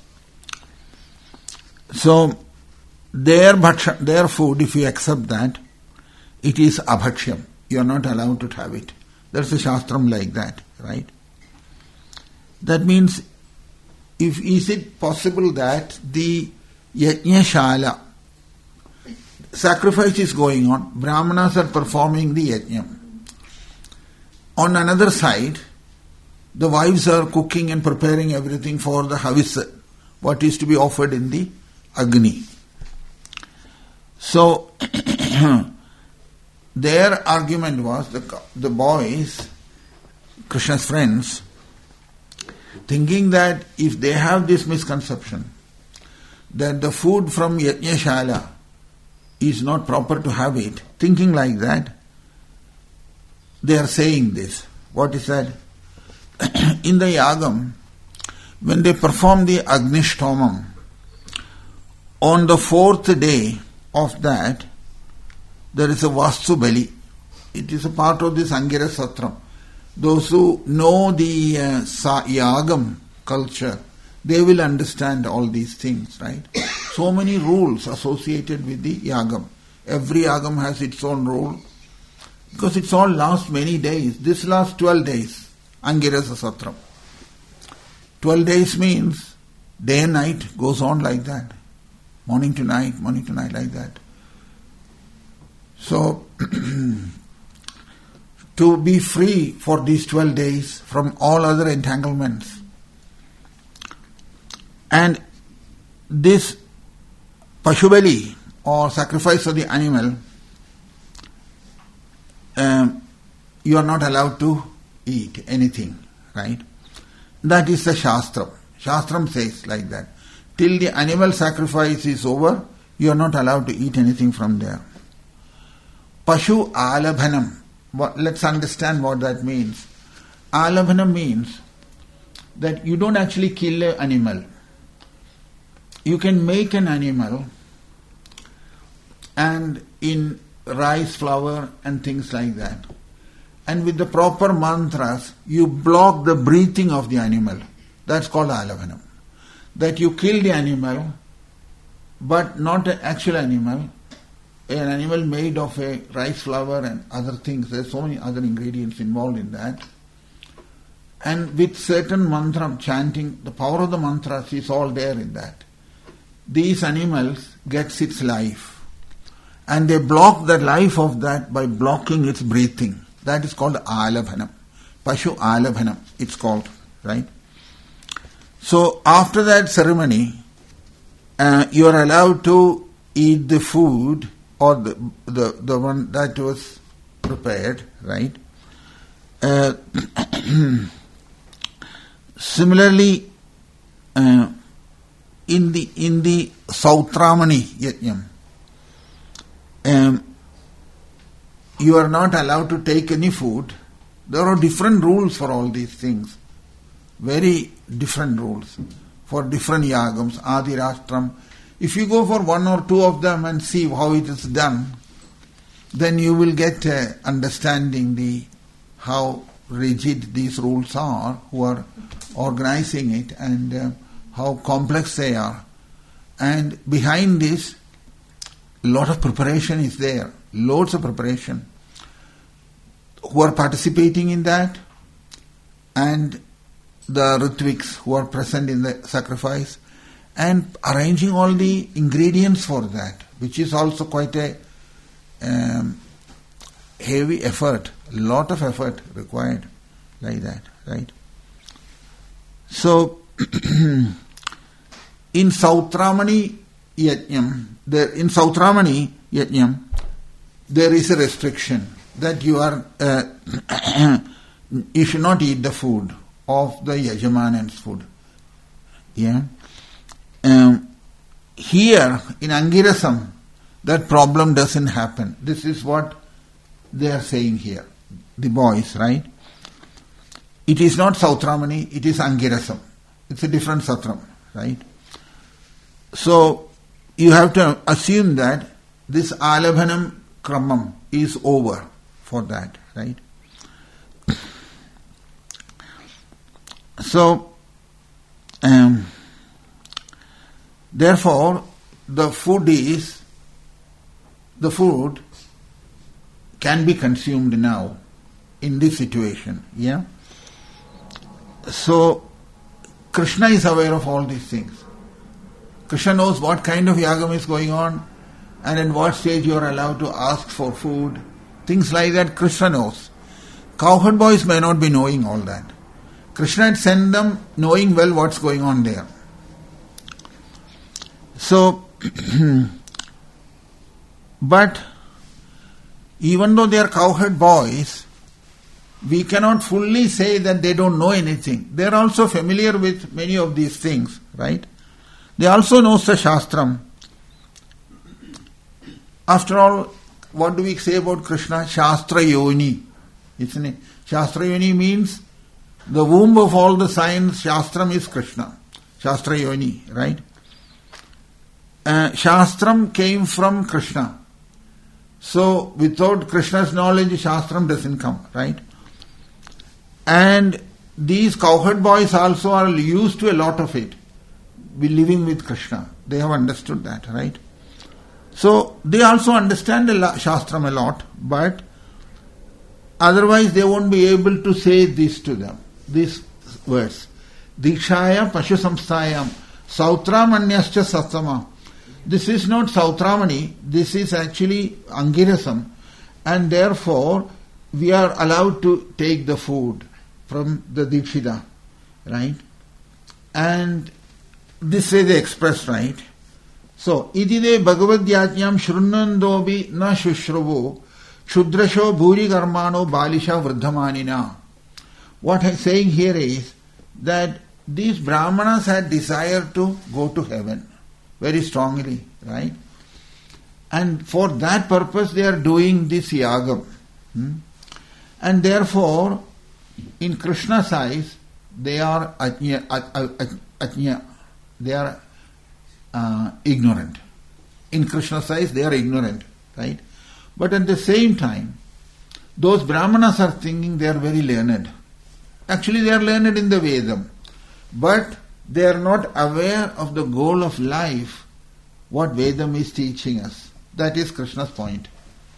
So, their food, if you accept that, it is abhakshyam. You are not allowed to have it. There's a shastram like that, right? That means, is it possible that the yajna-shala, sacrifice is going on, Brahmanas are performing the yajna. On another side, the wives are cooking and preparing everything for the havis, what is to be offered in the Agni. So, their argument was, the boys, Krishna's friends, thinking that if they have this misconception that the food from Yajna-shala is not proper to have it, thinking like that, they are saying this. What is that? In the yagam, when they perform the Agnishtomam, on the fourth day of that, there is a Vastu Bali. It is a part of this Angiras Satram. Those who know the yagam culture, they will understand all these things, right? So many rules associated with the yagam. Every yagam has its own rule. Because it's all lasts many days. This lasts 12 days. Angirasa Satram. 12 days means day and night goes on like that. Morning to night like that. So, to be free for these 12 days from all other entanglements. And this Pashubali or sacrifice of the animal, you are not allowed to eat anything, right? That is the Shastram. Shastram says like that. Till the animal sacrifice is over, You are not allowed to eat anything from there. Pashu alabhanam. Let's understand what that means. Alabhanam means that you don't actually kill an animal. You can make an animal and in rice flour and things like that. And with the proper mantras, you block the breathing of the animal. That's called alabhanam. That you kill the animal, but not an actual animal. An animal made of a rice flour and other things. There's so many other ingredients involved in that. And with certain mantra chanting, the power of the mantras is all there in that. These animals gets its life. And they block the life of that by blocking its breathing. That is called alabhanam. Pashu alabhanam, it's called, right? So after that ceremony, you are allowed to eat the food or the one that was prepared, right? Similarly, in the Sautramani Yajnam, you are not allowed to take any food. There are different rules for all these things. Very different rules for different yagams, Adirashtram. If you go for one or two of them and see how it is done, then you will get understanding how rigid these rules are, who are organizing it, and how complex they are. And behind this, a lot of preparation is there, loads of preparation. Who are participating in that, and the Ritviks who are present in the sacrifice, and arranging all the ingredients for that, which is also quite a heavy effort, a lot of effort required like that, right? So, in Sautramani Yajnam, there is a restriction that you should not eat the food of the Yajamanan's food. Yeah. Here in Angirasam, that problem doesn't happen. This is what they are saying here, the boys, right? It is not Sautramani, it is Angirasam. It's a different Satram, right? So you have to assume that this Alabhanam Kramam is over for that, right? So, therefore, the food can be consumed now in this situation, yeah? So, Krishna is aware of all these things. Krishna knows what kind of yagam is going on and in what stage you are allowed to ask for food. Things like that Krishna knows. Cowherd boys may not be knowing all that. Krishna had sent them knowing well what's going on there. So, but even though they are cowherd boys, we cannot fully say that they don't know anything. They are also familiar with many of these things, right? They also know the Shastram. After all, what do we say about Krishna? Shastra Yoni. Isn't it? Shastra Yoni means the womb of all the science. Shastram is Krishna. Shastra Yoni, right? Shastram came from Krishna. So, without Krishna's knowledge, Shastram doesn't come, right? And these cowherd boys also are used to a lot of it. Be living with Krishna. They have understood that, right? So, they also understand the Shastram a lot, but otherwise they won't be able to say this to them. These words. Dikshaya Pashu Samstayam Sautramanyascha Satsama. This is not Sautramani, this is actually Angirasam, and therefore we are allowed to take the food from the Dikshita, right? And this way they express, right? So, idide Bhagavad Yajnam Shrunnandobi na Shushruvu Shudrasho Bhuri Garmano Balisha Vrdhamanina. What I'm saying here is that these Brahmanas had desire to go to heaven very strongly, right? And for that purpose they are doing this yagam. And therefore, in Krishna's eyes, they are ajna, they are ignorant. In Krishna's eyes, they are ignorant, right? But at the same time, those Brahmanas are thinking they are very learned. Actually, they are learned in the Vedam, but they are not aware of the goal of life, what Vedam is teaching us. That is Krishna's point.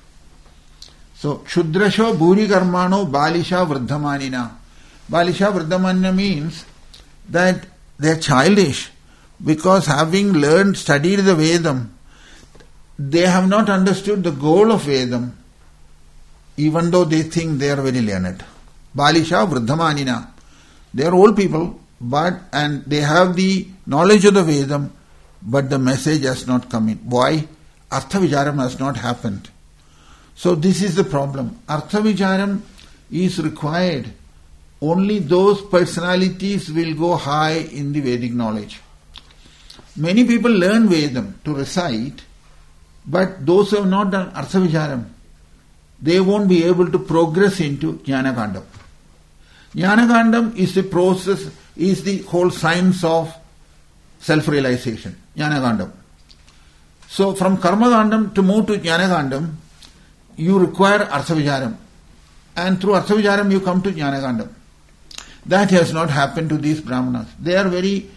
So, Kshudrasho Bhuri Karmano Balisha Vrdhamanina. Balisha Vrdhamanina means that they are childish, because having learned, studied the Vedam, they have not understood the goal of Vedam, even though they think they are very learned. Balisha Vrdhamanina. They are old people, and they have the knowledge of the Vedam, but the message has not come in. Why? Artha Vicharam has not happened. So this is the problem. Artha Vicharam is required. Only those personalities will go high in the Vedic knowledge. Many people learn Vedam to recite, but those who have not done Artha Vicharam, they won't be able to progress into Jnanakandam. Jnanakandam is the process, is the whole science of self-realization. Jnanakandam. So from Karmakandam to move to Jnanakandam, you require Artha Vicharam. And through Artha Vicharam you come to Jnanakandam. That has not happened to these Brahmanas. They are very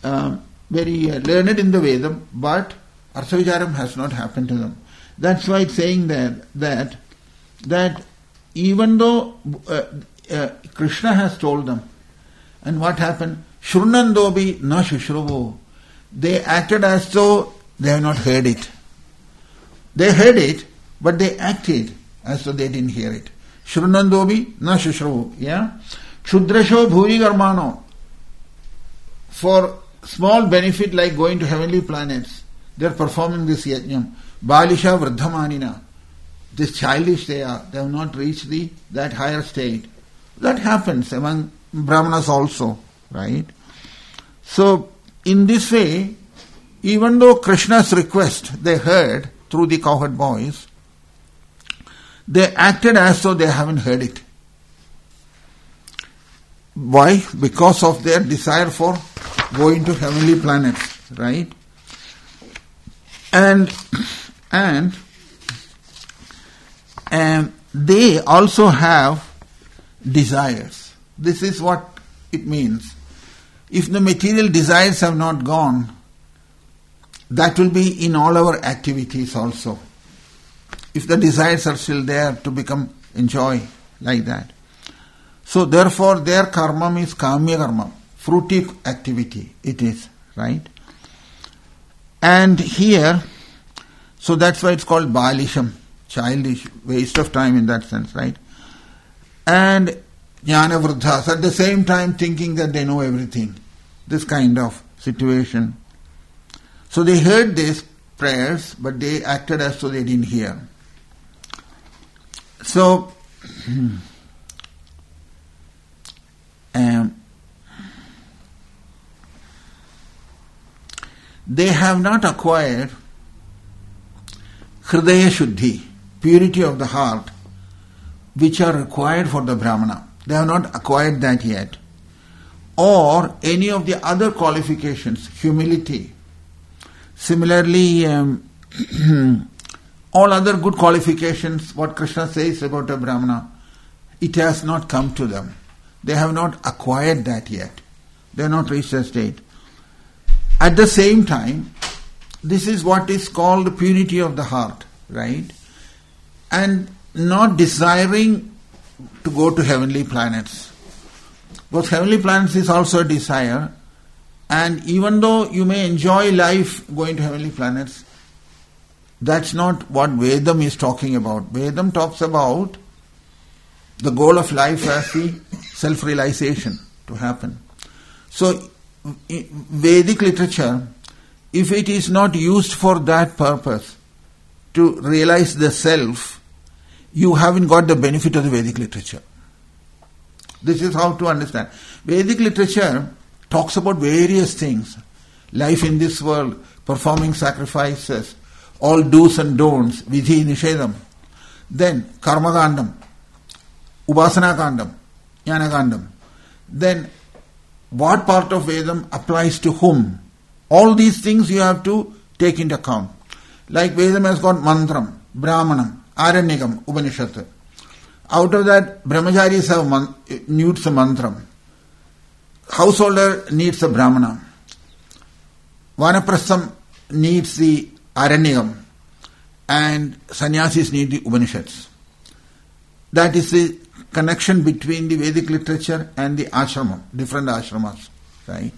learned in the Vedam, but Artha Vicharam has not happened to them. That's why it's saying that even though Krishna has told them, and what happened? Shrunandobi na shushruvu. They acted as though they have not heard it. They heard it, but they acted as though they didn't hear it. Shrunandobi na shushruvu. Yeah? Kshudrasho bhuri karmano. For small benefit like going to heavenly planets, they are performing this yajnam. Balisha vrdhamanina. This childish they are. They have not reached that higher state. That happens among Brahmanas also, right? So, in this way, even though Krishna's request they heard through the cowherd boys, they acted as though they haven't heard it. Why? Because of their desire for going to heavenly planets, right? And they also have desires. This is what it means. If the material desires have not gone, that will be in all our activities also. If the desires are still there to enjoy like that. So therefore their karma is kamya karma, fruity activity it is, right? And here, so that's why it's called balisham, childish, waste of time in that sense, right? And jnana vruddhas, at the same time thinking that they know everything. This kind of situation. So they heard these prayers, but they acted as though they didn't hear. So, they have not acquired hridaya shuddhi, purity of the heart, which are required for the Brahmana. They have not acquired that yet. Or any of the other qualifications, humility. Similarly, all other good qualifications, what Krishna says about a Brahmana, it has not come to them. They have not acquired that yet. They have not reached that state. At the same time, this is what is called purity of the heart, right? And not desiring to go to heavenly planets. Because heavenly planets is also a desire, and even though you may enjoy life going to heavenly planets, that's not what Vedam is talking about. Vedam talks about the goal of life as the self-realization to happen. So, Vedic literature, if it is not used for that purpose, to realize the self, you haven't got the benefit of the Vedic literature. This is how to understand. Vedic literature talks about various things. Life in this world, performing sacrifices, all do's and don'ts, vidhi, nishedam. Then karma kandam, upasana kandam, jnana kandam. Then what part of Vedam applies to whom? All these things you have to take into account. Like Vedam has got mantram, brahmanam, aranyakam, upanishad. Out of that, brahmacharis have needs a mantram. Householder needs a brahmana. Vanaprastham needs the aranyakam. And sannyasis need the Upanishads. That is the connection between the Vedic literature and the ashramam, different ashramas, right?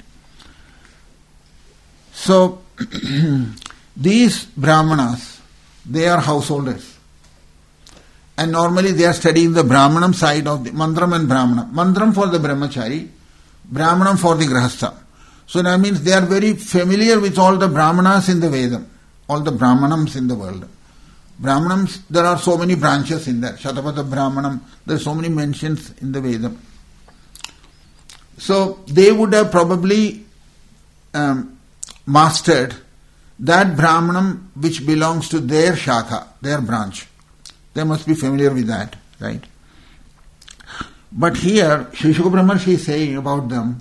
So, these brahmanas, they are householders. And normally they are studying the brahmanam side of the mantram and brahmanam. Mantram for the brahmachari, brahmanam for the grahastha. So that means they are very familiar with all the brahmanas in the Vedam, all the brahmanams in the world. Brahmanams, there are so many branches in that. Shatapatha Brahmanam, there are so many mentions in the Vedam. So they would have probably mastered that Brahmanam which belongs to their Shakha, their branch. They must be familiar with that, right? But here, Sri Shuka Brahmarshi is saying about them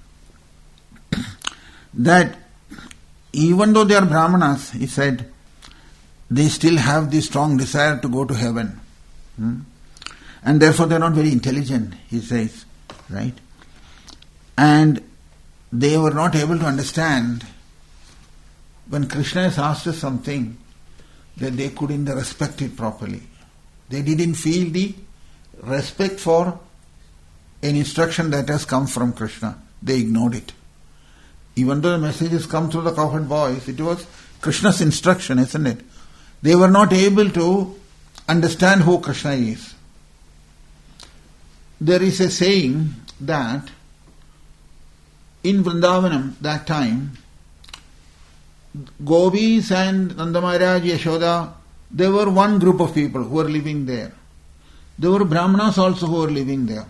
that even though they are Brahmanas, he said, they still have the strong desire to go to heaven. And therefore they are not very intelligent, he says, right? And they were not able to understand when Krishna has asked us something that they couldn't respect it properly. They didn't feel the respect for an instruction that has come from Krishna. They ignored it. Even though the message has come through the cowherd voice, it was Krishna's instruction, isn't it? They were not able to understand who Krishna is. There is a saying that in Vrindavanam that time, Gopis and Nanda Maharaj, Yashoda, there were one group of people who were living there. There were Brahmanas also who were living there.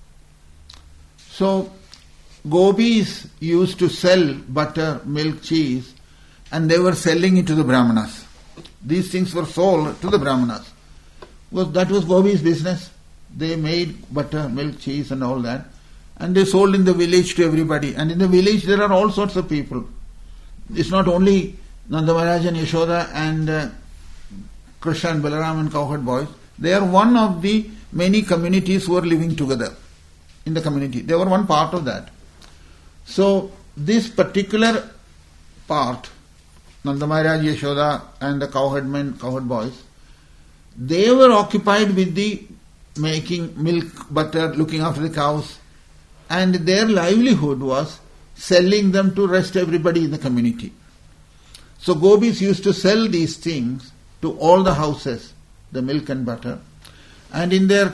So, Gopis used to sell butter, milk, cheese, and they were selling it to the Brahmanas. These things were sold to the Brahmanas. That was Gopis' business. They made butter, milk, cheese and all that. And they sold in the village to everybody. And in the village there are all sorts of people. It's not only Nanda Maharaj and Yashoda and Krishna and Balaram and cowherd boys. They are one of the many communities who are living together in the community. They were one part of that. So this particular part, Nanda Maharaj, Yashoda and the cowherd men, cowherd boys, they were occupied with the making milk, butter, looking after the cows, and their livelihood was selling them to rest everybody in the community. So Gopis used to sell these things to all the houses, the milk and butter, and in their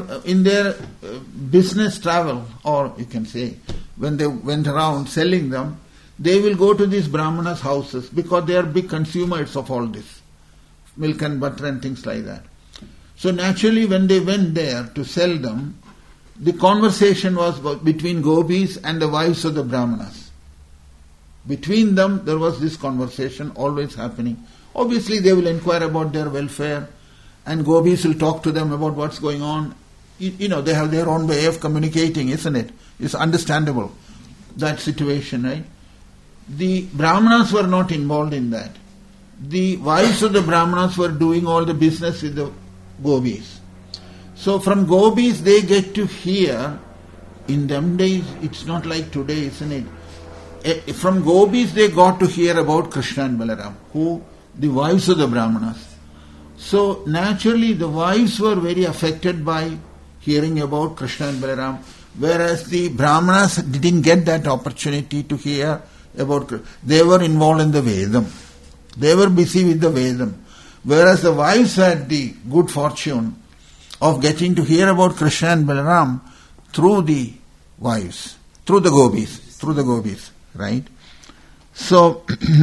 business travel, or you can say when they went around selling them, they will go to these Brahmanas' houses because they are big consumers of all this milk and butter and things like that. So naturally when they went there to sell them, the conversation was between Gopis and the wives of the Brahmanas. Between them there was this conversation always happening. Obviously they will inquire about their welfare and Gopis will talk to them about what's going on. You know, they have their own way of communicating, isn't it? It's understandable, that situation, right? The Brahmanas were not involved in that. The wives of the Brahmanas were doing all the business with the Gopis. So from Gopis they get to hear, in them days it's not like today, isn't it? From Gopis they got to hear about Krishna and Balaram, who the wives of the Brahmanas. So naturally the wives were very affected by hearing about Krishna and Balaram, whereas the Brahmanas didn't get that opportunity to hear about Krishna. They were involved in the Vedam. They were busy with the Vedam. Whereas the wives had the good fortune of getting to hear about Krishna and Balaram through the wives, through the Gopis, right? So,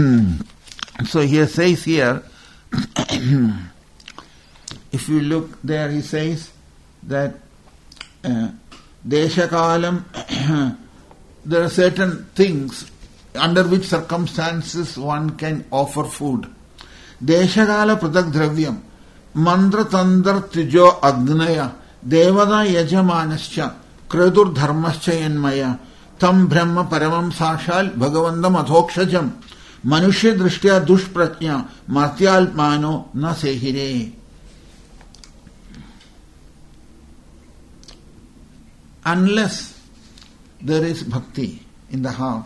so he says here, if you look there, he says that Deshakalam, there are certain things under which circumstances one can offer food. Deshagala Pratak Dravyam, Mantra Tandra Tijo Agnaya, Devada Yajamanascha, Kradur Dharmascha Yanmaya, Tam Brahma Paramam Sashal, Bhagavandam Adhokshajam, Manushya Drishtya Dushpratnya, Martyal Mano Na Sehire. Unless there is bhakti in the heart.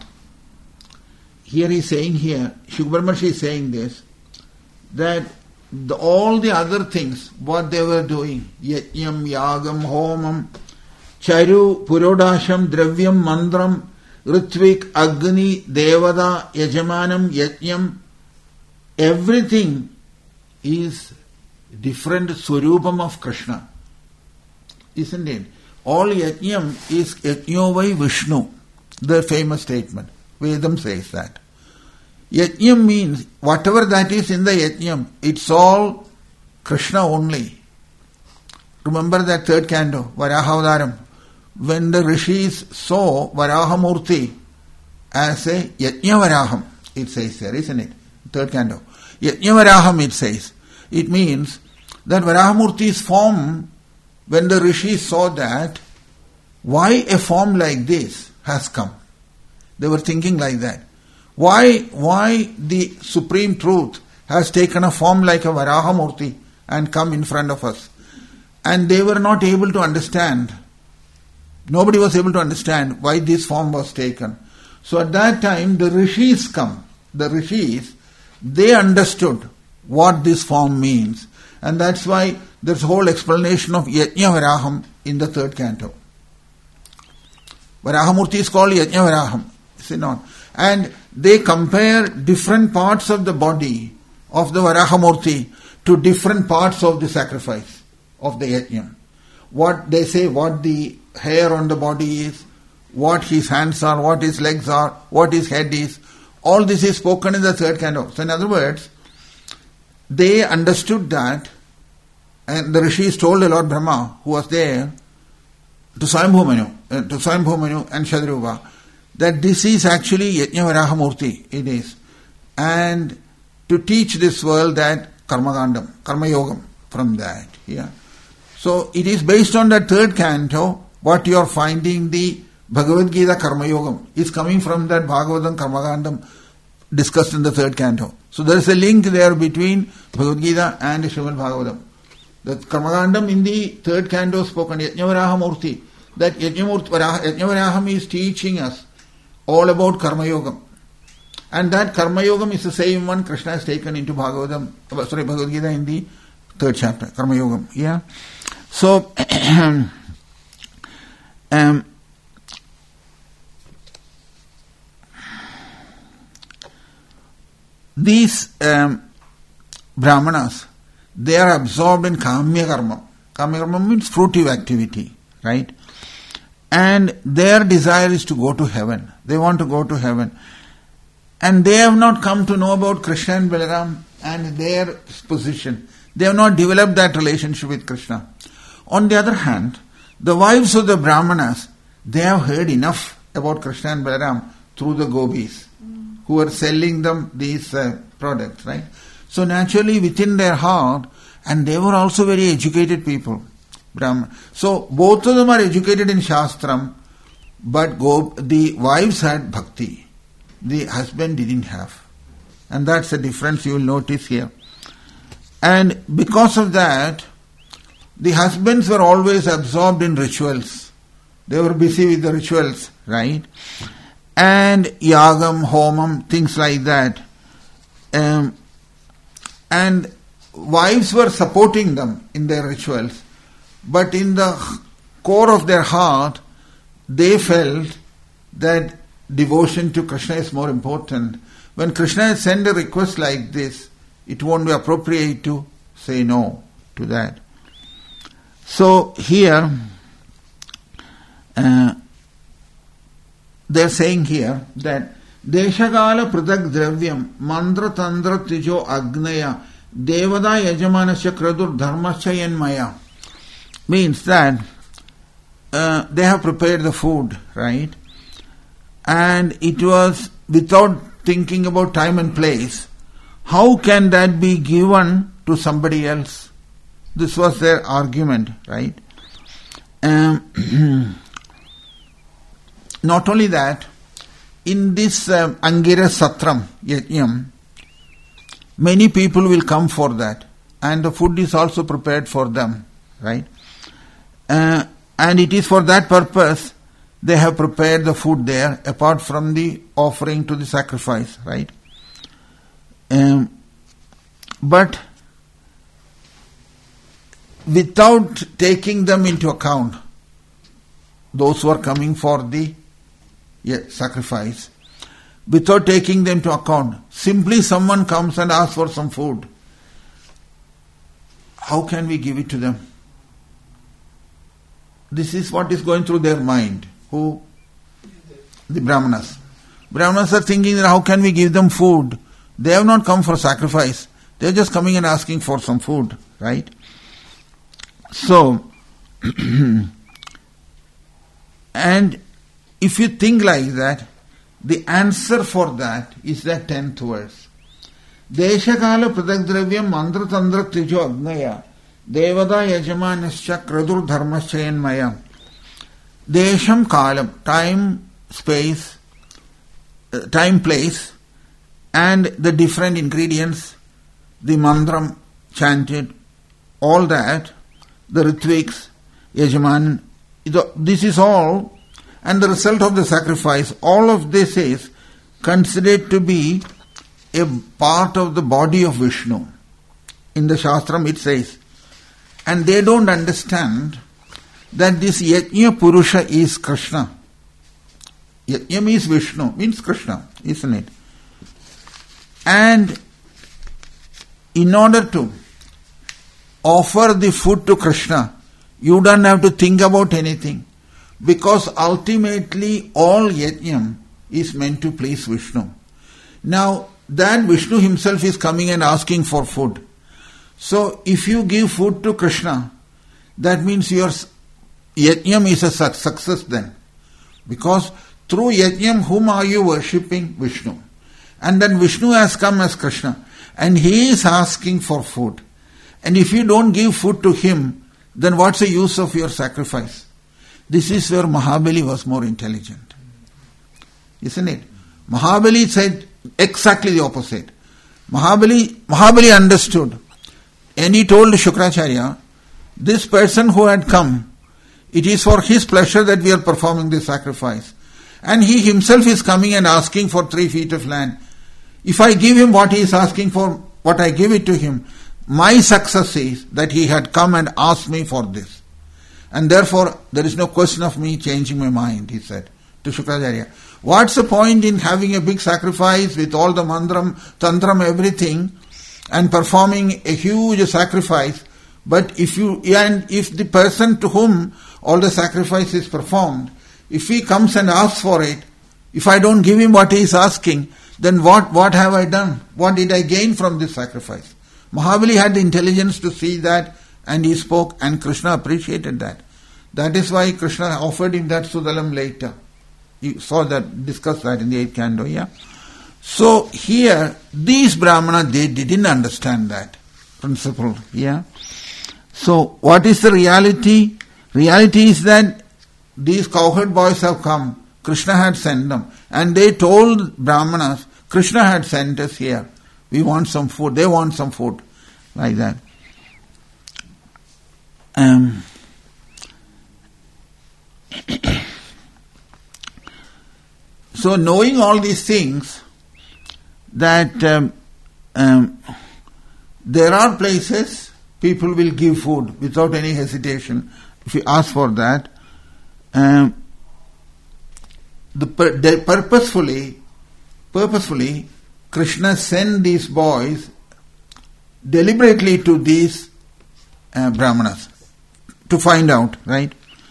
Here he is saying here, Shukra Maharshi is saying this, that all the other things, what they were doing, Yajnam, Yagam, Homam, Charu, Purodasham, Dravyam, Mandram, Ritvik, Agni, Devada, Yajamanam, Yajnam, everything is different Swarupam of Krishna. Isn't it? All Yajnam is Yajno by Vishnu, the famous statement. Vedam says that. Yajnam means whatever that is in the Yajnam, it's all Krishna only. Remember that third canto, Varahavaram, when the rishis saw Varahamurti as a Yajnavaraham, it says there, isn't it? Third canto. Yajnavaraham it says. It means that Varahamurti's form, when the rishis saw that, why a form like this has come? They were thinking like that. Why the Supreme Truth has taken a form like a Varahamurti and come in front of us? And they were not able to understand. Nobody was able to understand why this form was taken. So at that time the rishis come. The rishis, they understood what this form means. And that's why there's a whole explanation of Yajna Varaham in the third canto. Varahamurti is called Yajna Varaham. See not. And they compare different parts of the body of the Varahamurti to different parts of the sacrifice of the Yajna. What they say, what the hair on the body is, what his hands are, what his legs are, what his head is, all this is spoken in the third canto. So in other words, they understood that, and the rishis told the Lord Brahma, who was there, to Swayambhu Manu and Shadruva, that this is actually Yajna Varahamurti, it is. And to teach this world that Karma Yogam, from that. Yeah. So it is based on that third canto, what you are finding the Bhagavad Gita Karma Yogam is coming from that Bhagavatam Karma Kandam discussed in the third canto. So there is a link there between Bhagavad Gita and Srimad Bhagavatam. The Karma Kandam in the third canto spoken, Yajna Varahamurti, that Yajna Varaham is teaching us all about Karma Yogam. And that Karma Yogam is the same one Krishna has taken into Bhagavad Gita in the third chapter, Karma Yogam. Yeah. So, these Brahmanas, they are absorbed in Kamya Karma. Kamya Karma means fruitive activity, right? And their desire is to go to heaven. They want to go to heaven. And they have not come to know about Krishna and Balaram and their position. They have not developed that relationship with Krishna. On the other hand, the wives of the Brahmanas, they have heard enough about Krishna and Balaram through the gopis who are selling them these products, right? So naturally within their heart, and they were also very educated people, Brahman. So both of them are educated in Shastram, but the wives had bhakti. The husband didn't have. And that's the difference you will notice here. And because of that, the husbands were always absorbed in rituals. They were busy with the rituals, right? And yagam, homam, things like that. And wives were supporting them in their rituals. But in the core of their heart, they felt that devotion to Krishna is more important. When Krishna sends a request like this, it won't be appropriate to say no to that. So here, they're saying here that Deshagala Pratak Dravyam Mantra Tandra Tijo Agnaya Devada Yajamanasya Kradur Dharmasya Yanmaya means that they have prepared the food, right? And it was without thinking about time and place, how can that be given to somebody else? This was their argument, right? Not only that, in this Angira Satram, Yajnam, many people will come for that, and the food is also prepared for them, right? And it is for that purpose they have prepared the food there, apart from the offering to the sacrifice, right? But without taking them into account, those who are coming for the sacrifice, without taking them into account, simply someone comes and asks for some food. How can we give it to them? This is what is going through their mind. Who? The Brahmanas. Brahmanas are thinking that how can we give them food? They have not come for sacrifice. They are just coming and asking for some food, right? So, and if you think like that, the answer for that is that 10th verse. Deshakala pradagdravyam mantra tandra trijo agnaya devada yajamanascha kradur dharmaschayan mayam. Desham kalam, time, space, time, place, and the different ingredients, the mantram chanted, all that, the ritviks, yajaman, this is all, and the result of the sacrifice, all of this is considered to be a part of the body of Vishnu. In the Shastram it says, and they don't understand that this Yajna Purusha is Krishna. Yajna means Vishnu, means Krishna, isn't it? And in order to offer the food to Krishna, you don't have to think about anything, because ultimately all Yajnam is meant to please Vishnu. Now, that Vishnu himself is coming and asking for food. So, if you give food to Krishna, that means your Yajnam is a success then. Because through Yajnam, whom are you worshipping? Vishnu. And then Vishnu has come as Krishna, and he is asking for food. And if you don't give food to him, then what's the use of your sacrifice? This is where Mahabali was more intelligent. Isn't it? Mahabali said exactly the opposite. Mahabali understood. And he told Shukracharya, this person who had come, it is for his pleasure that we are performing this sacrifice. And he himself is coming and asking for 3 feet of land. If I give him what he is asking for, what I give it to him, my success is that he had come and asked me for this. And therefore, there is no question of me changing my mind, he said to Shukracharya. What's the point in having a big sacrifice with all the mantram, tantram, everything, and performing a huge sacrifice? But if the person to whom all the sacrifice is performed, if he comes and asks for it, if I don't give him what he is asking, then what have I done? What did I gain from this sacrifice? Mahabali had the intelligence to see that, and he spoke, and Krishna appreciated that. That is why Krishna offered him that Sudalam later. You saw that, discussed that in the 8th canto, yeah? So here, these Brahmana, they didn't understand that principle, yeah? So what is the reality? Reality is that these cowherd boys have come, Krishna had sent them, and they told Brahmanas, Krishna had sent us here. We want some food. They want some food. Like that. So knowing all these things, that there are places people will give food without any hesitation. If you ask for that, purposefully, Krishna sent these boys deliberately to these Brahmanas to find out, right?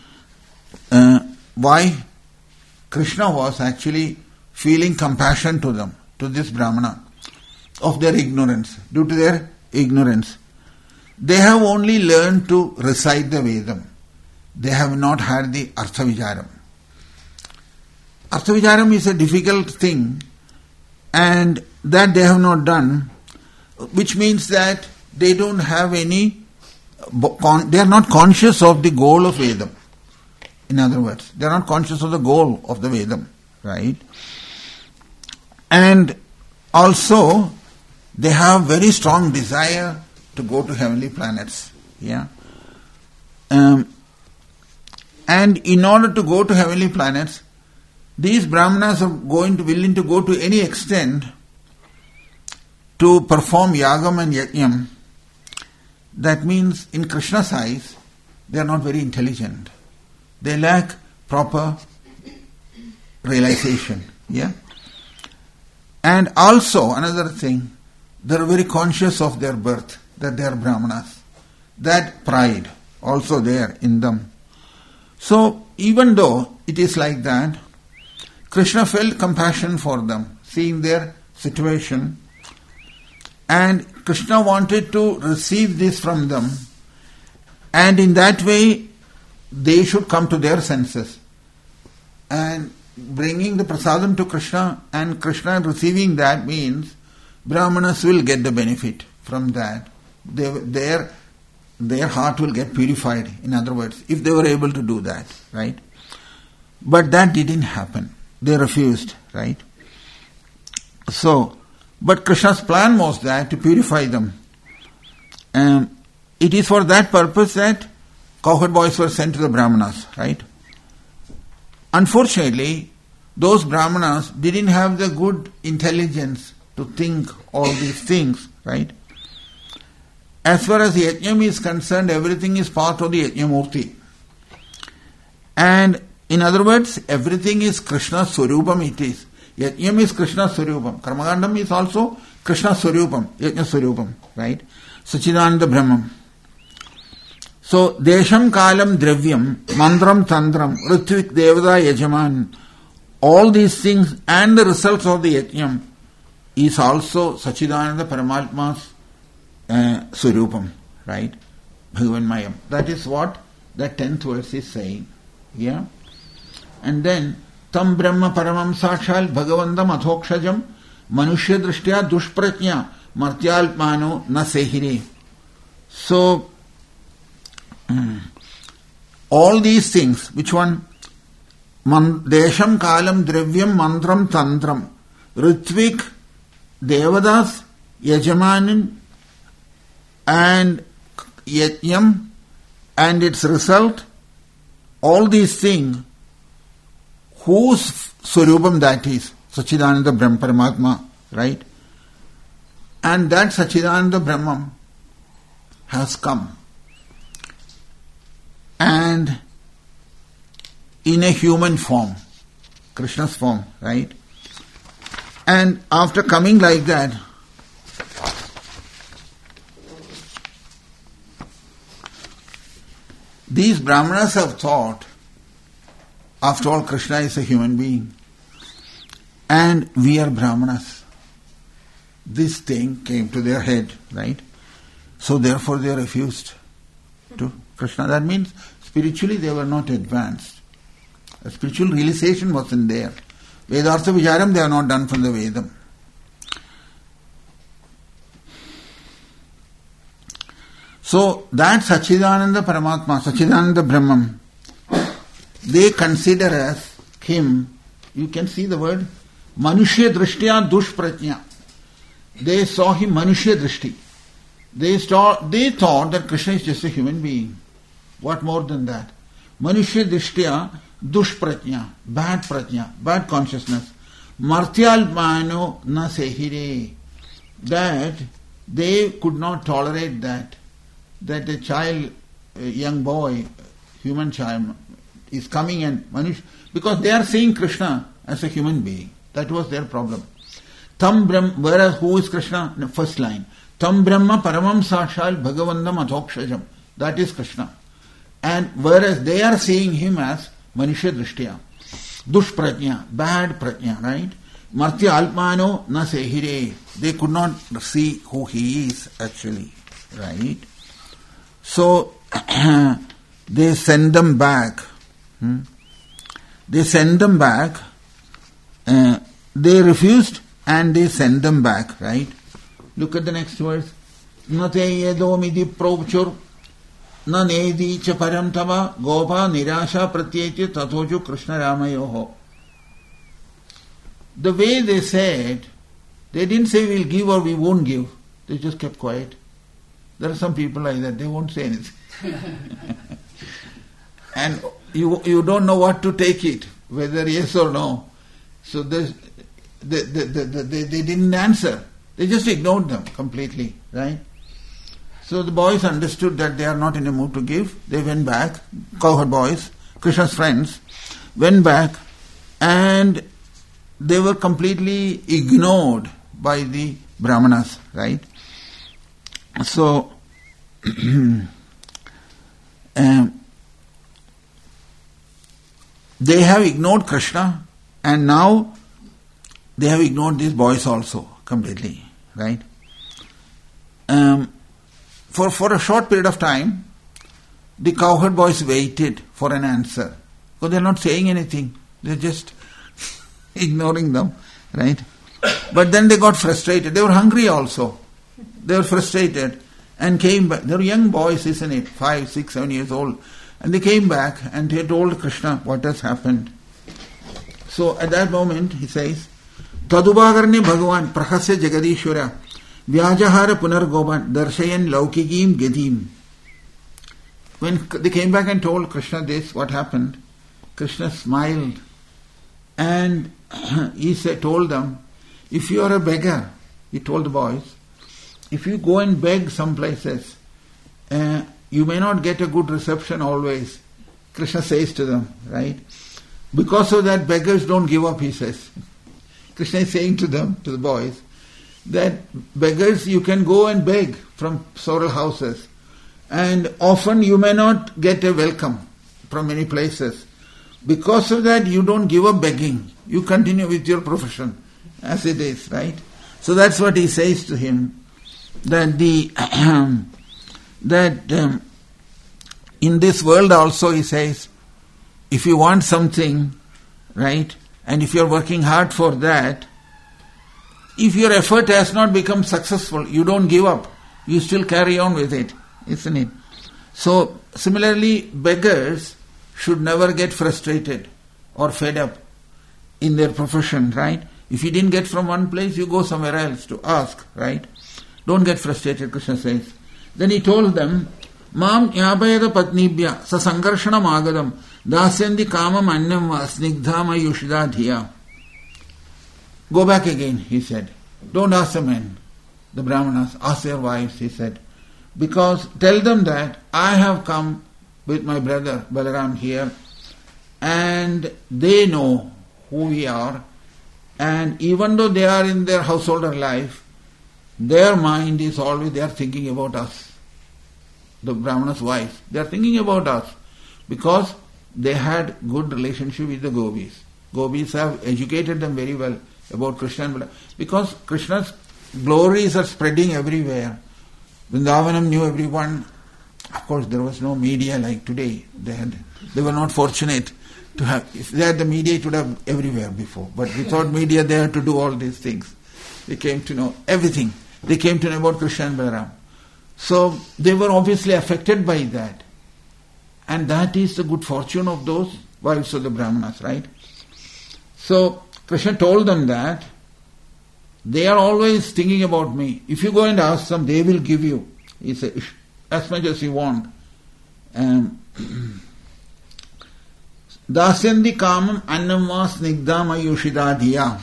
Why? Krishna was actually feeling compassion to them, to this Brahmana, of their ignorance. Due to their ignorance, they have only learned to recite the Vedam. They have not had the Arthavicharam. Arthavicharam is a difficult thing, and that they have not done. which means that they don't have any, they are not conscious of the goal of Vedam. In other words, they are not conscious of the goal of the Vedam, right? And also, they have very strong desire to go to heavenly planets, yeah. And in order to go to heavenly planets, these Brahmanas are willing to go to any extent to perform yagam and yajnam. That means, in Krishna's eyes, they are not very intelligent. They lack proper realization, yeah. And also, another thing, they are very conscious of their birth, that they are Brahmanas. That pride also there in them. So, even though it is like that, Krishna felt compassion for them, seeing their situation, and Krishna wanted to receive this from them, and in that way, they should come to their senses. And bringing the prasadam to Krishna and Krishna receiving that means Brahmanas will get the benefit from that. Their heart will get purified, in other words, if they were able to do that, right? But that didn't happen. They refused, right? So, but Krishna's plan was that to purify them. It is for that purpose that cowherd boys were sent to the Brahmanas, right? Unfortunately, those Brahmanas didn't have the good intelligence to think all these things, right? As far as the Yajnam is concerned, everything is part of the Yajnamurti. And in other words, everything is Krishna's Swarupam it is. Yajnam is Krishna's Swarupam. Karmagandam is also Krishna's Swarupam, Yajna Swarupam, right? Sachidananda Brahmam. So, Desham Kalam Dravyam, Mantram Tantram, Ritvik Devada Yajaman, all these things and the results of the Yajnam is also Sachidananda Paramatma's Swarupam, right? Bhagavanmayam. That is what that 10th verse is saying. Yeah? And then, Tam Brahma Paramam Sakshal Bhagavandam Athokshajam Manushya Drishtya Dushpratnya Martyalpmano Na Sehire. So, all these things, which one? Desham Kalam Dravyam Mantram Tantram Ritvik Devadas Yajamanin and Yajnam and its result, all these things, whose Swarupam that is? Sachidananda Brahma Paramatma, right? And that Sachidananda Brahman has come. And in a human form, Krishna's form, right? And after coming like that, these Brahmanas have thought, after all, Krishna is a human being, and we are Brahmanas. This thing came to their head, right? So therefore they refused to Krishna. That means spiritually they were not advanced. A spiritual realization wasn't there. Vedartha Vicharam they have not done from the Vedam. So that Sachidananda Paramatma, Sachidananda Brahman, they consider as him, you can see the word, Manushya Drishtya Dushpratnya. They saw him Manushya Drishti. They thought that Krishna is just a human being. What more than that? Manushya Drishtya Dushpratnya, bad pratnya, bad consciousness. Martyalpmano na sehire. That they could not tolerate that a child, a young boy, human child, is coming and Manush, because they are seeing Krishna as a human being. That was their problem. Tam Brahma, whereas who is Krishna? The first line. Tam Brahma Paramam Sakshal Bhagavandam Athokshajam. That is Krishna. And whereas they are seeing him as Manushya Drishtya, Dushpratnya, bad pratnya, right? Martya Alpmano na sehire. They could not see who he is actually, right? So, they send them back. They send them back. They refused and they send them back, right? Look at the next verse. Na te yedomidi provchur na nedi cha param tava gopa nirasha pratyeti tatoju Krishna Ramayoho. The way they said, they didn't say we'll give or we won't give. They just kept quiet. There are some people like that, they won't say anything. And you don't know what to take it, whether yes or no. So they didn't answer. They just ignored them completely, right? So the boys understood that they are not in a mood to give. They went back, cowherd boys, Krishna's friends, went back, and they were completely ignored by the Brahmanas, right? So, they have ignored Krishna, and now they have ignored these boys also completely, right? For a short period of time, the cowherd boys waited for an answer, because they are not saying anything. They are just ignoring them, right? But then they got frustrated. They were hungry also. They were frustrated and came back. They were young boys, isn't it? 5, 6, 7 years old. And they came back and they told Krishna what has happened. So at that moment, he says, Tadubagarne Bhagavan Prahasya Jagadishwara Vyajahara Punargoban Darshayan Laukigim Gedim. When they came back and told Krishna this, what happened? Krishna smiled and he told them, if you are a beggar, he told the boys, if you go and beg some places, you may not get a good reception always. Krishna says to them, right? Because of that, beggars don't give up, he says. Krishna is saying to them, to the boys, that beggars, you can go and beg from several houses, and often you may not get a welcome from many places. Because of that, you don't give up begging. You continue with your profession as it is, right? So that's what he says to him, that in this world also, he says, if you want something, right, and if you're working hard for that, if your effort has not become successful, you don't give up. You still carry on with it, isn't it? So, similarly, beggars should never get frustrated or fed up in their profession, right? If you didn't get from one place, you go somewhere else to ask, right? Don't get frustrated, Krishna says. Then he told them, Mam Yabhayada Patnibhya Sasangarshanam Agadam Dasyandi Kamam Annam Snigdhama Yushida Dhiya. Go back again, he said. Don't ask the men, the Brahmanas, ask their wives, he said. Because tell them that I have come with my brother Balaram here, and they know who we are, and even though they are in their householder life, their mind is always, they are thinking about us. The Brahmana's wives, they are thinking about us because they had good relationship with the gopis. Gopis have educated them very well about Krishna and Balaram. Because Krishna's glories are spreading everywhere. Vrindavanam knew everyone. Of course, there was no media like today. They were not fortunate to have. If they had the media, it would have everywhere before. But without media, they had to do all these things. They came to know everything. They came to know about Krishna and Balaram. So they were obviously affected by that. And that is the good fortune of those wives of the Brahmanas, right? So Krishna told them that they are always thinking about me. If you go and ask them, they will give you. He said, as much as you want. Dasyandi kamam annam va snigdham ayushida dhiya.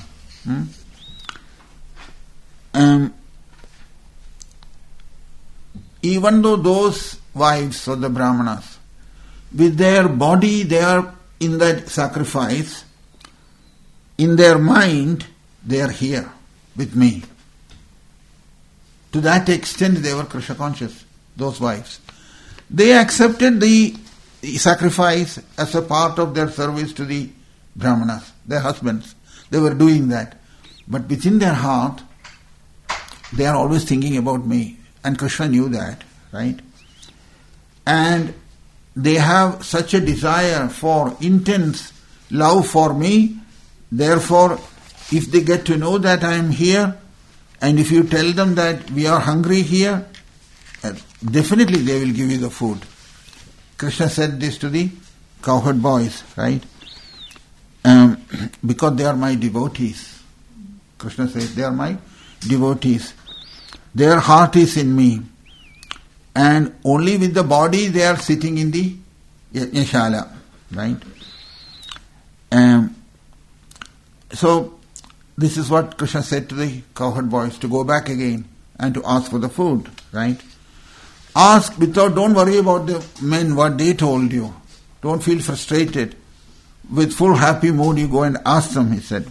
Even though those wives of the Brahmanas, with their body they are in that sacrifice, in their mind they are here with me. To that extent they were Krishna conscious, those wives. They accepted the sacrifice as a part of their service to the Brahmanas, their husbands. They were doing that. But within their heart, they are always thinking about me. And Krishna knew that, right? And they have such a desire for intense love for me. Therefore, if they get to know that I am here And if you tell them that we are hungry here, definitely they will give you the food. Krishna said this to the cowherd boys, right? Because they are my devotees. Krishna says, they are my devotees. Their heart is in me. And only with the body they are sitting in the yajnashala, right? So, this is what Krishna said to the cowherd boys, to go back again and to ask for the food, right? Ask don't worry about the men, what they told you. Don't feel frustrated. With full happy mood you go and ask them, he said.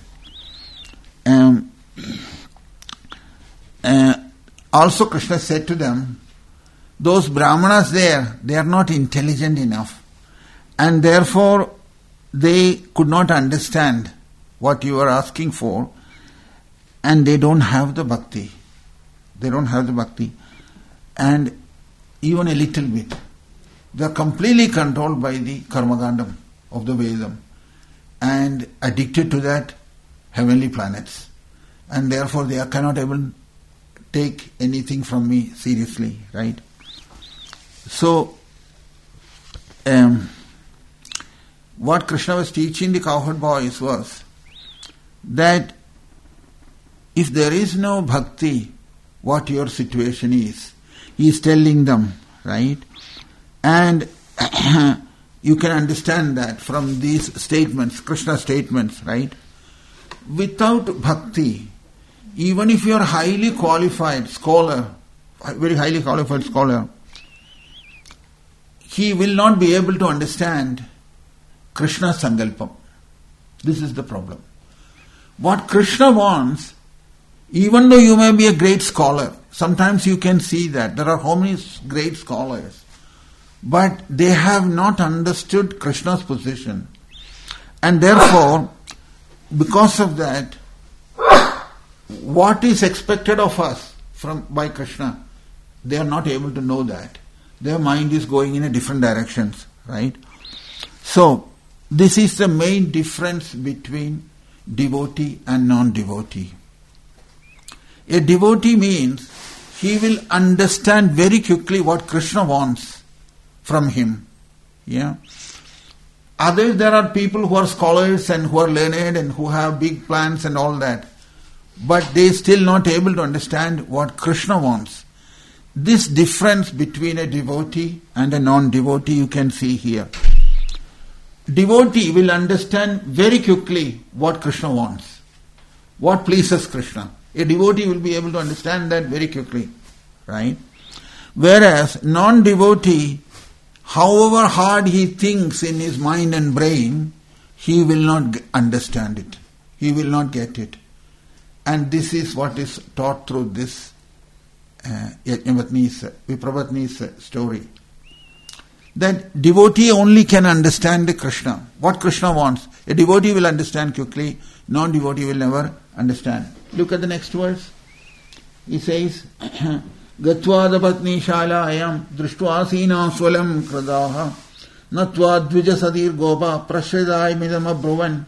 Also Krishna said to them, those brahmanas there, they are not intelligent enough. And therefore they could not understand what you are asking for, and they don't have the bhakti. They don't have the bhakti. And even a little bit. They are completely controlled by the karmagandam of the Vedam and addicted to that heavenly planets. And therefore they cannot even take anything from me seriously, right? So, what Krishna was teaching the cowherd boys was that if there is no bhakti, what your situation is, he is telling them, right? And you can understand that from these statements, Krishna statements, right? Without bhakti, even if you are highly qualified scholar, very highly qualified scholar, he will not be able to understand Krishna's sankalpam. This is the problem. What Krishna wants, even though you may be a great scholar, sometimes you can see that there are how many great scholars, but they have not understood Krishna's position. And therefore, because of that, what is expected of us by Krishna, they are not able to know that. Their mind is going in a different directions, right? So, this is the main difference between devotee and non-devotee. A devotee means he will understand very quickly what Krishna wants from him. Yeah. Others, there are people who are scholars and who are learned and who have big plans and all that, but they still not able to understand what Krishna wants. This difference between a devotee and a non-devotee you can see here. Devotee will understand very quickly what Krishna wants, what pleases Krishna. A devotee will be able to understand that very quickly, right? Whereas non-devotee, however hard he thinks in his mind and brain, he will not understand it. He will not get it. And this is what is taught through this Viprapatni's story. That devotee only can understand Krishna, what Krishna wants. A devotee will understand quickly, non-devotee will never understand. Look at the next verse. He says, Gatvadapatni shalayam drishtva swalam kradaha natva dvijasadir gopa prashridai midam abruvan.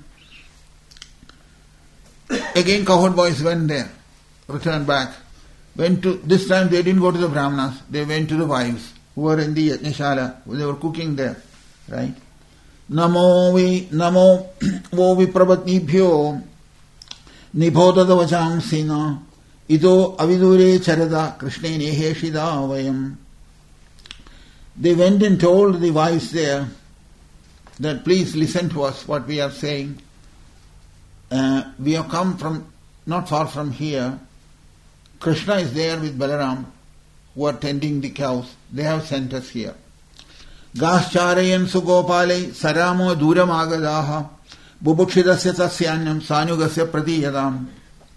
Again cowherd boys went there, returned back. This time they didn't go to the brahmanas, they went to the wives who were in the yajnashala, they were cooking there, right? Namo vo viprapatnibhyo nibhodada vacham sina ido avidure charada krishne neheshida vayam. They went and told the wives there that please listen to us what we are saying. We have come from not far from here. Krishna is there with Balaram who are tending the cows. They have sent us here. Gascharayan sugopale saramo duram agadaha bubukshidasya tasyanyam sanyugasya pratiyadam.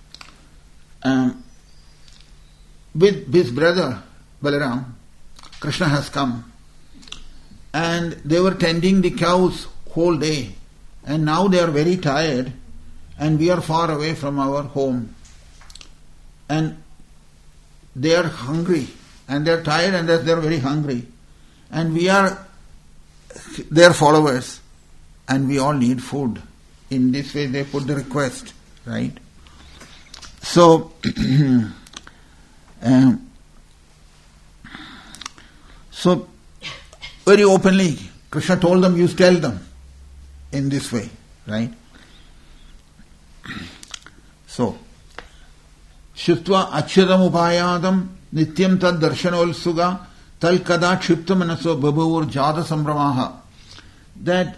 With his brother Balaram, Krishna has come. And they were tending the cows whole day. And now they are very tired. And we are far away from our home. And they are hungry. And they are tired and they are very hungry. And we are their followers. And we all need food. In this way they put the request. Right? So, so very openly, Krishna told them, you tell them in this way, right? So, Shutva Achyadam Upayadam Nityam Tad Darshanolsuga Tal Kada Kshipta Manaso Babur Jada Sambramaha. That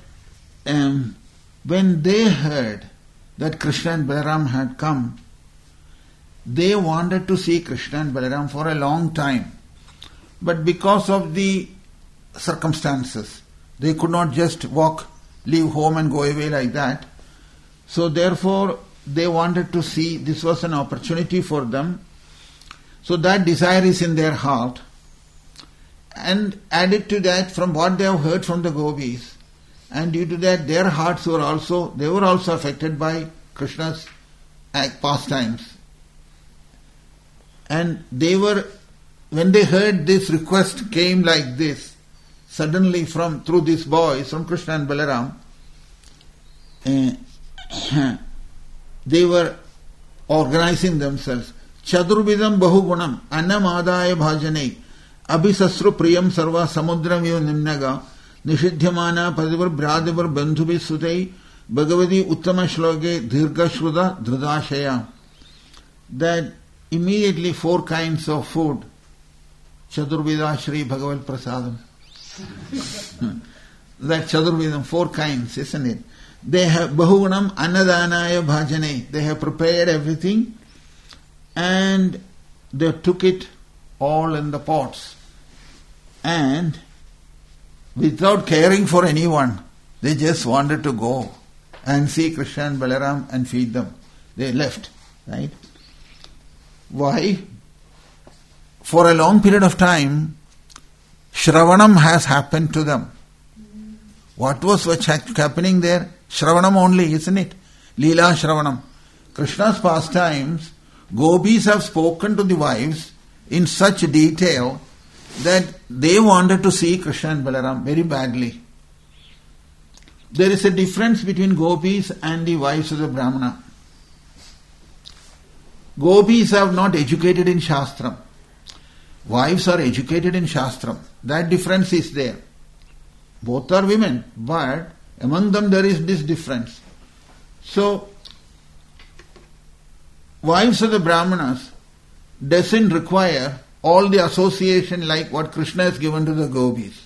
when they heard that Krishna and Balaram had come, they wanted to see Krishna and Balaram for a long time. But because of the circumstances, they could not just leave home and go away like that. So therefore, they wanted to see, this was an opportunity for them. So that desire is in their heart. And added to that, from what they have heard from the gopis, and due to that, their hearts were also affected by Krishna's pastimes. And when they heard this request came like this, suddenly through these boys, from Krishna and Balaram, they were organizing themselves. Chadurvidam bahugunam annam adaya bhajane abhisasru priyam sarva samudram eva nimnaga nishidhyamana padivar bradivar bandhubi sutei bhagavadi uttama shloke dhirgashruda dhrudashaya. That immediately 4 kinds of food. Chadurvida Shri Bhagavat Prasadam. That Chadurvidam, 4 kinds, isn't it? They have Bahugunam Annadanaya Bhajane. They have prepared everything and they took it all in the pots. And without caring for anyone, they just wanted to go and see Krishna and Balaram and feed them. They left, right? Why? For a long period of time, Shravanam has happened to them. What was happening there? Shravanam only, isn't it? Leela Shravanam. Krishna's pastimes, gopis have spoken to the wives in such detail that they wanted to see Krishna and Balaram very badly. There is a difference between gopis and the wives of the Brahmana. Gopis are not educated in Shastram. Wives are educated in Shastram. That difference is there. Both are women, but among them there is this difference. So, wives of the Brahmanas doesn't require all the association like what Krishna has given to the gopis.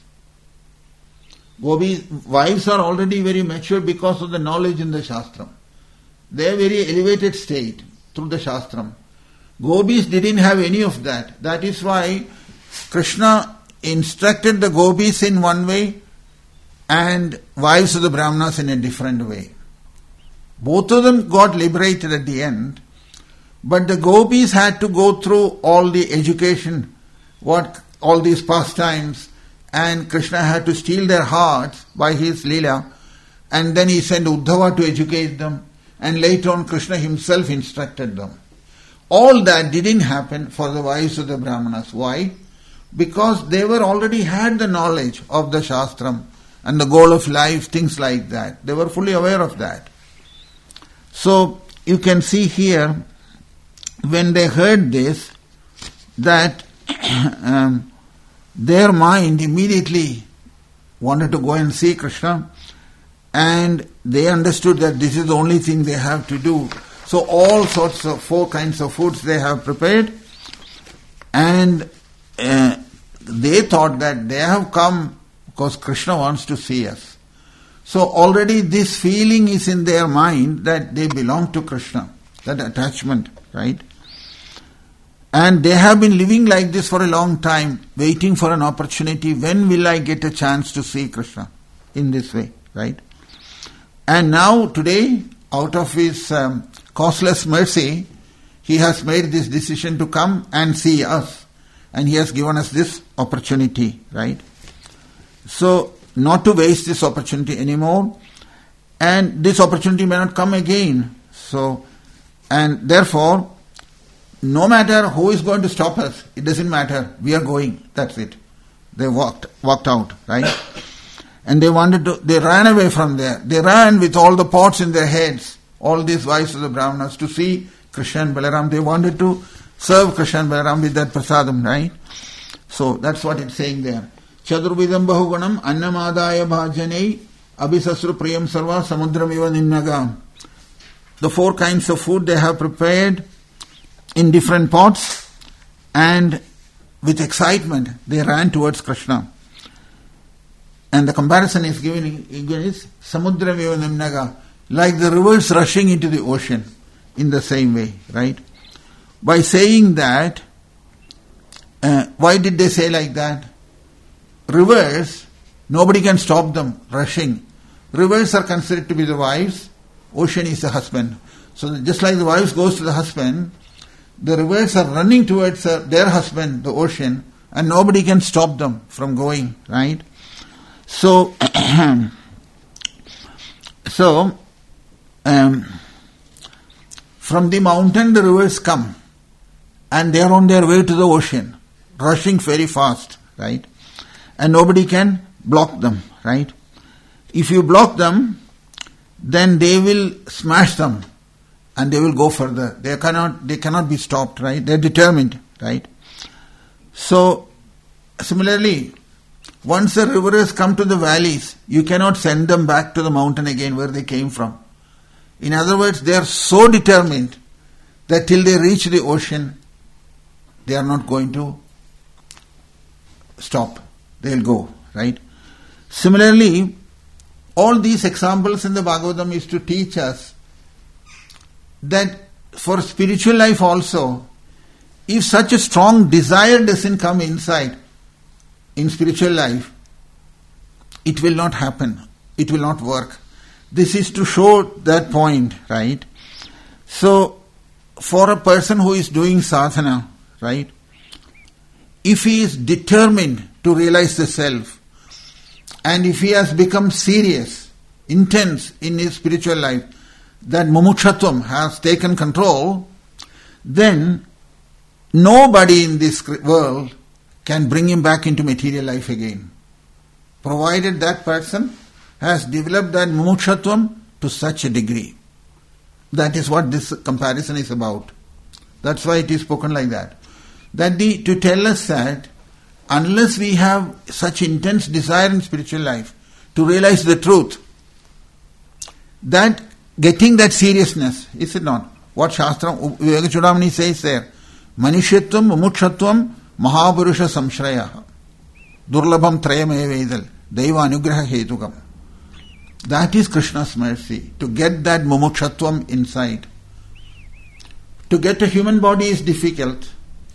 Wives are already very mature because of the knowledge in the Shastram. They are very elevated state through the Shastram. Gopis didn't have any of that. That is why Krishna instructed the gopis in one way and wives of the Brahmanas in a different way. Both of them got liberated at the end, but the gopis had to go through all the education, all these pastimes, and Krishna had to steal their hearts by his Leela, and then he sent Uddhava to educate them, and later on Krishna himself instructed them. All that didn't happen for the wives of the Brahmanas. Why? Because they were already had the knowledge of the Shastram and the goal of life, things like that. They were fully aware of that. So, you can see here, when they heard this, that their mind immediately wanted to go and see Krishna, and they understood that this is the only thing they have to do. So all sorts of 4 kinds of foods they have prepared, and they thought that they have come because Krishna wants to see us. So already this feeling is in their mind that they belong to Krishna, that attachment, right? And they have been living like this for a long time, waiting for an opportunity. When will I get a chance to see Krishna? In this way, right? And now today, out of his causeless mercy, he has made this decision to come and see us. And he has given us this opportunity, right? So, not to waste this opportunity anymore. And this opportunity may not come again. So, and therefore, no matter who is going to stop us, it doesn't matter. We are going. That's it. They walked out, right? And they ran away from there. They ran with all the pots in their heads, all these wives of the Brahmanas, to see Krishna and Balaram, they wanted to serve Krishna and Balaram with that prasadam, right? So that's what it's saying there. Chadurvidam bahugunam annamadaya bhajanei abhisasru priyam sarva samudramiva nimnaga. The 4 kinds of food they have prepared in different pots, and with excitement they ran towards Krishna. And the comparison is given is samudramiva nimnaga, like the rivers rushing into the ocean, in the same way, right? By saying that, why did they say like that? Rivers, nobody can stop them rushing. Rivers are considered to be the wives, ocean is the husband. So just like the wives goes to the husband, the rivers are running towards their husband, the ocean, and nobody can stop them from going, right? So, from the mountain the rivers come, and they are on their way to the ocean, rushing very fast, right? And nobody can block them, right? If you block them, then they will smash them, and they will go further. They cannot be stopped, right? They are determined, right? So, similarly, once the rivers come to the valleys, you cannot send them back to the mountain again where they came from. In other words, they are so determined that till they reach the ocean, they are not going to stop. They will go, right? Similarly, all these examples in the Bhagavatam is to teach us that for spiritual life also, if such a strong desire doesn't come inside, in spiritual life, it will not happen. It will not work. This is to show that point, right? So, for a person who is doing sadhana, right, if he is determined to realize the self, and if he has become serious, intense in his spiritual life, that mumukshatvam has taken control, then nobody in this world can bring him back into material life again, provided that person has developed that mumukshatvam to such a degree. That is what this comparison is about. That's why it is spoken like that. To tell us that unless we have such intense desire in spiritual life to realize the truth, that getting that seriousness, is it not? What Shastra Viveka Chudamani says there, Manishyatvam, Mumukshatvam, Mahaburusha Samshraya, Durlabham Trayamevedal, Deva Anugraha Hetukam. That is Krishna's mercy, to get that mumukshatvam inside. To get a human body is difficult,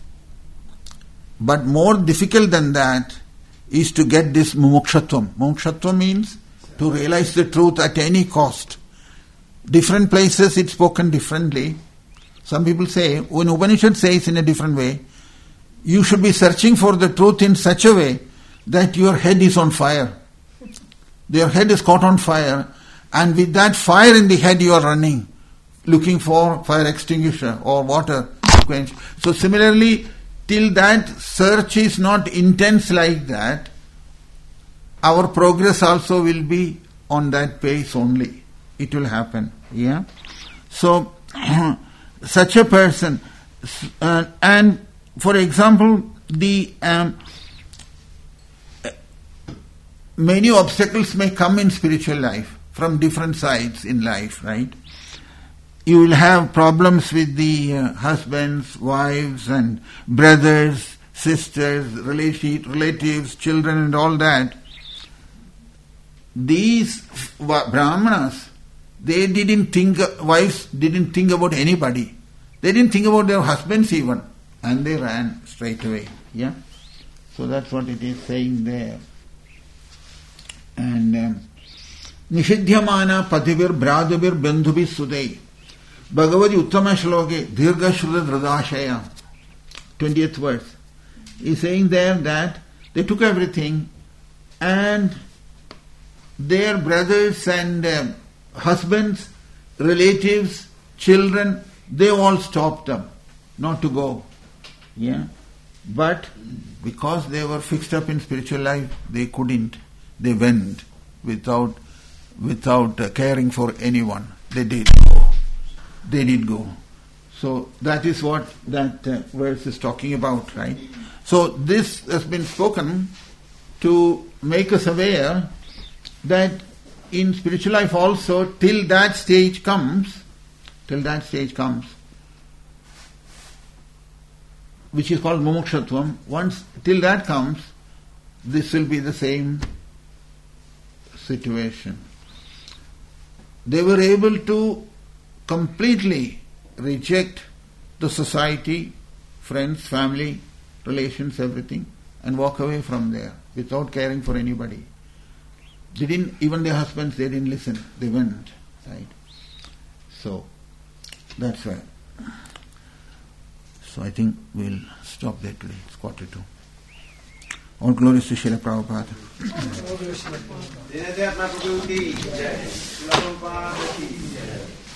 but more difficult than that is to get this mumukshatvam. Mumukshatvam means to realize the truth at any cost. Different places it's spoken differently. Some people say, when Upanishad says in a different way, you should be searching for the truth in such a way that your head is on fire. Your head is caught on fire, and with that fire in the head you are running, looking for fire extinguisher or water to quench. So similarly, till that search is not intense like that, our progress also will be on that pace only. It will happen. Yeah. So such a person, and for example, the many obstacles may come in spiritual life from different sides in life, right? You will have problems with the husbands, wives, and brothers, sisters, relatives, children, and all that. These Brahmanas, wives didn't think about anybody. They didn't think about their husbands even, and they ran straight away. Yeah. So that's what it is saying there. And Nishidhyamana Pativir Bradavir Bandhubhi Sudai Bhagavati Uttama Shloke Dirga Shruda Dradashaya 20th verse. He's saying there that they took everything, and their brothers and husbands, relatives, children, they all stopped them not to go. Yeah. But because they were fixed up in spiritual life, they couldn't. They went without caring for anyone. They did go. So that is what that verse is talking about, right? So this has been spoken to make us aware that in spiritual life also, till that stage comes, which is called mumukshatvam, once till that comes, this will be the same situation. They were able to completely reject the society, friends, family, relations, everything, and walk away from there without caring for anybody. They didn't, even their husbands, they didn't listen. They went, right? So, that's why. So I think we'll stop there today. It's 1:45. All glories to Srila Prabhupada. Dinadhyatma Prabhu ki jai. Srila Prabhupada ki jai.